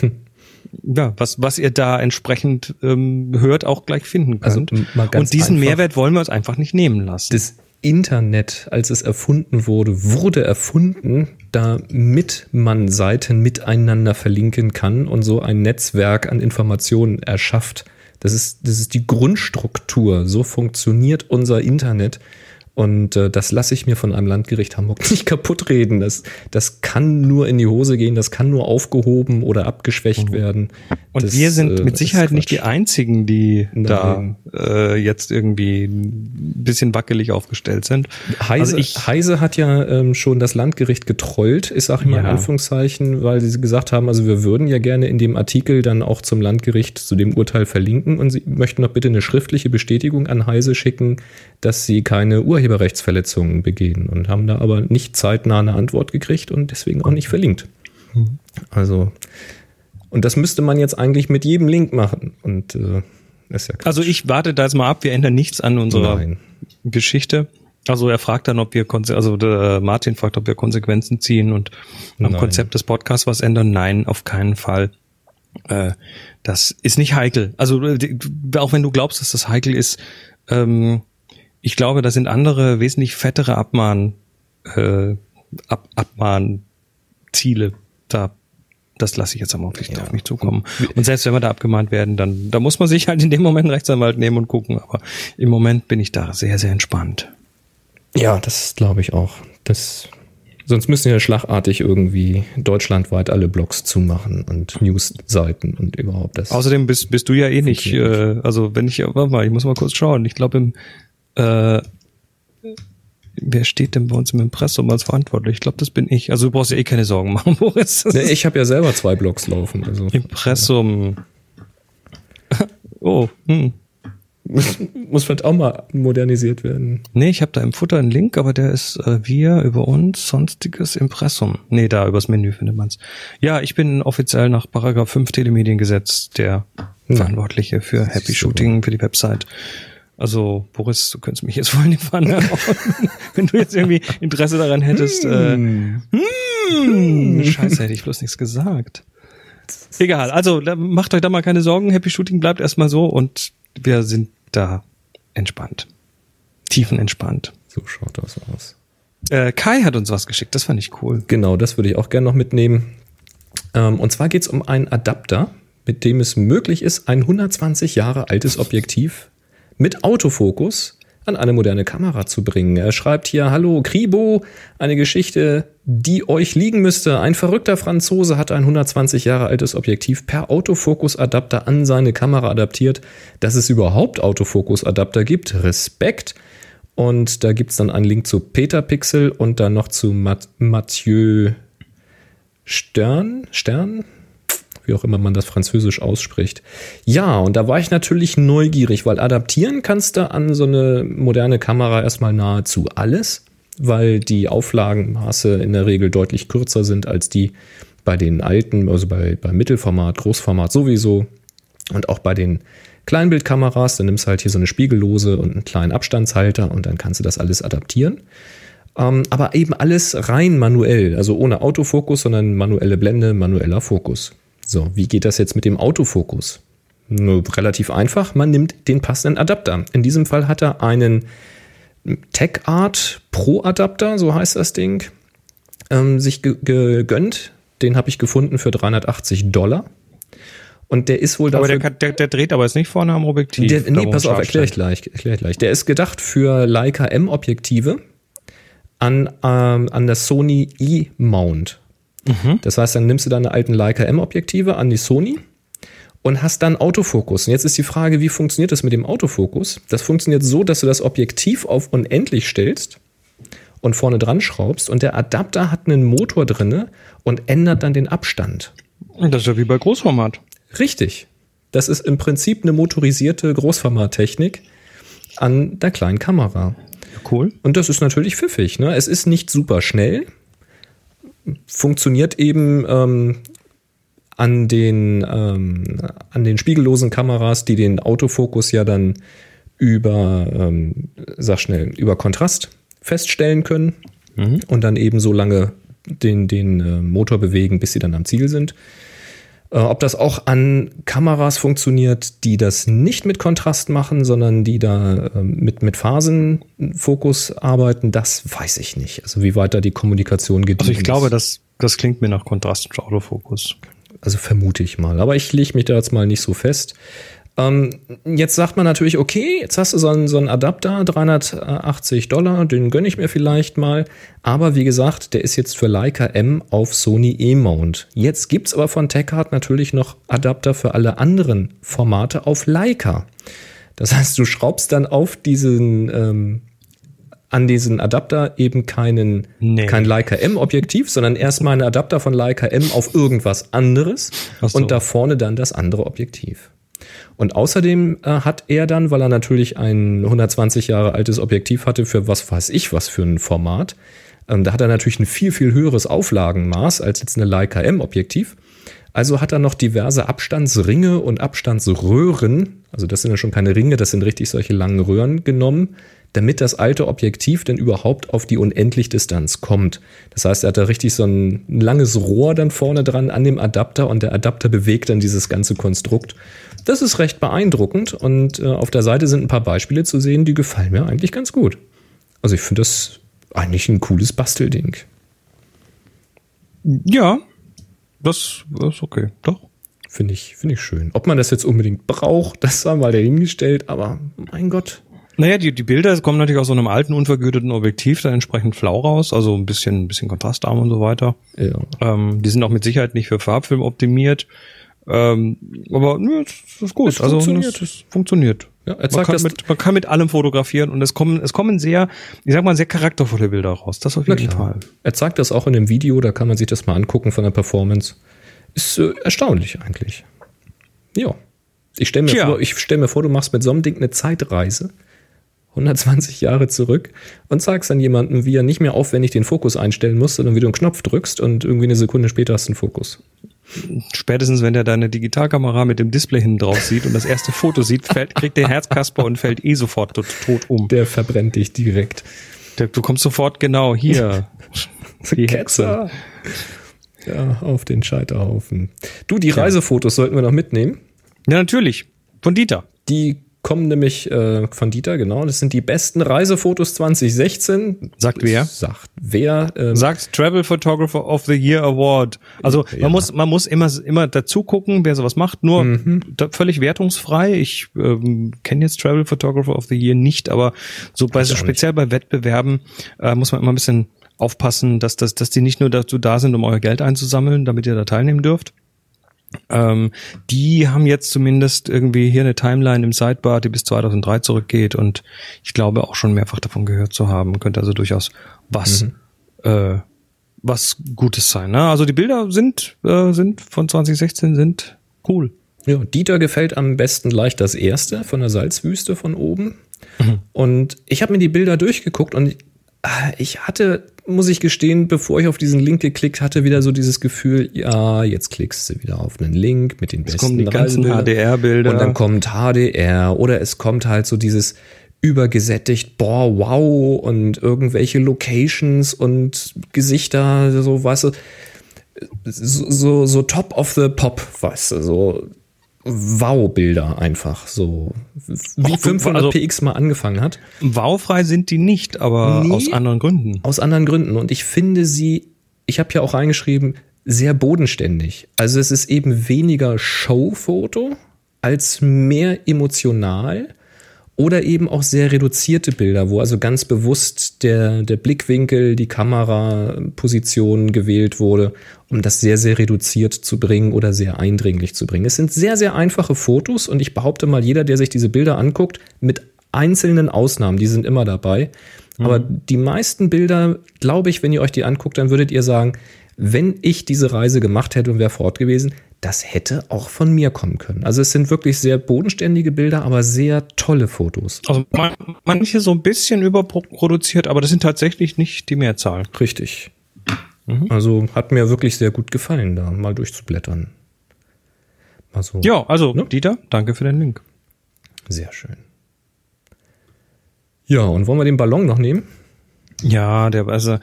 ja, was was ihr da entsprechend ähm, hört, auch gleich finden könnt. Also mal ganz und diesen einfach, Mehrwert wollen wir uns einfach nicht nehmen lassen. Das Internet, als es erfunden wurde, wurde erfunden, damit man Seiten miteinander verlinken kann und so ein Netzwerk an Informationen erschafft. Das ist, das ist die Grundstruktur. So funktioniert unser Internet. Und äh, das lasse ich mir von einem Landgericht Hamburg nicht kaputt reden. Das, das kann nur in die Hose gehen, das kann nur aufgehoben oder abgeschwächt mhm. werden. Und das, wir sind äh, mit Sicherheit nicht die Einzigen, die Nein. da äh, jetzt irgendwie ein bisschen wackelig aufgestellt sind. Heise, also ich, Heise hat ja ähm, schon das Landgericht getrollt, ist auch immer ja. in Anführungszeichen, weil sie gesagt haben, also wir würden ja gerne in dem Artikel dann auch zum Landgericht zu dem Urteil verlinken und sie möchten doch bitte eine schriftliche Bestätigung an Heise schicken, dass sie keine Urheberrechtsverletzungen begehen und haben da aber nicht zeitnah eine Antwort gekriegt und deswegen auch nicht verlinkt. Mhm. Also, und das müsste man jetzt eigentlich mit jedem Link machen und äh, ist ja Quatsch. Also ich warte da jetzt mal ab, wir ändern nichts an unserer Nein. Geschichte. Also er fragt dann, ob wir, Konse- also der Martin fragt, ob wir Konsequenzen ziehen und am Nein. Konzept des Podcasts was ändern. Nein, auf keinen Fall. Äh, das ist nicht heikel. Also auch wenn du glaubst, dass das heikel ist, ähm, ich glaube, da sind andere wesentlich fettere Abmahn, äh, Ab- Abmahnziele da. Das lasse ich jetzt einmal auf mich, ja. auf mich zukommen. Und selbst wenn wir da abgemahnt werden, dann da muss man sich halt in dem Moment einen Rechtsanwalt nehmen und gucken. Aber im Moment bin ich da sehr, sehr entspannt. Ja, das glaube ich auch. Das, sonst müssen ja schlagartig irgendwie deutschlandweit alle Blogs zumachen und Newsseiten und überhaupt das. Außerdem bist, bist du ja eh nicht, äh, also wenn ich, warte mal, ich muss mal kurz schauen. Ich glaube im, äh, wer steht denn bei uns im Impressum als verantwortlich? Ich glaube, das bin ich. Also du brauchst ja eh keine Sorgen machen, Boris. Nee, ich habe ja selber zwei Blogs laufen. Also Impressum. Ja. Oh, hm. Muss vielleicht auch mal modernisiert werden. Nee, ich habe da im Footer einen Link, aber der ist äh, wir über uns, sonstiges Impressum. Nee, da übers Menü findet man's. Ja, ich bin offiziell nach Paragraph fünf Telemediengesetz der hm. Verantwortliche für Happy Shooting, für die Website. Also, Boris, du könntest mich jetzt voll in die Pfanne hauen, wenn du jetzt irgendwie Interesse daran hättest. Hm. Äh, hm. Scheiße, hätte ich bloß nichts gesagt. Egal, also macht euch da mal keine Sorgen. Happy Shooting bleibt erstmal so und wir sind da entspannt. Tiefenentspannt. So schaut das aus. Äh, Kai hat uns was geschickt, das fand ich cool. Genau, das würde ich auch gerne noch mitnehmen. Ähm, und zwar geht es um einen Adapter, mit dem es möglich ist, ein hundertzwanzig Jahre altes Objektiv mit Autofokus an eine moderne Kamera zu bringen. Er schreibt hier, hallo Kribo, eine Geschichte, die euch liegen müsste. Ein verrückter Franzose hat ein hundertzwanzig Jahre altes Objektiv per Autofokus-Adapter an seine Kamera adaptiert. Dass es überhaupt Autofokus-Adapter gibt, Respekt. Und da gibt's dann einen Link zu Petapixel und dann noch zu Mat- Mathieu Stern, Stern? Wie auch immer man das französisch ausspricht. Ja, und da war ich natürlich neugierig, weil adaptieren kannst du an so eine moderne Kamera erstmal nahezu alles, weil die Auflagenmaße in der Regel deutlich kürzer sind als die bei den alten, also bei, bei Mittelformat, Großformat sowieso und auch bei den Kleinbildkameras. Dann nimmst du halt hier so eine Spiegellose und einen kleinen Abstandshalter und dann kannst du das alles adaptieren. Ähm, aber eben alles rein manuell, also ohne Autofokus, sondern manuelle Blende, manueller Fokus. So, wie geht das jetzt mit dem Autofokus? Nur relativ einfach, man nimmt den passenden Adapter. In diesem Fall hat er einen TechArt Pro Adapter, so heißt das Ding, ähm, sich ge- gegönnt. Den habe ich gefunden für dreihundertachtzig Dollar. Und der ist wohl dafür... Aber der, kann, der, der dreht aber jetzt nicht vorne am Objektiv. Der, nee, pass auf, erkläre ich gleich, erklär ich gleich. Der ist gedacht für Leica M-Objektive an, ähm, an der Sony E-Mount. Mhm. Das heißt, dann nimmst du deine alten Leica M-Objektive an die Sony und hast dann Autofokus. Und jetzt ist die Frage, wie funktioniert das mit dem Autofokus? Das funktioniert so, dass du das Objektiv auf unendlich stellst und vorne dran schraubst und der Adapter hat einen Motor drinne und ändert dann den Abstand. Das ist ja wie bei Großformat. Richtig. Das ist im Prinzip eine motorisierte Großformattechnik an der kleinen Kamera. Cool. Und das ist natürlich pfiffig, ne? Es ist nicht super schnell. Funktioniert eben ähm, an den ähm, an den spiegellosen Kameras, die den Autofokus ja dann über, ähm, sag schnell, über Kontrast feststellen können mhm. und dann eben so lange den, den äh, Motor bewegen, bis sie dann am Ziel sind. Äh, ob das auch an Kameras funktioniert, die das nicht mit Kontrast machen, sondern die da äh, mit, mit Phasenfokus arbeiten, das weiß ich nicht. Also wie weit da die Kommunikation geht. Also ich glaube, das, das klingt mir nach Kontrast und Autofokus. Also vermute ich mal. Aber ich lege mich da jetzt mal nicht so fest. Ähm, jetzt sagt man natürlich, okay, jetzt hast du so einen, so einen Adapter, dreihundertachtzig Dollar, den gönne ich mir vielleicht mal. Aber wie gesagt, der ist jetzt für Leica M auf Sony E-Mount. Jetzt gibt's aber von TechArt natürlich noch Adapter für alle anderen Formate auf Leica. Das heißt, du schraubst dann auf diesen, ähm, an diesen Adapter eben keinen, nee. kein Leica M-Objektiv, sondern erstmal einen Adapter von Leica M auf irgendwas anderes Ach so. Und da vorne dann das andere Objektiv. Und außerdem äh, hat er dann, weil er natürlich ein hundertzwanzig Jahre altes Objektiv hatte für was weiß ich was für ein Format, ähm, da hat er natürlich ein viel, viel höheres Auflagenmaß als jetzt eine Leica M-Objektiv. Also hat er noch diverse Abstandsringe und Abstandsröhren, also das sind ja schon keine Ringe, das sind richtig solche langen Röhren genommen, damit das alte Objektiv denn überhaupt auf die Unendlichdistanz kommt. Das heißt, er hat da richtig so ein langes Rohr dann vorne dran an dem Adapter und der Adapter bewegt dann dieses ganze Konstrukt. Das ist recht beeindruckend und äh, auf der Seite sind ein paar Beispiele zu sehen, die gefallen mir eigentlich ganz gut. Also ich finde das eigentlich ein cooles Bastelding. Ja, das ist okay, doch. Finde ich, finde ich schön. Ob man das jetzt unbedingt braucht, das war mal dahingestellt, aber mein Gott. Naja, die, die Bilder kommen natürlich aus so einem alten, unvergüteten Objektiv da entsprechend flau raus, also ein bisschen, ein bisschen kontrastarm und so weiter. Ja. Ähm, die sind auch mit Sicherheit nicht für Farbfilm optimiert. Ähm, aber nö, das ist gut. Es also funktioniert. es funktioniert. Ja, er man, zeigt kann das mit, man kann mit allem fotografieren und es kommen, es kommen sehr, ich sag mal, sehr charaktervolle Bilder raus. Das auf jeden Fall. Er zeigt das auch in dem Video, da kann man sich das mal angucken von der Performance. Ist äh, erstaunlich eigentlich. Ja. Ich stelle mir, vor, ich stell mir vor, du machst mit so einem Ding eine Zeitreise. hundertzwanzig Jahre zurück und sagst dann jemandem, wie er nicht mehr aufwendig den Fokus einstellen muss, sondern wie du einen Knopf drückst und irgendwie eine Sekunde später hast du einen Fokus. Spätestens, wenn der deine Digitalkamera mit dem Display hinten drauf sieht und das erste Foto sieht, fällt, kriegt der Herzkasper und fällt eh sofort tot, tot um. Der verbrennt dich direkt. Der, du kommst sofort genau hier. Die Ketzer. Ja, auf den Scheiterhaufen. Du, die ja. Reisefotos sollten wir noch mitnehmen. Ja, natürlich. Von Dieter. Die kommen nämlich äh, von Dieter, genau. Das sind die besten Reisefotos zwanzig sechzehn. Sagt wer? Sagt wer? Ähm, Sagt Travel Photographer of the Year Award. Also ja. man muss man muss immer immer dazu gucken, wer sowas macht. Nur Mhm. da, völlig wertungsfrei. Ich ähm, kenne jetzt Travel Photographer of the Year nicht, aber so bei so auch speziell bei Wettbewerben äh, muss man immer ein bisschen aufpassen, dass das dass die nicht nur dazu da sind, um euer Geld einzusammeln, damit ihr da teilnehmen dürft. Ähm, die haben jetzt zumindest irgendwie hier eine Timeline im Sidebar, die bis zweitausenddrei zurückgeht und ich glaube auch schon mehrfach davon gehört zu haben. Könnte also durchaus was Mhm. äh, was Gutes sein. Ne? Also die Bilder sind äh, sind von zwanzig sechzehn sind cool. Ja, Dieter gefällt am besten leicht das erste von der Salzwüste von oben. Mhm. Und ich habe mir die Bilder durchgeguckt und ich hatte, muss ich gestehen, bevor ich auf diesen Link geklickt hatte, wieder so dieses Gefühl, ja, jetzt klickst du wieder auf einen Link mit den Jetzt besten kommen die ganzen Reisebildern. H D R-Bilder. Und dann kommt H D R oder es kommt halt so dieses übergesättigt, boah, wow, und irgendwelche Locations und Gesichter, so, weißt du, so, so, so top of the pop, weißt du, so Wow-Bilder einfach, so wie Ach, fünfhundert also- P X mal angefangen hat. Wow-frei sind die nicht, aber Nee. aus anderen Gründen. Aus anderen Gründen. Und ich finde sie, ich habe ja auch reingeschrieben, sehr bodenständig. Also es ist eben weniger Showfoto als mehr emotional oder eben auch sehr reduzierte Bilder, wo also ganz bewusst der, der Blickwinkel, die Kameraposition gewählt wurde, um das sehr, sehr reduziert zu bringen oder sehr eindringlich zu bringen. Es sind sehr, sehr einfache Fotos und ich behaupte mal, jeder, der sich diese Bilder anguckt, mit einzelnen Ausnahmen, die sind immer dabei. Aber die meisten Bilder, glaube ich, wenn ihr euch die anguckt, dann würdet ihr sagen, wenn ich diese Reise gemacht hätte und wäre vor Ort gewesen, das hätte auch von mir kommen können. Also es sind wirklich sehr bodenständige Bilder, aber sehr tolle Fotos. Also man, manche so ein bisschen überproduziert, aber das sind tatsächlich nicht die Mehrzahl. Richtig. Also hat mir wirklich sehr gut gefallen, da mal durchzublättern. Mal so. Ja, also Ne? Dieter, danke für den Link. Sehr schön. Ja, und wollen wir den Ballon noch nehmen? Ja, der also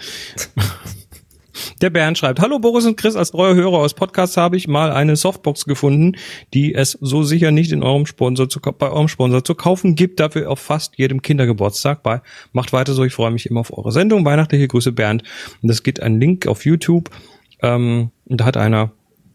der Bernd schreibt: Hallo Boris und Chris, als treuer Hörer aus Podcasts habe ich mal eine Softbox gefunden, die es so sicher nicht in eurem Sponsor zu, bei eurem Sponsor zu kaufen gibt, dafür auf fast jedem Kindergeburtstag bei. Macht weiter so, ich freue mich immer auf eure Sendung. Weihnachtliche Grüße, Bernd. Und es gibt einen Link auf YouTube. Ähm, und da hat einer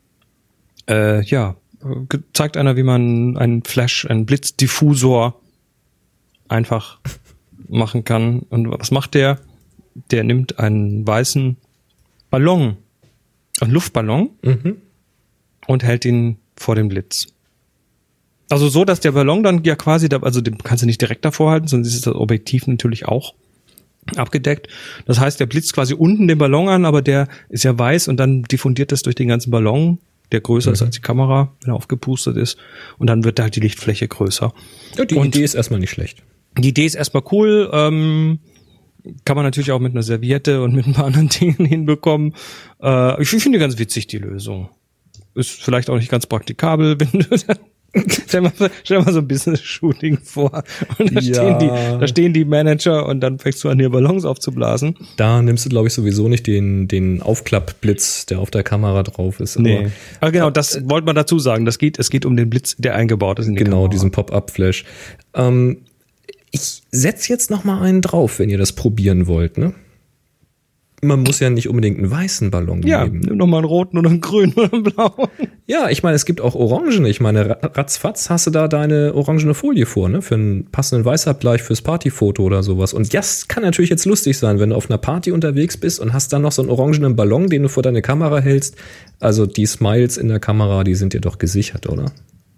äh, ja zeigt einer, wie man einen Flash, einen Blitzdiffusor einfach machen kann. Und was macht der? Der nimmt einen weißen Ballon, einen Luftballon, Mhm. und hält ihn vor den Blitz. Also so, dass der Ballon dann ja quasi, da, also den kannst du nicht direkt davor halten, sondern ist das Objektiv natürlich auch abgedeckt. Das heißt, der blitzt quasi unten den Ballon an, aber der ist ja weiß und dann diffundiert das durch den ganzen Ballon, der größer ist als die Kamera, wenn er aufgepustet ist. Und dann wird halt die Lichtfläche größer. Ja, die Und- Idee ist erstmal nicht schlecht. Die Idee ist erstmal cool, ähm, kann man natürlich auch mit einer Serviette und mit ein paar anderen Dingen hinbekommen. Äh, ich finde die ganz witzig, die Lösung. Ist vielleicht auch nicht ganz praktikabel, wenn du dann stell mal, stell mal so ein Business-Shooting vor und da, Ja. stehen die, da stehen die Manager und dann fängst du an, hier Ballons aufzublasen. Da nimmst du, glaube ich, sowieso nicht den, den Aufklappblitz, der auf der Kamera drauf ist. Aber Aber genau, das wollte man dazu sagen. Das geht, es geht um den Blitz, der eingebaut ist in die genau, Kamera. diesen Pop-Up-Flash. Ähm, ich setze jetzt noch mal einen drauf, wenn ihr das probieren wollt, ne? Man muss ja nicht unbedingt einen weißen Ballon Ja, nehmen. nimm noch mal einen roten oder einen grünen oder einen blauen. Ja, ich meine, es gibt auch Orangen. Ich meine, ra- ratzfatz hast du da deine orangene Folie vor, ne? Für einen passenden Weißabgleich fürs Partyfoto oder sowas. Und das kann natürlich jetzt lustig sein, wenn du auf einer Party unterwegs bist und hast dann noch so einen orangenen Ballon, den du vor deine Kamera hältst. Also die Smiles in der Kamera, die sind dir doch gesichert, oder?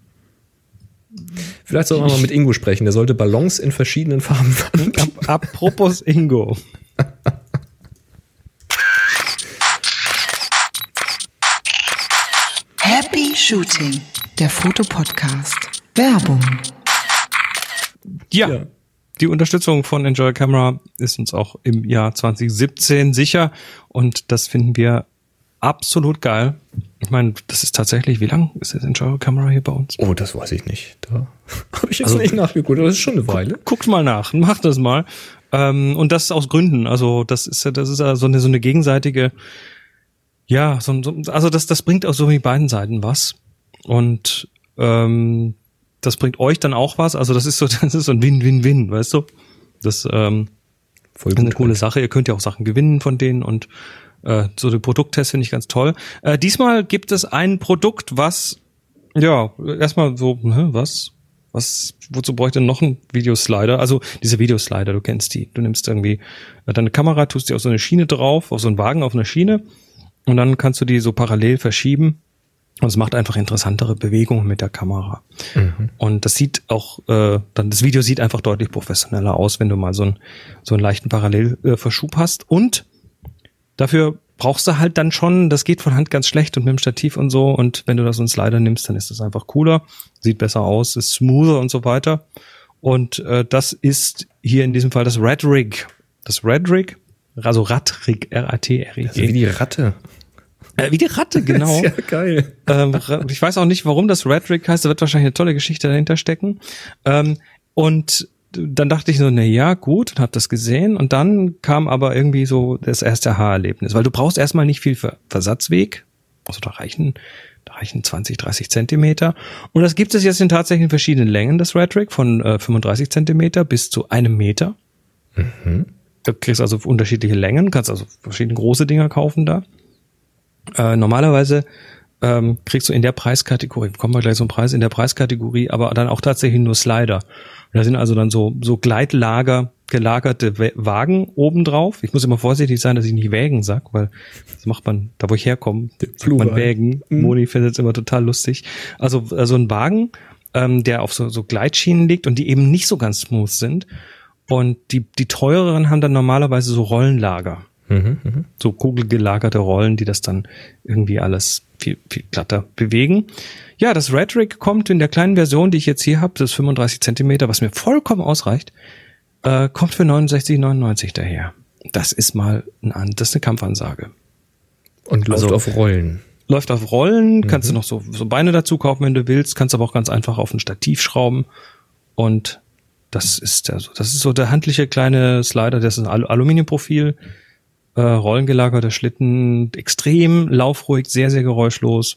Vielleicht sollten wir mal mit Ingo sprechen. Der sollte Ballons in verschiedenen Farben anbieten. Ap- Apropos Ingo. Happy Shooting, der Fotopodcast. Werbung. Ja, Ja. die Unterstützung von Enjoy Camera ist uns auch im Jahr zwanzig siebzehn sicher und das finden wir absolut geil. Ich meine, das ist tatsächlich, wie lang ist das Enjoy Camera hier bei uns? Oh, das weiß ich nicht. Da habe ich jetzt Also- nicht nachgeguckt. Das ist schon eine Weile. Guckt mal nach, macht das mal. Ähm, und das aus Gründen. Also das ist ja, das ist ja so eine so eine gegenseitige, ja, so, so, also das das bringt auch so wie beiden Seiten was. Und ähm, das bringt euch dann auch was. Also das ist so, das ist so ein Win-Win-Win, weißt du? Das ähm, Voll ist eine gut coole halt. Sache. Ihr könnt ja auch Sachen gewinnen von denen und äh, so den Produkttest finde ich ganz toll. Äh, diesmal gibt es ein Produkt, was ja erstmal so, hä, was? Was, wozu bräuchte noch ein Videoslider? Also diese Videoslider, du kennst die. Du nimmst irgendwie deine Kamera, tust die auf so eine Schiene drauf, auf so einen Wagen auf einer Schiene und dann kannst du die so parallel verschieben und es macht einfach interessantere Bewegungen mit der Kamera. Mhm. Und das sieht auch, äh, dann das Video sieht einfach deutlich professioneller aus, wenn du mal so einen so einen leichten Parallelverschub hast. Und dafür brauchst du halt dann schon, das geht von Hand ganz schlecht und mit dem Stativ und so. Und wenn du da so einen Slider nimmst, dann ist das einfach cooler, sieht besser aus, ist smoother und so weiter. Und äh, das ist hier in diesem Fall das Red Rig. Das Red Rig, also Radrig, R A T R I G. Also wie die Ratte. Äh, wie die Ratte, genau. Das ist ja geil. Ähm, ich weiß auch nicht, warum das Red Rig heißt, da wird wahrscheinlich eine tolle Geschichte dahinter stecken. Ähm, und dann dachte ich so, na ja, gut, und hab das gesehen. Und dann kam aber irgendwie so das erste Aha-Erlebnis. Weil du brauchst erstmal nicht viel Ver- Versatzweg. Also da reichen, da reichen zwanzig, dreißig Zentimeter. Und das gibt es jetzt in tatsächlich verschiedenen Längen, das Red Rig, von äh, fünfunddreißig Zentimeter bis zu einem Meter. Mhm. Du kriegst also unterschiedliche Längen, kannst also verschiedene große Dinger kaufen da. Äh, normalerweise ähm, kriegst du in der Preiskategorie, kommen wir gleich zum Preis, in der Preiskategorie, aber dann auch tatsächlich nur Slider. Und da sind also dann so so Gleitlager, gelagerte W- Wagen obendrauf. Ich muss immer vorsichtig sein, dass ich nicht Wägen sag, weil das macht man, da wo ich herkomme, sagt man Wägen. Mhm. Moni findet es immer total lustig. Also also ein Wagen, ähm, der auf so, so Gleitschienen liegt und die eben nicht so ganz smooth sind. Und die die teureren haben dann normalerweise so Rollenlager. Mhm, mh. So kugelgelagerte Rollen, die das dann irgendwie alles viel, viel glatter bewegen. Ja, das Red Rig kommt in der kleinen Version, die ich jetzt hier habe, das ist fünfunddreißig Zentimeter, was mir vollkommen ausreicht, äh, kommt für neunundsechzig neunundneunzig daher. Das ist mal ein, das ist eine Kampfansage. Und läuft also, auf Rollen. Läuft auf Rollen, mhm. Kannst du noch so, so Beine dazu kaufen, wenn du willst, kannst aber auch ganz einfach auf ein Stativ schrauben und das ist also, das ist so der handliche kleine Slider, das ist ein Al- Aluminiumprofil. Äh, rollengelagerter Schlitten, extrem laufruhig, sehr, sehr geräuschlos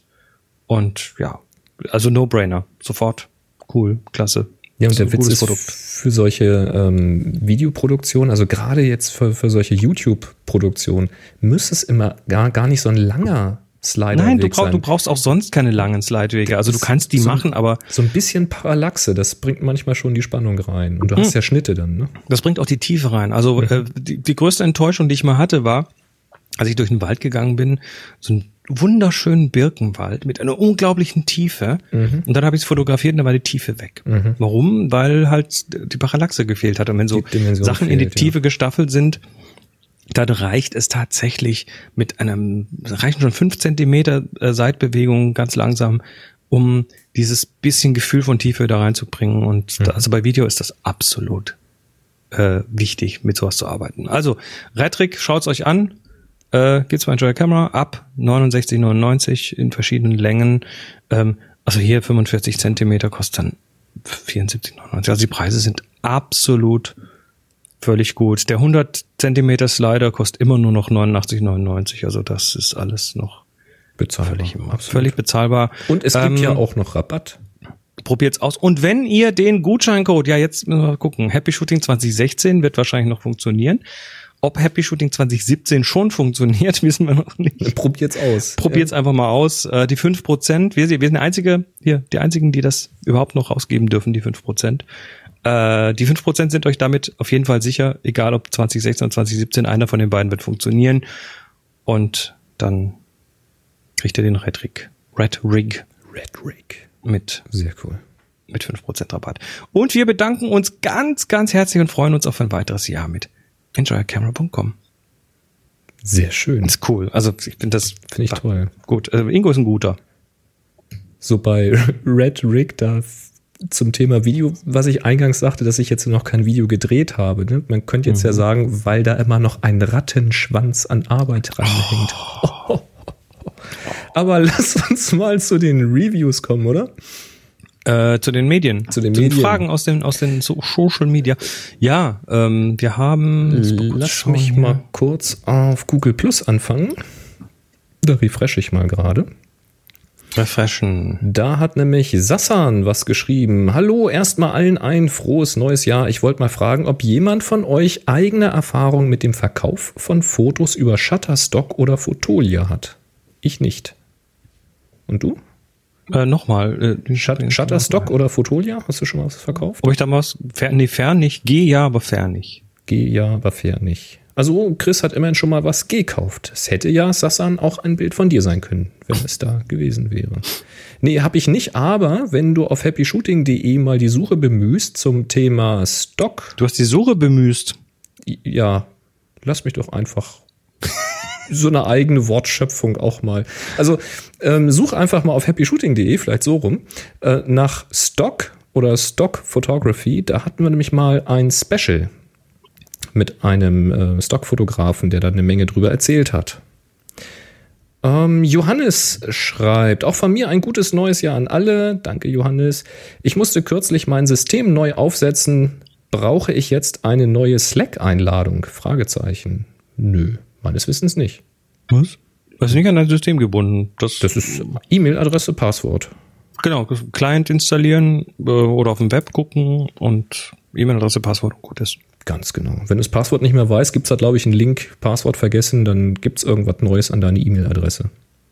und ja, also No-Brainer, sofort, cool, klasse. Ja, und der ein Witz ist Produkt. für solche ähm, Videoproduktionen, also gerade jetzt für, für solche YouTube-Produktionen, müsste es immer gar, gar nicht so ein langer Slider Nein, du, Weg brauch, sein. du brauchst auch sonst keine langen Slidewege. Also du kannst die so, machen, aber so ein bisschen Parallaxe, das bringt manchmal schon die Spannung rein. Und du hast ja Schnitte dann, ne? das bringt auch die Tiefe rein. Also Mhm. äh, die, die größte Enttäuschung, die ich mal hatte, war, als ich durch den Wald gegangen bin, so einen wunderschönen Birkenwald mit einer unglaublichen Tiefe. Mhm. Und dann habe ich es fotografiert und dann war die Tiefe weg. Mhm. Warum? Weil halt die Parallaxe gefehlt hat. Und wenn so Sachen fehlt, in die Tiefe ja. gestaffelt sind, dann reicht es tatsächlich mit einem, reichen schon fünf Zentimeter äh, Seitbewegung ganz langsam, um dieses bisschen Gefühl von Tiefe da reinzubringen. Und mhm. da, also bei Video ist das absolut äh, wichtig, mit sowas zu arbeiten. Also Red Rig, schaut's euch an. Äh, gibt's bei Enjoy Camera ab neunundsechzig neunundneunzig in verschiedenen Längen. Ähm, also hier fünfundvierzig Zentimeter kostet dann vierundsiebzig neunundneunzig. Also die Preise sind absolut völlig gut. Der hundert Zentimeter Slider kostet immer nur noch neunundachtzig neunundneunzig. Also das ist alles noch bezahlbar. Völlig, völlig bezahlbar. Und es ähm, gibt ja auch noch Rabatt. Probiert's aus. Und wenn ihr den Gutscheincode, ja jetzt müssen wir gucken, Happy Shooting zwanzig sechzehn wird wahrscheinlich noch funktionieren. Ob Happy Shooting zwanzig siebzehn schon funktioniert, wissen wir noch nicht. Probiert's aus. Probiert's ja. einfach mal aus. Äh, die fünf Prozent, wir, wir sind die einzige, hier, die einzigen, die das überhaupt noch rausgeben dürfen, die fünf Prozent. Äh, die fünf Prozent sind euch damit auf jeden Fall sicher, egal ob zwanzig sechzehn oder zwanzig siebzehn, einer von den beiden wird funktionieren. Und dann kriegt ihr den Red Rig. Red Rig. Red Rig. Mit. Sehr cool. Mit fünf Prozent Rabatt. Und wir bedanken uns ganz, ganz herzlich und freuen uns auf ein weiteres Jahr mit enjoy camera punkt com. Sehr schön. Das ist cool. Also ich finde das finde ich toll. Gut. Also Ingo ist ein guter. So bei Red Rig, da zum Thema Video, was ich eingangs sagte, dass ich jetzt noch kein Video gedreht habe. Ne? Man könnte jetzt mhm. ja sagen, weil da immer noch ein Rattenschwanz an Arbeit dranhängt. Oh. Oh. Aber lass uns mal zu den Reviews kommen, oder? Äh, zu den Medien. Zu den zu Medien. Den Fragen aus den, aus den Social Media. Ja, ähm, wir haben... Lass mich hier. mal kurz auf Google Plus anfangen. Da refreshe ich mal gerade. Refreshen. Da hat nämlich Sassan was geschrieben. Hallo, erstmal allen ein frohes neues Jahr. Ich wollte mal fragen, ob jemand von euch eigene Erfahrung mit dem Verkauf von Fotos über Shutterstock oder Fotolia hat. Ich nicht. Und du? Äh, nochmal. Äh, Shut- Shutterstock oder Fotolia? Hast du schon mal was verkauft? Ob ich da was? Fern, nee, fern nicht. Geh ja, aber fern nicht. Geh ja, aber fair nicht. Also Chris hat immerhin schon mal was gekauft. Es hätte ja, Sassan, auch ein Bild von dir sein können, wenn es da gewesen wäre. Nee, hab ich nicht, aber wenn du auf happy shooting punkt de mal die Suche bemühst zum Thema Stock. Du hast die Suche bemüßt. Ja, lass mich doch einfach so eine eigene Wortschöpfung auch mal. Also ähm, such einfach mal auf happy shooting punkt de, vielleicht so rum, äh, nach Stock oder Stock Photography. Da hatten wir nämlich mal ein Special mit einem äh, Stockfotografen, der da eine Menge drüber erzählt hat. Ähm, Johannes schreibt, auch von mir ein gutes neues Jahr an alle. Danke, Johannes. Ich musste kürzlich mein System neu aufsetzen. Brauche ich jetzt eine neue Slack-Einladung? Fragezeichen. Nö, meines Wissens nicht. Was? Das ist nicht an dein System gebunden. Das, Das ist E-Mail-Adresse, Passwort. Genau, Client installieren äh, oder auf dem Web gucken und E-Mail-Adresse, Passwort und gut ist. Ganz genau. Wenn du das Passwort nicht mehr weißt, gibt es da, glaube ich, einen Link, Passwort vergessen, dann gibt es irgendwas Neues an deine E-Mail-Adresse.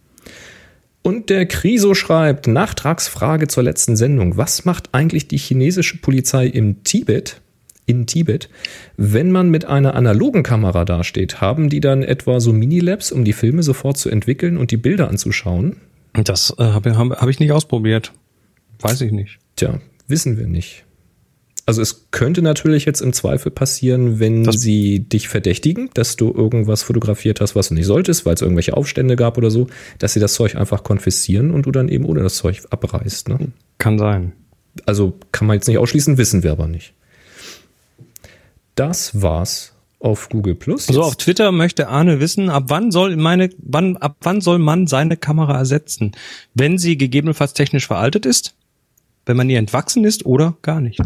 Und der Kriso schreibt, Nachtragsfrage zur letzten Sendung. Was macht eigentlich die chinesische Polizei im Tibet, in Tibet, wenn man mit einer analogen Kamera dasteht? Haben die dann etwa so Minilabs, um die Filme sofort zu entwickeln und die Bilder anzuschauen? Das äh, habe hab, hab ich nicht ausprobiert. Weiß ich nicht. Tja, wissen wir nicht. Also es könnte natürlich jetzt im Zweifel passieren, wenn das sie dich verdächtigen, dass du irgendwas fotografiert hast, was du nicht solltest, weil es irgendwelche Aufstände gab oder so, dass sie das Zeug einfach konfiszieren und du dann eben ohne das Zeug abreißt. Ne? Kann sein. Also kann man jetzt nicht ausschließen, wissen wir aber nicht. Das war's auf Google Plus. So, auf Twitter möchte Arne wissen, ab wann soll meine, wann, ab wann soll man seine Kamera ersetzen? Wenn sie gegebenenfalls technisch veraltet ist, wenn man ihr entwachsen ist oder gar nicht.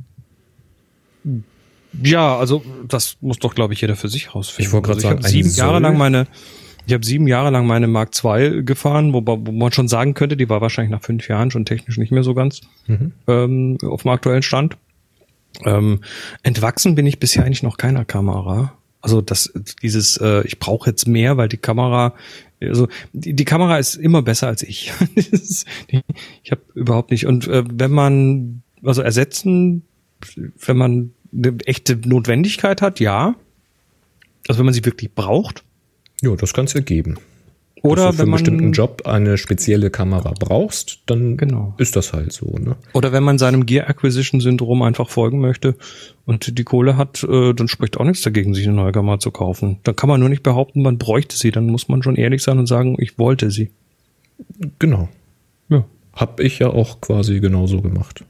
Ja, also das muss doch, glaube ich, jeder für sich rausfinden. Ich wollte gerade also sagen, ich habe sieben ein Jahre Soll? lang meine, ich habe sieben Jahre lang meine Mark zwei gefahren, wo, wo man schon sagen könnte, die war wahrscheinlich nach fünf Jahren schon technisch nicht mehr so ganz Mhm. ähm, auf dem aktuellen Stand. Ähm, entwachsen bin ich bisher eigentlich noch keiner Kamera. Also das, dieses, äh, ich brauche jetzt mehr, weil die Kamera, also die, die Kamera ist immer besser als ich. Ich habe überhaupt nicht. Und äh, wenn man, also ersetzen, wenn man eine echte Notwendigkeit hat, ja. Also wenn man sie wirklich braucht. Ja, das kann es ja geben. Oder Dass du für wenn einen man bestimmten Job eine spezielle Kamera brauchst, dann Genau. ist das halt so. Ne? Oder wenn man seinem Gear Acquisition Syndrom einfach folgen möchte und die Kohle hat, äh, dann spricht auch nichts dagegen, sich eine neue Kamera zu kaufen. Dann kann man nur nicht behaupten, man bräuchte sie. Dann muss man schon ehrlich sein und sagen, ich wollte sie. Genau. Ja. Hab ich ja auch quasi genauso gemacht.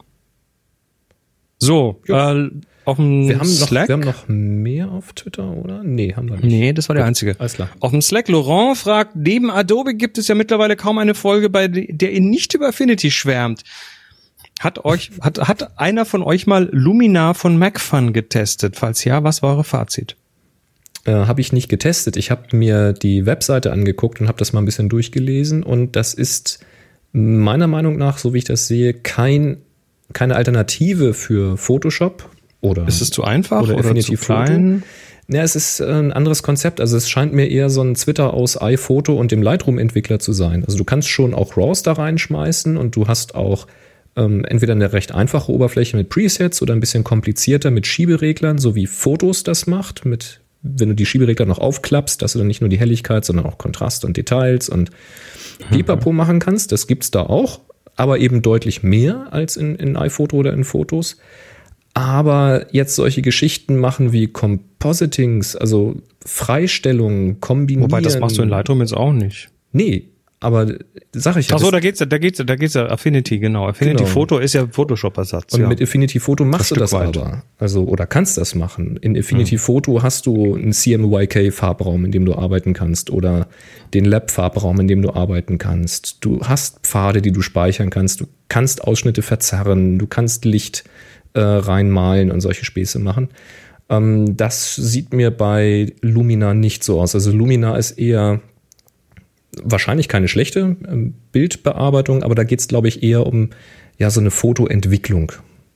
So, äh, auf dem Wir haben, noch, Slack. wir haben noch mehr auf Twitter, oder? Nee, haben wir nicht. Nee, das war der einzige. Alles klar. Auf dem Slack, Laurent fragt, neben Adobe gibt es ja mittlerweile kaum eine Folge, bei der ihr nicht über Affinity schwärmt. Hat euch, hat, hat einer von euch mal Luminar von MacFun getestet? Falls ja, was war eure Fazit? Äh, habe ich nicht getestet. Ich habe mir die Webseite angeguckt und habe das mal ein bisschen durchgelesen. Und das ist meiner Meinung nach, so wie ich das sehe, kein, keine Alternative für Photoshop. Oder, Ist es zu einfach oder, oder, Affinity zu klein? Ja, es ist ein anderes Konzept. Also es scheint mir eher so ein Twitter aus iPhoto und dem Lightroom-Entwickler zu sein. Also du kannst schon auch RAWs da reinschmeißen und du hast auch ähm, entweder eine recht einfache Oberfläche mit Presets oder ein bisschen komplizierter mit Schiebereglern, so wie Fotos das macht, mit, wenn du die Schieberegler noch aufklappst, dass du dann nicht nur die Helligkeit, sondern auch Kontrast und Details und Pipapo machen kannst. Das gibt's da auch, aber eben deutlich mehr als in, in iPhoto oder in Fotos. Aber jetzt solche Geschichten machen wie Compositings, also Freistellungen, kombinieren. Wobei, das machst du in Lightroom jetzt auch nicht. Nee, aber sag ich ja. Ach so, das- da geht's ja, da geht's ja, da geht's ja Affinity, genau. Affinity Genau. Foto ist ja Photoshop-Ersatz. Und ja. mit Affinity Photo machst du Stück das weit. aber. Also, oder kannst das machen. In Affinity Photo hast du einen C M Y K-Farbraum, in dem du arbeiten kannst. Oder den Lab-Farbraum, in dem du arbeiten kannst. Du hast Pfade, die du speichern kannst. Du kannst Ausschnitte verzerren. Du kannst Licht äh, reinmalen und solche Späße machen. Ähm, das sieht mir bei Luminar nicht so aus. Also Luminar ist eher wahrscheinlich keine schlechte ähm, Bildbearbeitung, aber da geht es, glaube ich, eher um ja so eine Fotoentwicklung.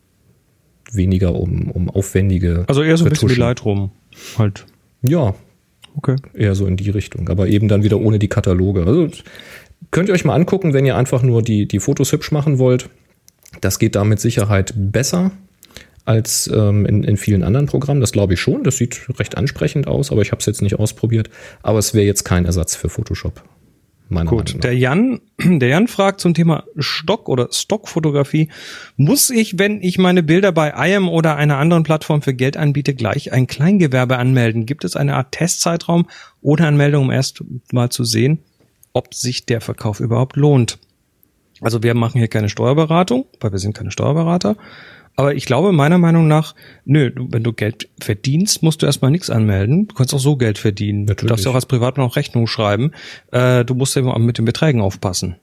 Weniger um, um aufwendige Also eher so ein bisschen wie Retuschen. Lightroom halt. Ja, Okay. eher so in die Richtung, aber eben dann wieder ohne die Kataloge. Also könnt ihr euch mal angucken, wenn ihr einfach nur die, die Fotos hübsch machen wollt. Das geht da mit Sicherheit besser als ähm, in, in vielen anderen Programmen. Das glaube ich schon. Das sieht recht ansprechend aus, aber ich habe es jetzt nicht ausprobiert. Aber es wäre jetzt kein Ersatz für Photoshop. Meiner Meinung Gut, nach. der Jan, der Jan fragt zum Thema Stock- oder Stockfotografie. Muss ich, wenn ich meine Bilder bei I A M oder einer anderen Plattform für Geld anbiete, gleich ein Kleingewerbe anmelden? Gibt es eine Art Testzeitraum oder Anmeldung, um erst mal zu sehen, ob sich der Verkauf überhaupt lohnt? Also wir machen hier keine Steuerberatung, weil wir sind keine Steuerberater. Aber ich glaube, meiner Meinung nach, nö, du, wenn du Geld verdienst, musst du erstmal nichts anmelden. Du kannst auch so Geld verdienen. Natürlich. Du darfst ja auch als Privatmann auch Rechnung schreiben. Äh, du musst ja immer mit den Beträgen aufpassen.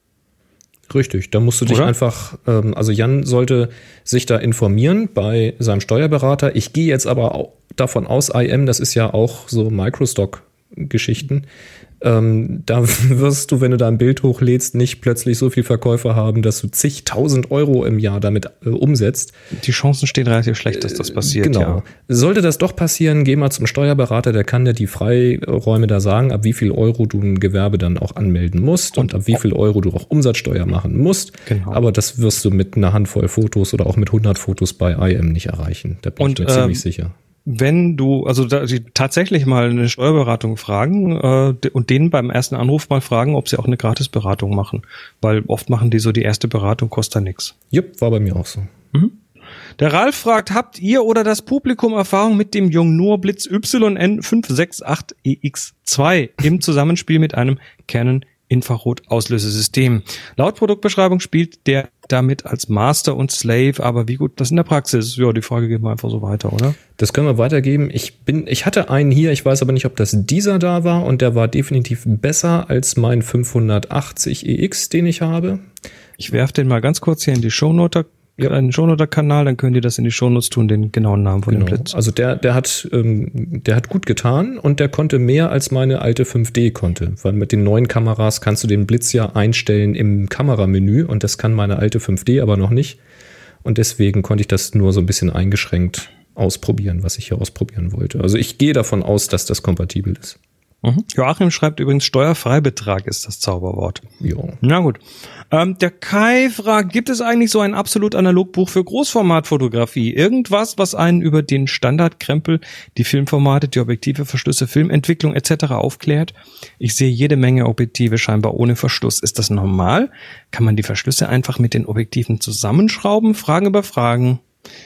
Richtig, da musst du dich Oder? einfach, einfach, ähm, also Jan sollte sich da informieren bei seinem Steuerberater. Ich gehe jetzt aber auch davon aus, I A M, das ist ja auch so Microstock-Geschichten. Ähm, da wirst du, wenn du da ein Bild hochlädst, nicht plötzlich so viel Verkäufer haben, dass du zigtausend Euro im Jahr damit äh, umsetzt. Die Chancen stehen relativ schlecht, dass das passiert. Genau. Ja. Sollte das doch passieren, geh mal zum Steuerberater, der kann dir die Freiräume da sagen, ab wie viel Euro du ein Gewerbe dann auch anmelden musst und, und ab wie viel Euro du auch Umsatzsteuer machen musst. Genau. Aber das wirst du mit einer Handvoll Fotos oder auch mit hundert Fotos bei I A M nicht erreichen. Da bin Und, ich mir ziemlich ähm, sicher. Wenn du, also da, die tatsächlich mal eine Steuerberatung fragen äh, de- und denen beim ersten Anruf mal fragen, ob sie auch eine Gratisberatung machen. Weil oft machen die so, die erste Beratung kostet da nichts. Jupp, war bei mir auch so. Der Ralf fragt, habt ihr oder das Publikum Erfahrung mit dem Yongnuo Blitz Y N fünf sechs acht E X zwei im Zusammenspiel mit einem Canon Infrarot-Auslösesystem? Laut Produktbeschreibung spielt der damit als Master und Slave, aber wie gut das in der Praxis? Ja, die Frage geben wir einfach so weiter, oder? Das können wir weitergeben. Ich bin, ich hatte einen hier, ich weiß aber nicht, ob das dieser da war und der war definitiv besser als mein fünfhundertachtzig E X, den ich habe. Ich werfe den mal ganz kurz hier in die Shownote, Ja. einen Shownote-Kanal, dann könnt ihr das in die Shownotes tun, den genauen Namen von Genau. dem Blitz. Also der, der hat, ähm, der hat gut getan und der konnte mehr als meine alte fünf D konnte, weil mit den neuen Kameras kannst du den Blitz ja einstellen im Kameramenü und das kann meine alte fünf D aber noch nicht und deswegen konnte ich das nur so ein bisschen eingeschränkt ausprobieren, was ich hier ausprobieren wollte. Also ich gehe davon aus, dass das kompatibel ist. Mhm. Joachim schreibt übrigens, Steuerfreibetrag ist das Zauberwort. Ja. Na gut. Ähm, der Kai fragt, gibt es eigentlich so ein absolut Analogbuch für Großformatfotografie? Irgendwas, was einen über den Standardkrempel, die Filmformate, die Objektive, Verschlüsse, Filmentwicklung et cetera aufklärt? Ich sehe jede Menge Objektive scheinbar ohne Verschluss. Ist das normal? Kann man die Verschlüsse einfach mit den Objektiven zusammenschrauben? Fragen über Fragen.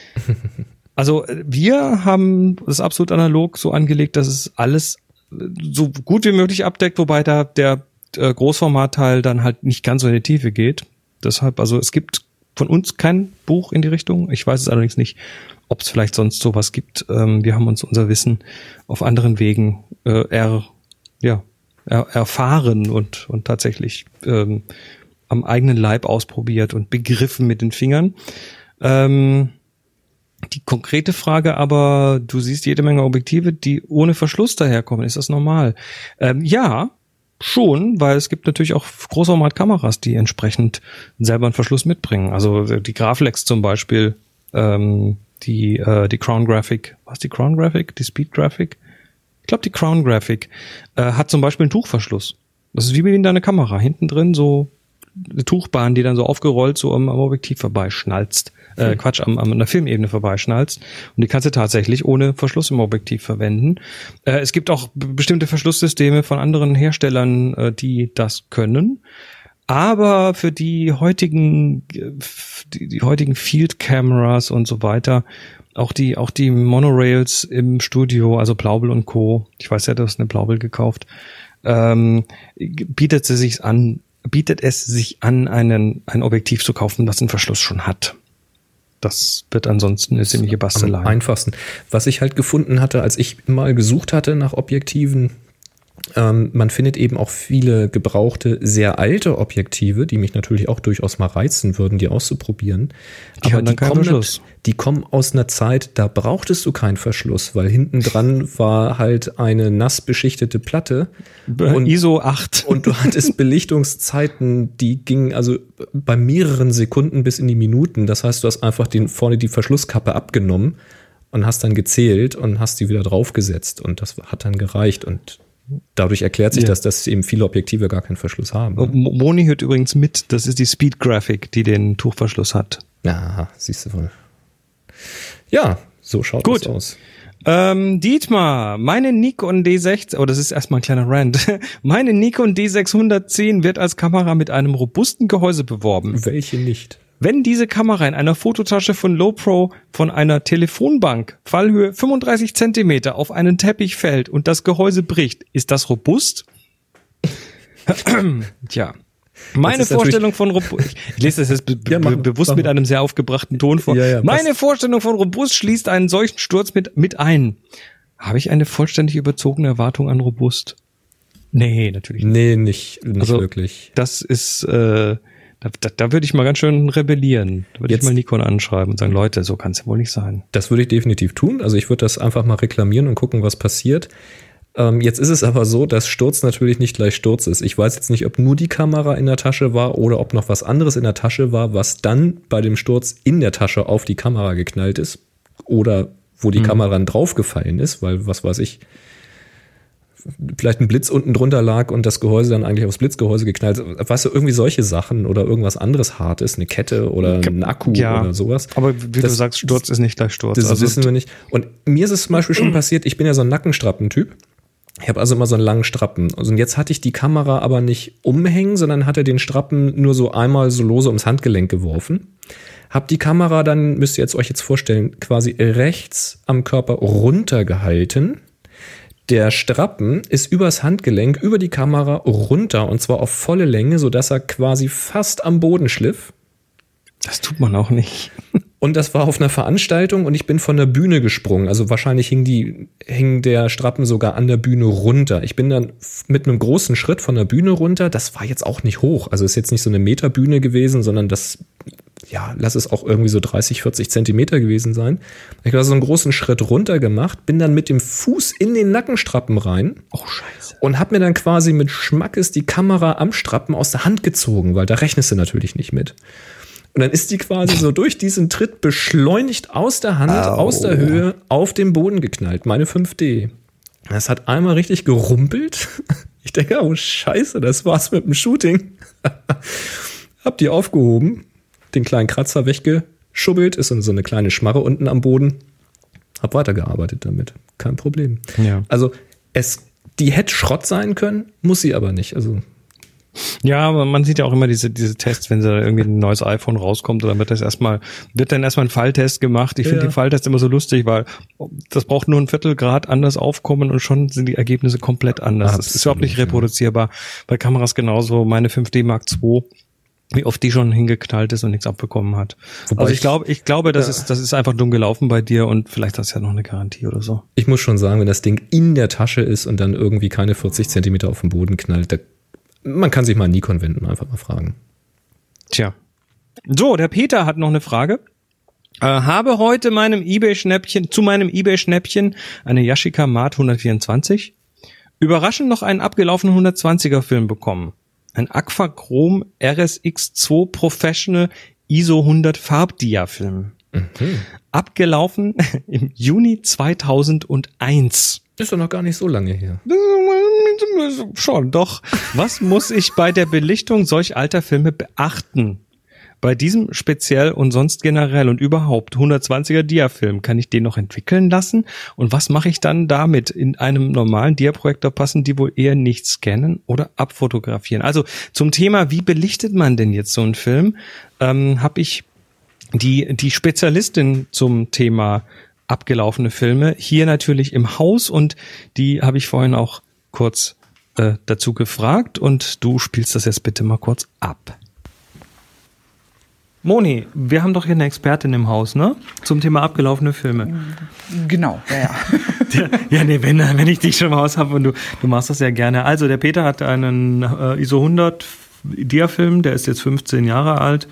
Also wir haben das absolut analog so angelegt, dass es alles so gut wie möglich abdeckt, wobei da der äh, Großformatteil dann halt nicht ganz so in die Tiefe geht. Deshalb, also es gibt von uns kein Buch in die Richtung. Ich weiß es allerdings nicht, ob es vielleicht sonst sowas gibt. Ähm, wir haben uns unser Wissen auf anderen Wegen äh, er, ja, er, erfahren und, und tatsächlich ähm, am eigenen Leib ausprobiert und begriffen mit den Fingern. Ähm, Die konkrete Frage aber, du siehst jede Menge Objektive, die ohne Verschluss daherkommen. Ist das normal? Ähm, ja, schon, weil es gibt natürlich auch Großformatkameras, die entsprechend selber einen Verschluss mitbringen. Also die Graflex zum Beispiel, ähm, die äh, die Crown Graphic, was die Crown Graphic? Die Speed Graphic? Ich glaube, die Crown Graphic äh, hat zum Beispiel einen Tuchverschluss. Das ist wie in deiner Kamera. Hinten drin so eine Tuchbahn, die dann so aufgerollt so am, am Objektiv vorbeischnalzt. Äh, Quatsch, am, am, an der Filmebene vorbeischnalzt. Und die kannst du tatsächlich ohne Verschluss im Objektiv verwenden. Äh, es gibt auch b- bestimmte Verschlusssysteme von anderen Herstellern, äh, die das können. Aber für die heutigen, äh, die, die heutigen Field Cameras und so weiter, auch die, auch die Monorails im Studio, also Blaubill und Co. Ich weiß ja, du hast eine Blaubill gekauft. Ähm, bietet es sich an, bietet es sich an, einen, ein Objektiv zu kaufen, das einen Verschluss schon hat. Das wird ansonsten eine ziemliche Bastelei. Am einfachsten. Was ich halt gefunden hatte, als ich mal gesucht hatte nach Objektiven, Ähm, man findet eben auch viele gebrauchte, sehr alte Objektive, die mich natürlich auch durchaus mal reizen würden, die auszuprobieren. Die Aber haben dann die keinen kommen, Verschluss. die kommen aus einer Zeit, da brauchtest du keinen Verschluss, weil hinten dran war halt eine nass beschichtete Platte. Und, I S O acht. und du hattest Belichtungszeiten, die gingen also bei mehreren Sekunden bis in die Minuten. Das heißt, du hast einfach den, vorne die Verschlusskappe abgenommen und hast dann gezählt und hast die wieder draufgesetzt. Und das hat dann gereicht. Und dadurch erklärt sich Ja. das, dass eben viele Objektive gar keinen Verschluss haben. Mo- Moni hört übrigens mit, das ist die Speed Graphic, die den Tuchverschluss hat. Ja, siehst du wohl. Ja, so schaut Gut. das aus. Ähm, Dietmar, meine Nikon D sechzehn, oh, das ist erstmal ein kleiner Rant. Meine Nikon D sechshundertzehn wird als Kamera mit einem robusten Gehäuse beworben. Welche nicht? Wenn diese Kamera in einer Fototasche von Lowepro von einer Telefonbank Fallhöhe fünfunddreißig Zentimeter auf einen Teppich fällt und das Gehäuse bricht, ist das robust? Tja. Meine ist Vorstellung von robust, ich lese das jetzt be Ja, mach- be bewusst mach mit mal. einem sehr aufgebrachten Ton vor. Ja, ja, Meine passt. Vorstellung von robust schließt einen solchen Sturz mit, mit ein. Habe ich eine vollständig überzogene Erwartung an robust? Nee, natürlich nicht. Nee, nicht, nicht Also, wirklich. Das ist, äh, da, da, da würde ich mal ganz schön rebellieren. Da würde ich Jetzt- mal Nikon anschreiben und sagen, Leute, so kann es ja wohl nicht sein. Das würde ich definitiv tun. Also ich würde das einfach mal reklamieren und gucken, was passiert. Ähm, jetzt ist es aber so, dass Sturz natürlich nicht gleich Sturz ist. Ich weiß jetzt nicht, ob nur die Kamera in der Tasche war oder ob noch was anderes in der Tasche war, was dann bei dem Sturz in der Tasche auf die Kamera geknallt ist. Oder wo die Mhm. Kamera dann draufgefallen ist, weil, was weiß ich, vielleicht ein Blitz unten drunter lag und das Gehäuse dann eigentlich aufs Blitzgehäuse geknallt ist. Weißt du, irgendwie solche Sachen oder irgendwas anderes Hartes, eine Kette oder ein Akku Ja, oder sowas. Aber wie Das- du sagst, Sturz ist nicht gleich Sturz. Das Also, wissen wir nicht. Und mir ist es zum Beispiel schon passiert, ich bin ja so ein Nackenstrappentyp. Ich habe also immer so einen langen Strappen. Also und jetzt hatte ich die Kamera aber nicht umhängen, sondern hatte den Strappen nur so einmal so lose ums Handgelenk geworfen. Hab die Kamera dann, müsst ihr jetzt euch jetzt vorstellen, quasi rechts am Körper runtergehalten. Der Strappen ist übers Handgelenk, über die Kamera runter und zwar auf volle Länge, sodass er quasi fast am Boden schliff. Das tut man auch nicht. Und das war auf einer Veranstaltung und ich bin von der Bühne gesprungen. Also wahrscheinlich hing die, hing der Strappen sogar an der Bühne runter. Ich bin dann mit einem großen Schritt von der Bühne runter. Das war jetzt auch nicht hoch. Also ist jetzt nicht so eine Meterbühne gewesen, sondern das, ja, lass es auch irgendwie so dreißig, vierzig Zentimeter gewesen sein. Ich habe so einen großen Schritt runter gemacht, bin dann mit dem Fuß in den Nackenstrappen rein. Oh, scheiße. Und hab mir dann quasi mit Schmackes die Kamera am Strappen aus der Hand gezogen, weil da rechnest du natürlich nicht mit. Und dann ist die quasi so durch diesen Tritt beschleunigt aus der Hand, Au. aus der Höhe, auf den Boden geknallt. Meine fünf D. Das hat einmal richtig gerumpelt. Ich denke, oh Scheiße, das war's mit dem Shooting. Hab die aufgehoben, den kleinen Kratzer weggeschubbelt, ist so eine kleine Schmarre unten am Boden. Hab weitergearbeitet damit. Kein Problem. Ja. Also es, die hätte Schrott sein können, muss sie aber nicht. Also Ja, aber man sieht ja auch immer diese, diese Tests, wenn da irgendwie ein neues iPhone rauskommt, oder wird das erstmal, wird dann erstmal ein Falltest gemacht. Ich finde Ja. die Falltests immer so lustig, weil das braucht nur ein Viertelgrad anders aufkommen und schon sind die Ergebnisse komplett anders. Das ist Absolut, überhaupt nicht ja. reproduzierbar. Bei Kameras genauso, meine fünf D Mark zwei, wie oft die schon hingeknallt ist und nichts abbekommen hat. Wobei also ich ich- glaube, ich glaube, das Ja. ist, das ist einfach dumm gelaufen bei dir und vielleicht hast du ja noch eine Garantie oder so. ich muss schon sagen, wenn das Ding in der Tasche ist und dann irgendwie keine vierzig Zentimeter auf den Boden knallt, da, man kann sich mal an Nikon wenden, einfach mal fragen. Tja. So, der Peter hat noch eine Frage. Äh, habe heute meinem eBay-Schnäppchen, zu meinem eBay-Schnäppchen eine Yashica Mate hundertvierundzwanzig überraschend noch einen abgelaufenen hundertzwanziger Film bekommen. Ein Aquachrom R S X zwei Professional I S O hundert Farbdia-Film. Abgelaufen im Juni zweitausendeins. Ist doch noch gar nicht so lange her. Schon, doch. Was muss ich bei der Belichtung solch alter Filme beachten? Bei diesem speziell und sonst generell und überhaupt hundertzwanziger Dia-Film, kann ich den noch entwickeln lassen? Und was mache ich dann damit? In einem normalen Dia-Projektor passen die wohl eher nicht scannen oder abfotografieren? Also zum Thema, wie belichtet man denn jetzt so einen Film, ähm, habe ich die, die Spezialistin zum Thema abgelaufene Filme hier natürlich im Haus und die habe ich vorhin auch kurz äh, dazu gefragt und du spielst das jetzt bitte mal kurz ab. Moni, wir haben doch hier eine Expertin im Haus, ne? Zum Thema abgelaufene Filme. Genau, ja, ja. Ja, nee, wenn, wenn ich dich schon im Haus habe und du, du machst das ja gerne. Also, der Peter hat einen äh, I S O hundert Diafilm, der ist jetzt fünfzehn Jahre alt.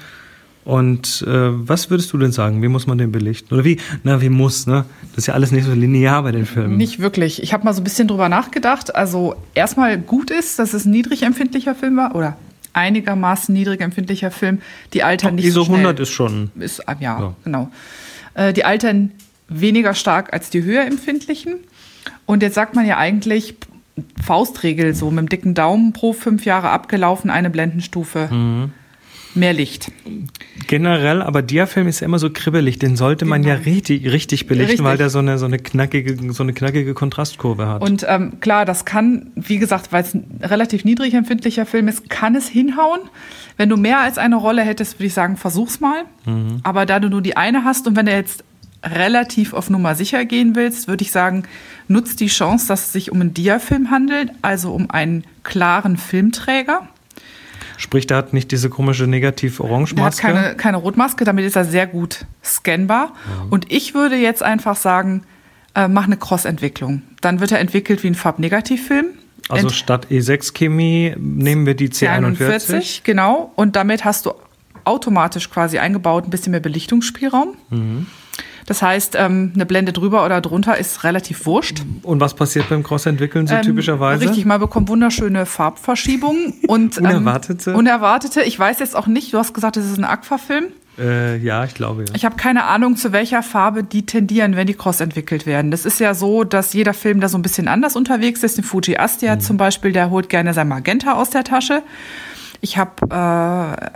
Und äh, was würdest du denn sagen? Wie muss man den belichten? Oder wie? Na, wie muss, ne? Das ist ja alles nicht so linear bei den Filmen. Nicht wirklich. Ich habe mal so ein bisschen drüber nachgedacht. Also, erstmal gut ist, dass es ein niedrig empfindlicher Film war, oder einigermaßen niedrig empfindlicher Film, die altern nicht I S O so schnell. hundert ist schon. Ist, ja, ja, genau. Äh, die altern weniger stark als die höher empfindlichen. Und jetzt sagt man ja eigentlich, Faustregel, so mit dem dicken Daumen pro fünf Jahre abgelaufen, eine Blendenstufe, mhm. mehr Licht. Generell, aber Diafilm ist ja immer so kribbelig, den sollte man genau. ja richtig, richtig belichten, richtig. Weil der so eine, so eine knackige, so eine knackige Kontrastkurve hat. Und ähm, klar, das kann, wie gesagt, weil es ein relativ niedrig empfindlicher Film ist, kann es hinhauen. Wenn du mehr als eine Rolle hättest, würde ich sagen, versuch's mal. Mhm. Aber da du nur die eine hast und wenn du jetzt relativ auf Nummer sicher gehen willst, würde ich sagen, nutz die Chance, dass es sich um einen Diafilm handelt, also um einen klaren Filmträger. Sprich, der hat nicht diese komische Negativ-Orange-Maske? Der hat keine, keine Rotmaske, damit ist er sehr gut scannbar. Ja. Und ich würde jetzt einfach sagen, äh, mach eine Cross-Entwicklung. Dann wird er entwickelt wie ein Farbnegativfilm. Also Ent- statt E sechs Chemie nehmen wir die C einundvierzig. C einundvierzig, genau. Und damit hast du automatisch quasi eingebaut ein bisschen mehr Belichtungsspielraum. Mhm. Das heißt, ähm, eine Blende drüber oder drunter ist relativ wurscht. Und was passiert beim Cross-Entwickeln so ähm, typischerweise? Richtig, man bekommt wunderschöne Farbverschiebungen. Und, ähm, unerwartete? Unerwartete. Ich weiß jetzt auch nicht, du hast gesagt, das ist ein Aquafilm. Äh, ja, ich glaube, ja. Ich habe keine Ahnung, zu welcher Farbe die tendieren, wenn die cross-entwickelt werden. Das ist ja so, dass jeder Film da so ein bisschen anders unterwegs ist. Den Fuji Astia mhm. zum Beispiel, der holt gerne sein Magenta aus der Tasche. Ich habe... Äh,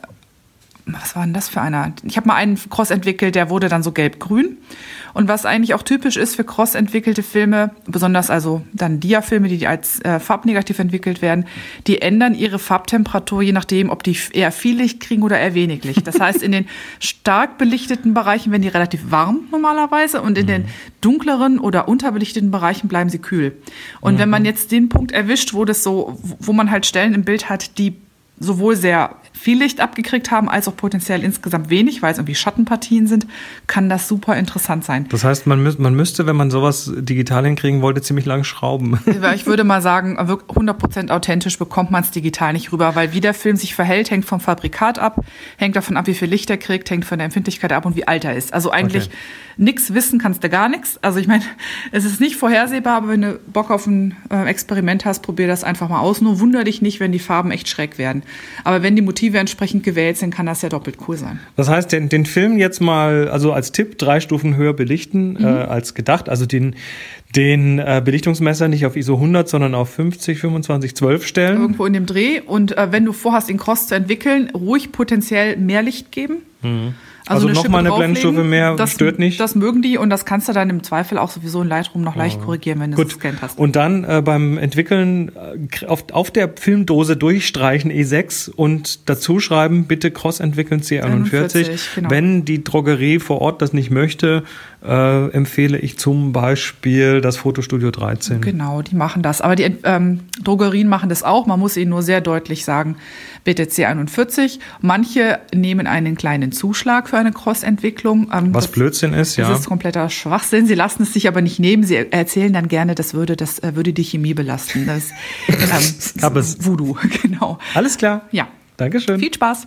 was war denn das für einer? Ich habe mal einen Cross entwickelt, der wurde dann so gelb-grün. Und was eigentlich auch typisch ist für Cross entwickelte Filme, besonders also dann Dia-Filme, die als äh, farbnegativ entwickelt werden, die ändern ihre Farbtemperatur, je nachdem, ob die eher viel Licht kriegen oder eher wenig Licht. Das heißt, in den stark belichteten Bereichen werden die relativ warm normalerweise und in mhm. den dunkleren oder unterbelichteten Bereichen bleiben sie kühl. Und mhm. wenn man jetzt den Punkt erwischt, wo das so, wo man halt Stellen im Bild hat, die sowohl sehr viel Licht abgekriegt haben, als auch potenziell insgesamt wenig, weil es irgendwie Schattenpartien sind, kann das super interessant sein. Das heißt, man, müß, man müsste, wenn man sowas digital hinkriegen wollte, ziemlich lang schrauben. Ich würde mal sagen, hundert Prozent authentisch bekommt man es digital nicht rüber, weil wie der Film sich verhält, hängt vom Fabrikat ab, hängt davon ab, wie viel Licht er kriegt, hängt von der Empfindlichkeit ab und wie alt er ist. Also eigentlich okay. Nix wissen kannst du gar nichts. Also ich meine, es ist nicht vorhersehbar, aber wenn du Bock auf ein äh, Experiment hast, probier das einfach mal aus. Nur wunder dich nicht, wenn die Farben echt schräg werden. Aber wenn die Motive entsprechend gewählt sind, kann das ja doppelt cool sein. Das heißt, den, den Film jetzt mal, also als Tipp, drei Stufen höher belichten mhm. äh, als gedacht. Also den, den äh, Belichtungsmesser nicht auf I S O hundert, sondern auf fünfzig, fünfundzwanzig, zwölf stellen. Irgendwo in dem Dreh. Und äh, wenn du vorhast, den Cross zu entwickeln, ruhig potenziell mehr Licht geben. Mhm. Also, also nochmal eine Blendenstufe mehr, das, stört nicht? Das mögen die und das kannst du dann im Zweifel auch sowieso in Lightroom noch leicht oh. korrigieren, wenn du es gescannt hast. Und dann äh, beim Entwickeln äh, auf, auf der Filmdose durchstreichen E sechs und dazu schreiben, bitte Cross entwickeln C einundvierzig. einundvierzig genau. Wenn die Drogerie vor Ort das nicht möchte, äh, empfehle ich zum Beispiel das Fotostudio dreizehn. Genau, die machen das. Aber die ähm, Drogerien machen das auch. Man muss ihnen nur sehr deutlich sagen, bitte C einundvierzig. Manche nehmen einen kleinen Zuschlag für eine Cross-Entwicklung. Ähm, Was das, Blödsinn ist, ja. Das ist kompletter Schwachsinn. Sie lassen es sich aber nicht nehmen. Sie erzählen dann gerne, das würde, das äh, würde die Chemie belasten. Das ähm, aber es Voodoo, genau. Alles klar. Ja. Dankeschön. Viel Spaß.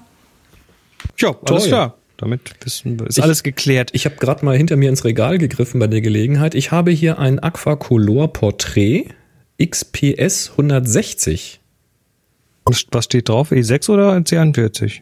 Ja, alles Toll. Klar. Damit ist ich, alles geklärt. Ich habe gerade mal hinter mir ins Regal gegriffen bei der Gelegenheit. Ich habe hier ein Aquacolor Portrait X P S hundertsechzig. Was steht drauf? E sechs oder C einundvierzig?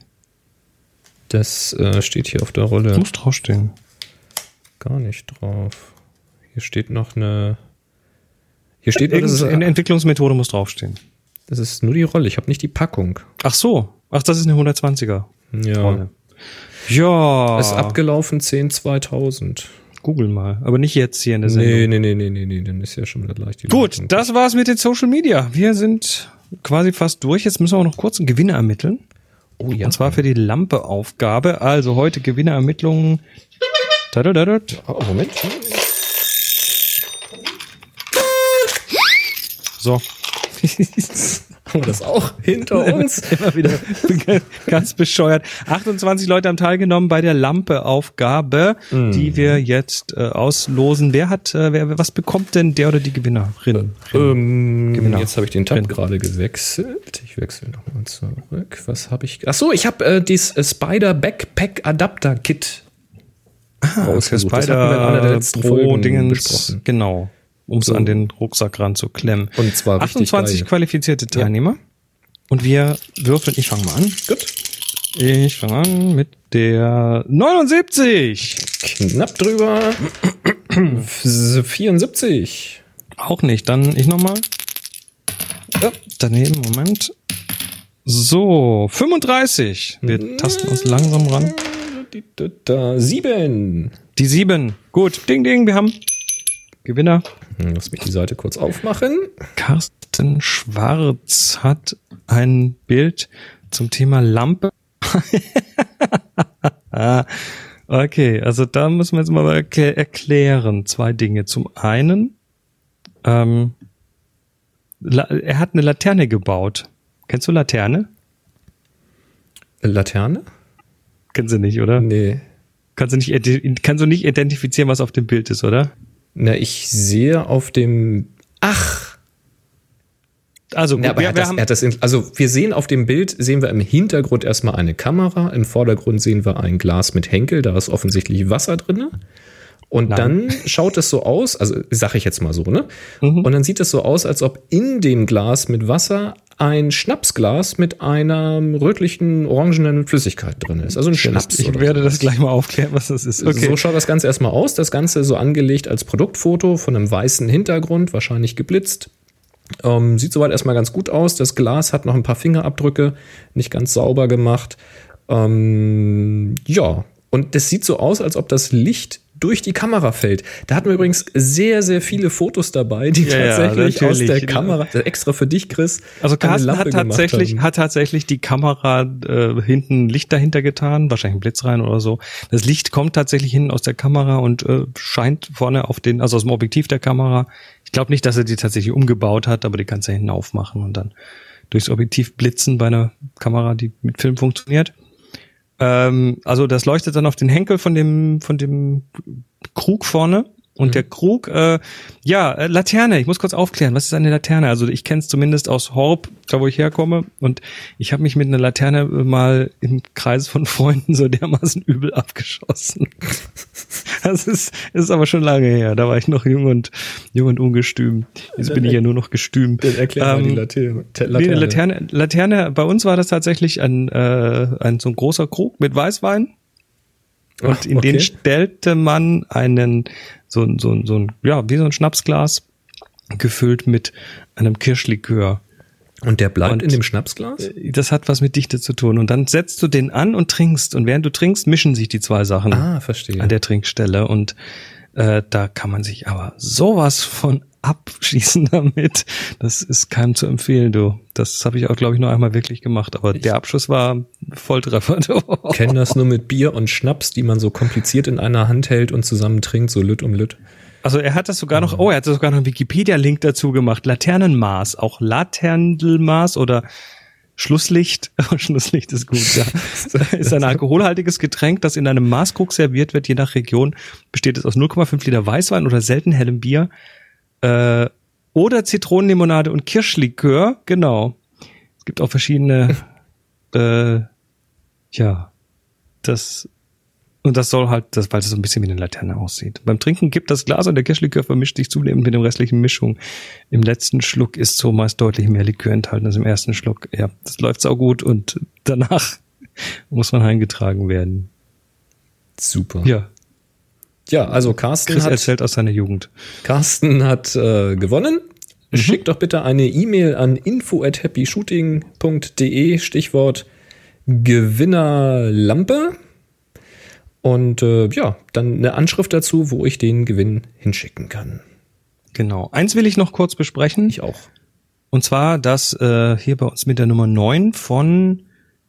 Das äh, steht hier auf der Rolle. Das muss draufstehen. Gar nicht drauf. Hier steht noch eine... Hier steht nur, das ist eine Entwicklungsmethode muss draufstehen. Das ist nur die Rolle. Ich habe nicht die Packung. Ach so. Ach, das ist eine hundertzwanziger. Ja. Rolle. Ja. Das ist abgelaufen zehn zweitausend. Google mal. Aber nicht jetzt hier in der Sendung. Nee, nee, nee, nee, nee, nee. Dann ist ja schon wieder leicht. Die Gut, Leitung. Das war's mit den Social Media. Wir sind quasi fast durch. Jetzt müssen wir auch noch kurz einen Gewinner ermitteln. Oh ja. Und zwar für die Lampe-Aufgabe. Also heute Gewinnerermittlungen. Oh, Moment. So. Haben wir das auch hinter uns? Immer wieder ganz bescheuert. achtundzwanzig Leute haben teilgenommen bei der Lampe-Aufgabe, mm. die wir jetzt äh, auslosen. Wer hat, äh, wer, was bekommt denn der oder die Gewinnerin? Ähm, Gewinner. Jetzt habe ich den Tab Rin. gerade gewechselt. Ich wechsle nochmal zurück. Was habe ich? Ach so, ich habe äh, das äh, Spider Backpack Adapter Kit ah, rausgesucht. Spider das hatten wir in einer der letzten Pro Folgen Dingens, besprochen. Genau. Um es so. an den Rucksack ranzuklemmen. Und zwar achtundzwanzig geil. qualifizierte Teilnehmer. Ja. Und wir würfeln, ich fange mal an. Gut. Ich fange an mit der neunundsiebzig. Knapp drüber. vierundsiebzig. Auch nicht. Dann ich nochmal. Ja, daneben, Moment. So, fünfunddreißig. Wir tasten uns langsam ran. Sieben. Die sieben. Gut. Ding, ding. Wir haben Gewinner. Lass mich die Seite kurz aufmachen. Carsten Schwarz hat ein Bild zum Thema Lampe. Okay, also da müssen wir jetzt mal erklä- erklären. Zwei Dinge. Zum einen, ähm, la- er hat eine Laterne gebaut. Kennst du Laterne? Laterne? Kennst du nicht, oder? Nee. Kannst du nicht, ident- kannst du nicht identifizieren, was auf dem Bild ist, oder? Na, ich sehe auf dem... Ach! Also, gut, ja, aber wir, er hat wir das, haben, er hat das, also wir sehen auf dem Bild, sehen wir im Hintergrund erstmal eine Kamera, im Vordergrund sehen wir ein Glas mit Henkel, da ist offensichtlich Wasser drin. Und Nein. dann schaut es so aus, also sag ich jetzt mal so, ne? Mhm. Und dann sieht es so aus, als ob in dem Glas mit Wasser ein Schnapsglas mit einer rötlichen, orangenen Flüssigkeit drin ist. Also ein Schnaps. Ich werde so. das gleich mal aufklären, was das ist. Okay. So schaut das Ganze erstmal aus. Das Ganze so angelegt als Produktfoto von einem weißen Hintergrund, wahrscheinlich geblitzt. Ähm, sieht soweit erstmal ganz gut aus. Das Glas hat noch ein paar Fingerabdrücke, nicht ganz sauber gemacht. Ähm, ja, und das sieht so aus, als ob das Licht durch die Kamera fällt. Da hatten wir übrigens sehr, sehr viele Fotos dabei, die ja, tatsächlich ja, aus der Kamera, extra für dich, Chris, also Carsten hat tatsächlich, hat tatsächlich die Kamera äh, hinten Licht dahinter getan, wahrscheinlich ein Blitz rein oder so. Das Licht kommt tatsächlich hinten aus der Kamera und äh, scheint vorne auf den, also aus dem Objektiv der Kamera. Ich glaube nicht, dass er die tatsächlich umgebaut hat, aber die kannst du hinten aufmachen und dann durchs Objektiv blitzen bei einer Kamera, die mit Film funktioniert. Ähm, also das leuchtet dann auf den Henkel von dem von dem Krug vorne und mhm. der Krug, äh, ja, äh, Laterne, ich muss kurz aufklären, was ist eine Laterne? Also ich kenne es zumindest aus Horb, da wo ich herkomme, und ich habe mich mit einer Laterne mal im Kreis von Freunden so dermaßen übel abgeschossen. Das ist, ist aber schon lange her, da war ich noch jung und jung und ungestüm. Jetzt bin ich ja nur noch gestüm. Dann erklär ähm, mal die Laterne. Laterne. Laterne. Laterne, bei uns war das tatsächlich ein, äh, ein so ein großer Krug mit Weißwein. Und Ach, in okay. den stellte man einen, so, so, so ein, ja, wie so ein Schnapsglas, gefüllt mit einem Kirschlikör. Und der bleibt und in dem Schnapsglas? Das hat was mit Dichte zu tun. Und dann setzt du den an und trinkst. Und während du trinkst, mischen sich die zwei Sachen ah, verstehe. an der Trinkstelle. Und äh, da kann man sich aber sowas von abschießen damit. Das ist keinem zu empfehlen, du. Das habe ich auch, glaube ich, nur einmal wirklich gemacht. Aber ich der Abschuss war Volltreffer. Ich kenne das nur mit Bier und Schnaps, die man so kompliziert in einer Hand hält und zusammen trinkt, so Lütt um Lütt. Also er hat das sogar noch, oh, er hat sogar noch einen Wikipedia-Link dazu gemacht. Laternenmaß, auch Laterndelmaß oder Schlusslicht. Schlusslicht ist gut, ja. Ist ein alkoholhaltiges Getränk, das in einem Maßkrug serviert wird. Je nach Region besteht es aus null Komma fünf Liter Weißwein oder selten hellem Bier. Äh, oder Zitronenlimonade und Kirschlikör, genau. Es gibt auch verschiedene, äh, ja, das, und das soll halt, das, weil es so ein bisschen wie eine Laterne aussieht. Beim Trinken gibt das Glas und der Kirschlikör vermischt sich zunehmend mit dem restlichen Mischung. Im letzten Schluck ist so meist deutlich mehr Likör enthalten als im ersten Schluck. Ja, das läuft saugut und danach muss man heimgetragen werden. Super. Ja. Ja, also Carsten Chris hat, erzählt aus seiner Jugend. Carsten hat äh, gewonnen. Mhm. Schickt doch bitte eine E-Mail an info at happy shooting punkt de, Stichwort Gewinnerlampe. Und äh, ja, dann eine Anschrift dazu, wo ich den Gewinn hinschicken kann. Genau. Eins will ich noch kurz besprechen. Ich auch. Und zwar das äh, hier bei uns mit der Nummer neun von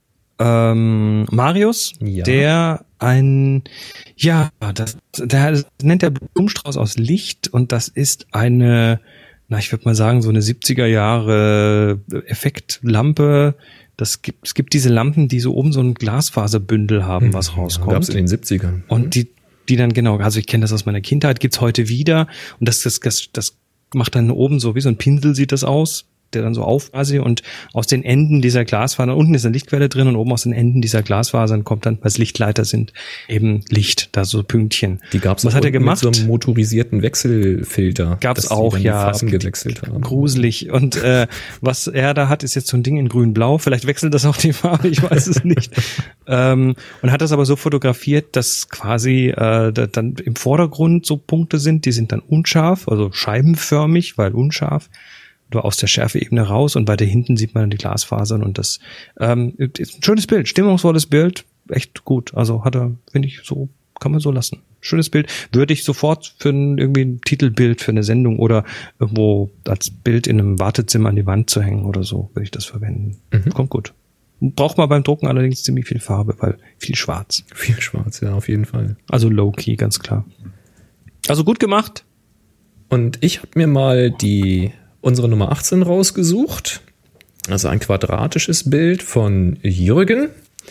ähm, Marius, ja. der ein, ja, das, der nennt der Blumenstrauß aus Licht und das ist eine na, ich würde mal sagen, so eine siebziger Jahre Effektlampe. Das gibt, es gibt diese Lampen, die so oben so ein Glasfaserbündel haben, was rauskommt. Gab's in den siebzigern. Und die, die dann genau, also ich kenne das aus meiner Kindheit, gibt's heute wieder. Und das, das, das, das macht dann oben so, wie so ein Pinsel sieht das aus, der dann so auf quasi, und aus den Enden dieser Glasfasern, unten ist eine Lichtquelle drin und oben aus den Enden dieser Glasfasern kommt dann, weil es Lichtleiter sind, eben Licht, da so Pünktchen. Die gab's Was auch hat er gemacht? Mit so einem motorisierten Wechselfilter. Gab's dass die auch, dann ja. Die Farben gewechselt haben. Gruselig. Und äh, was er da hat, ist jetzt so ein Ding in grün-blau. Vielleicht wechselt das auch die Farbe, ich weiß es nicht. ähm, und hat das aber so fotografiert, dass quasi äh, da, dann im Vordergrund so Punkte sind, die sind dann unscharf, also scheibenförmig, weil unscharf. Oder aus der Schärfeebene raus, und weiter hinten sieht man dann die Glasfasern, und das ähm, ist ein schönes Bild, stimmungsvolles Bild, echt gut. Also hat er, finde ich, so, kann man so lassen. Schönes Bild. Würde ich sofort für ein, irgendwie ein Titelbild für eine Sendung oder irgendwo als Bild in einem Wartezimmer an die Wand zu hängen oder so, würde ich das verwenden. Mhm. Kommt gut. Braucht man beim Drucken allerdings ziemlich viel Farbe, weil viel schwarz. Viel schwarz, ja, auf jeden Fall. Also low-key, ganz klar. Also gut gemacht. Und ich habe mir mal die unsere Nummer achtzehn rausgesucht. Also ein quadratisches Bild von Jürgen.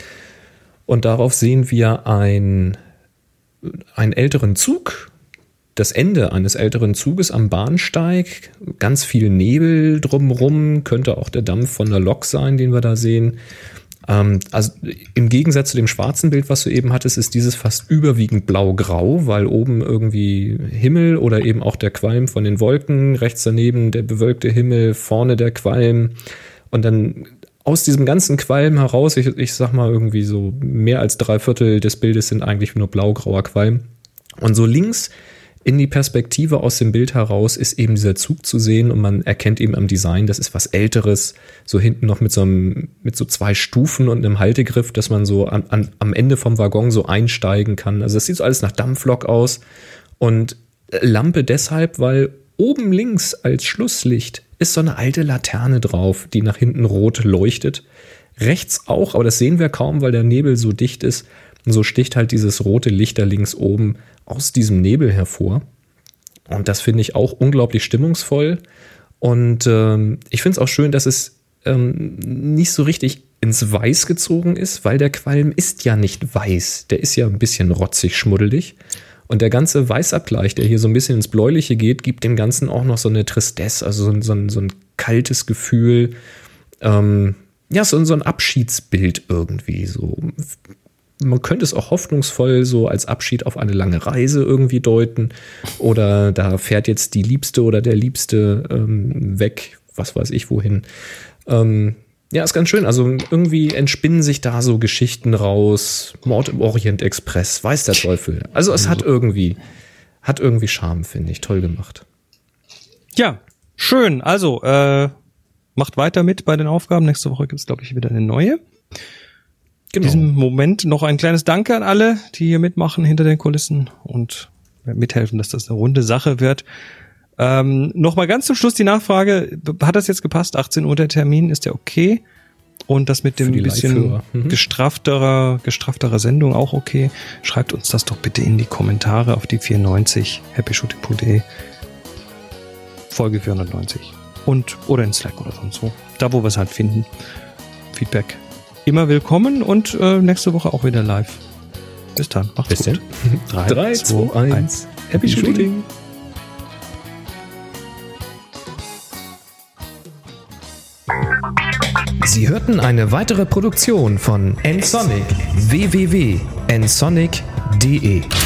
Und darauf sehen wir ein, einen älteren Zug, das Ende eines älteren Zuges am Bahnsteig, ganz viel Nebel drumherum, könnte auch der Dampf von der Lok sein, den wir da sehen. Ähm, also im Gegensatz zu dem schwarzen Bild, was du eben hattest, ist dieses fast überwiegend blau-grau, weil oben irgendwie Himmel oder eben auch der Qualm von den Wolken, rechts daneben der bewölkte Himmel, vorne der Qualm, und dann aus diesem ganzen Qualm heraus, ich, ich sag mal irgendwie so mehr als drei Viertel des Bildes sind eigentlich nur blau-grauer Qualm, und so links in die Perspektive aus dem Bild heraus ist eben dieser Zug zu sehen, und man erkennt eben am Design, das ist was Älteres, so hinten noch mit so einem, mit so zwei Stufen und einem Haltegriff, dass man so an, an, am Ende vom Waggon so einsteigen kann. Also das sieht so alles nach Dampflok aus, und Lampe deshalb, weil oben links als Schlusslicht ist so eine alte Laterne drauf, die nach hinten rot leuchtet. Rechts auch, aber das sehen wir kaum, weil der Nebel so dicht ist. Und so sticht halt dieses rote Licht da links oben aus diesem Nebel hervor. Und das finde ich auch unglaublich stimmungsvoll. Und ähm, ich finde es auch schön, dass es ähm, nicht so richtig ins Weiß gezogen ist, weil der Qualm ist ja nicht weiß. Der ist ja ein bisschen rotzig, schmuddelig. Und der ganze Weißabgleich, der hier so ein bisschen ins Bläuliche geht, gibt dem Ganzen auch noch so eine Tristesse, also so, so, ein, so ein kaltes Gefühl. Ähm, ja, so, so ein Abschiedsbild irgendwie so. Man könnte es auch hoffnungsvoll so als Abschied auf eine lange Reise irgendwie deuten. Oder da fährt jetzt die Liebste oder der Liebste ähm, weg, was weiß ich wohin. Ähm, ja, ist ganz schön. Also irgendwie entspinnen sich da so Geschichten raus. Mord im Orient Express, weiß der Teufel. Also es hat irgendwie, hat irgendwie Charme, finde ich. Toll gemacht. Ja, schön. Also, äh, macht weiter mit bei den Aufgaben. Nächste Woche gibt es, glaube ich, wieder eine neue. In Genau. diesem Moment noch ein kleines Danke an alle, die hier mitmachen hinter den Kulissen und mithelfen, dass das eine runde Sache wird. Ähm, Nochmal ganz zum Schluss die Nachfrage, hat das jetzt gepasst? achtzehn Uhr der Termin, ist der okay? Und das mit dem bisschen mhm. gestrafterer, gestrafterer Sendung auch okay? Schreibt uns das doch bitte in die Kommentare auf die vierundneunzig happy shooting punkt de Folge vierhundertneunzig und oder in Slack oder sonst wo. Da, wo wir es halt finden. Feedback immer willkommen, und äh, nächste Woche auch wieder live. Bis dann. Macht's Bis gut. drei, zwei, eins Happy Shooting. Sie hörten eine weitere Produktion von nsonic. w w w punkt nsonic punkt de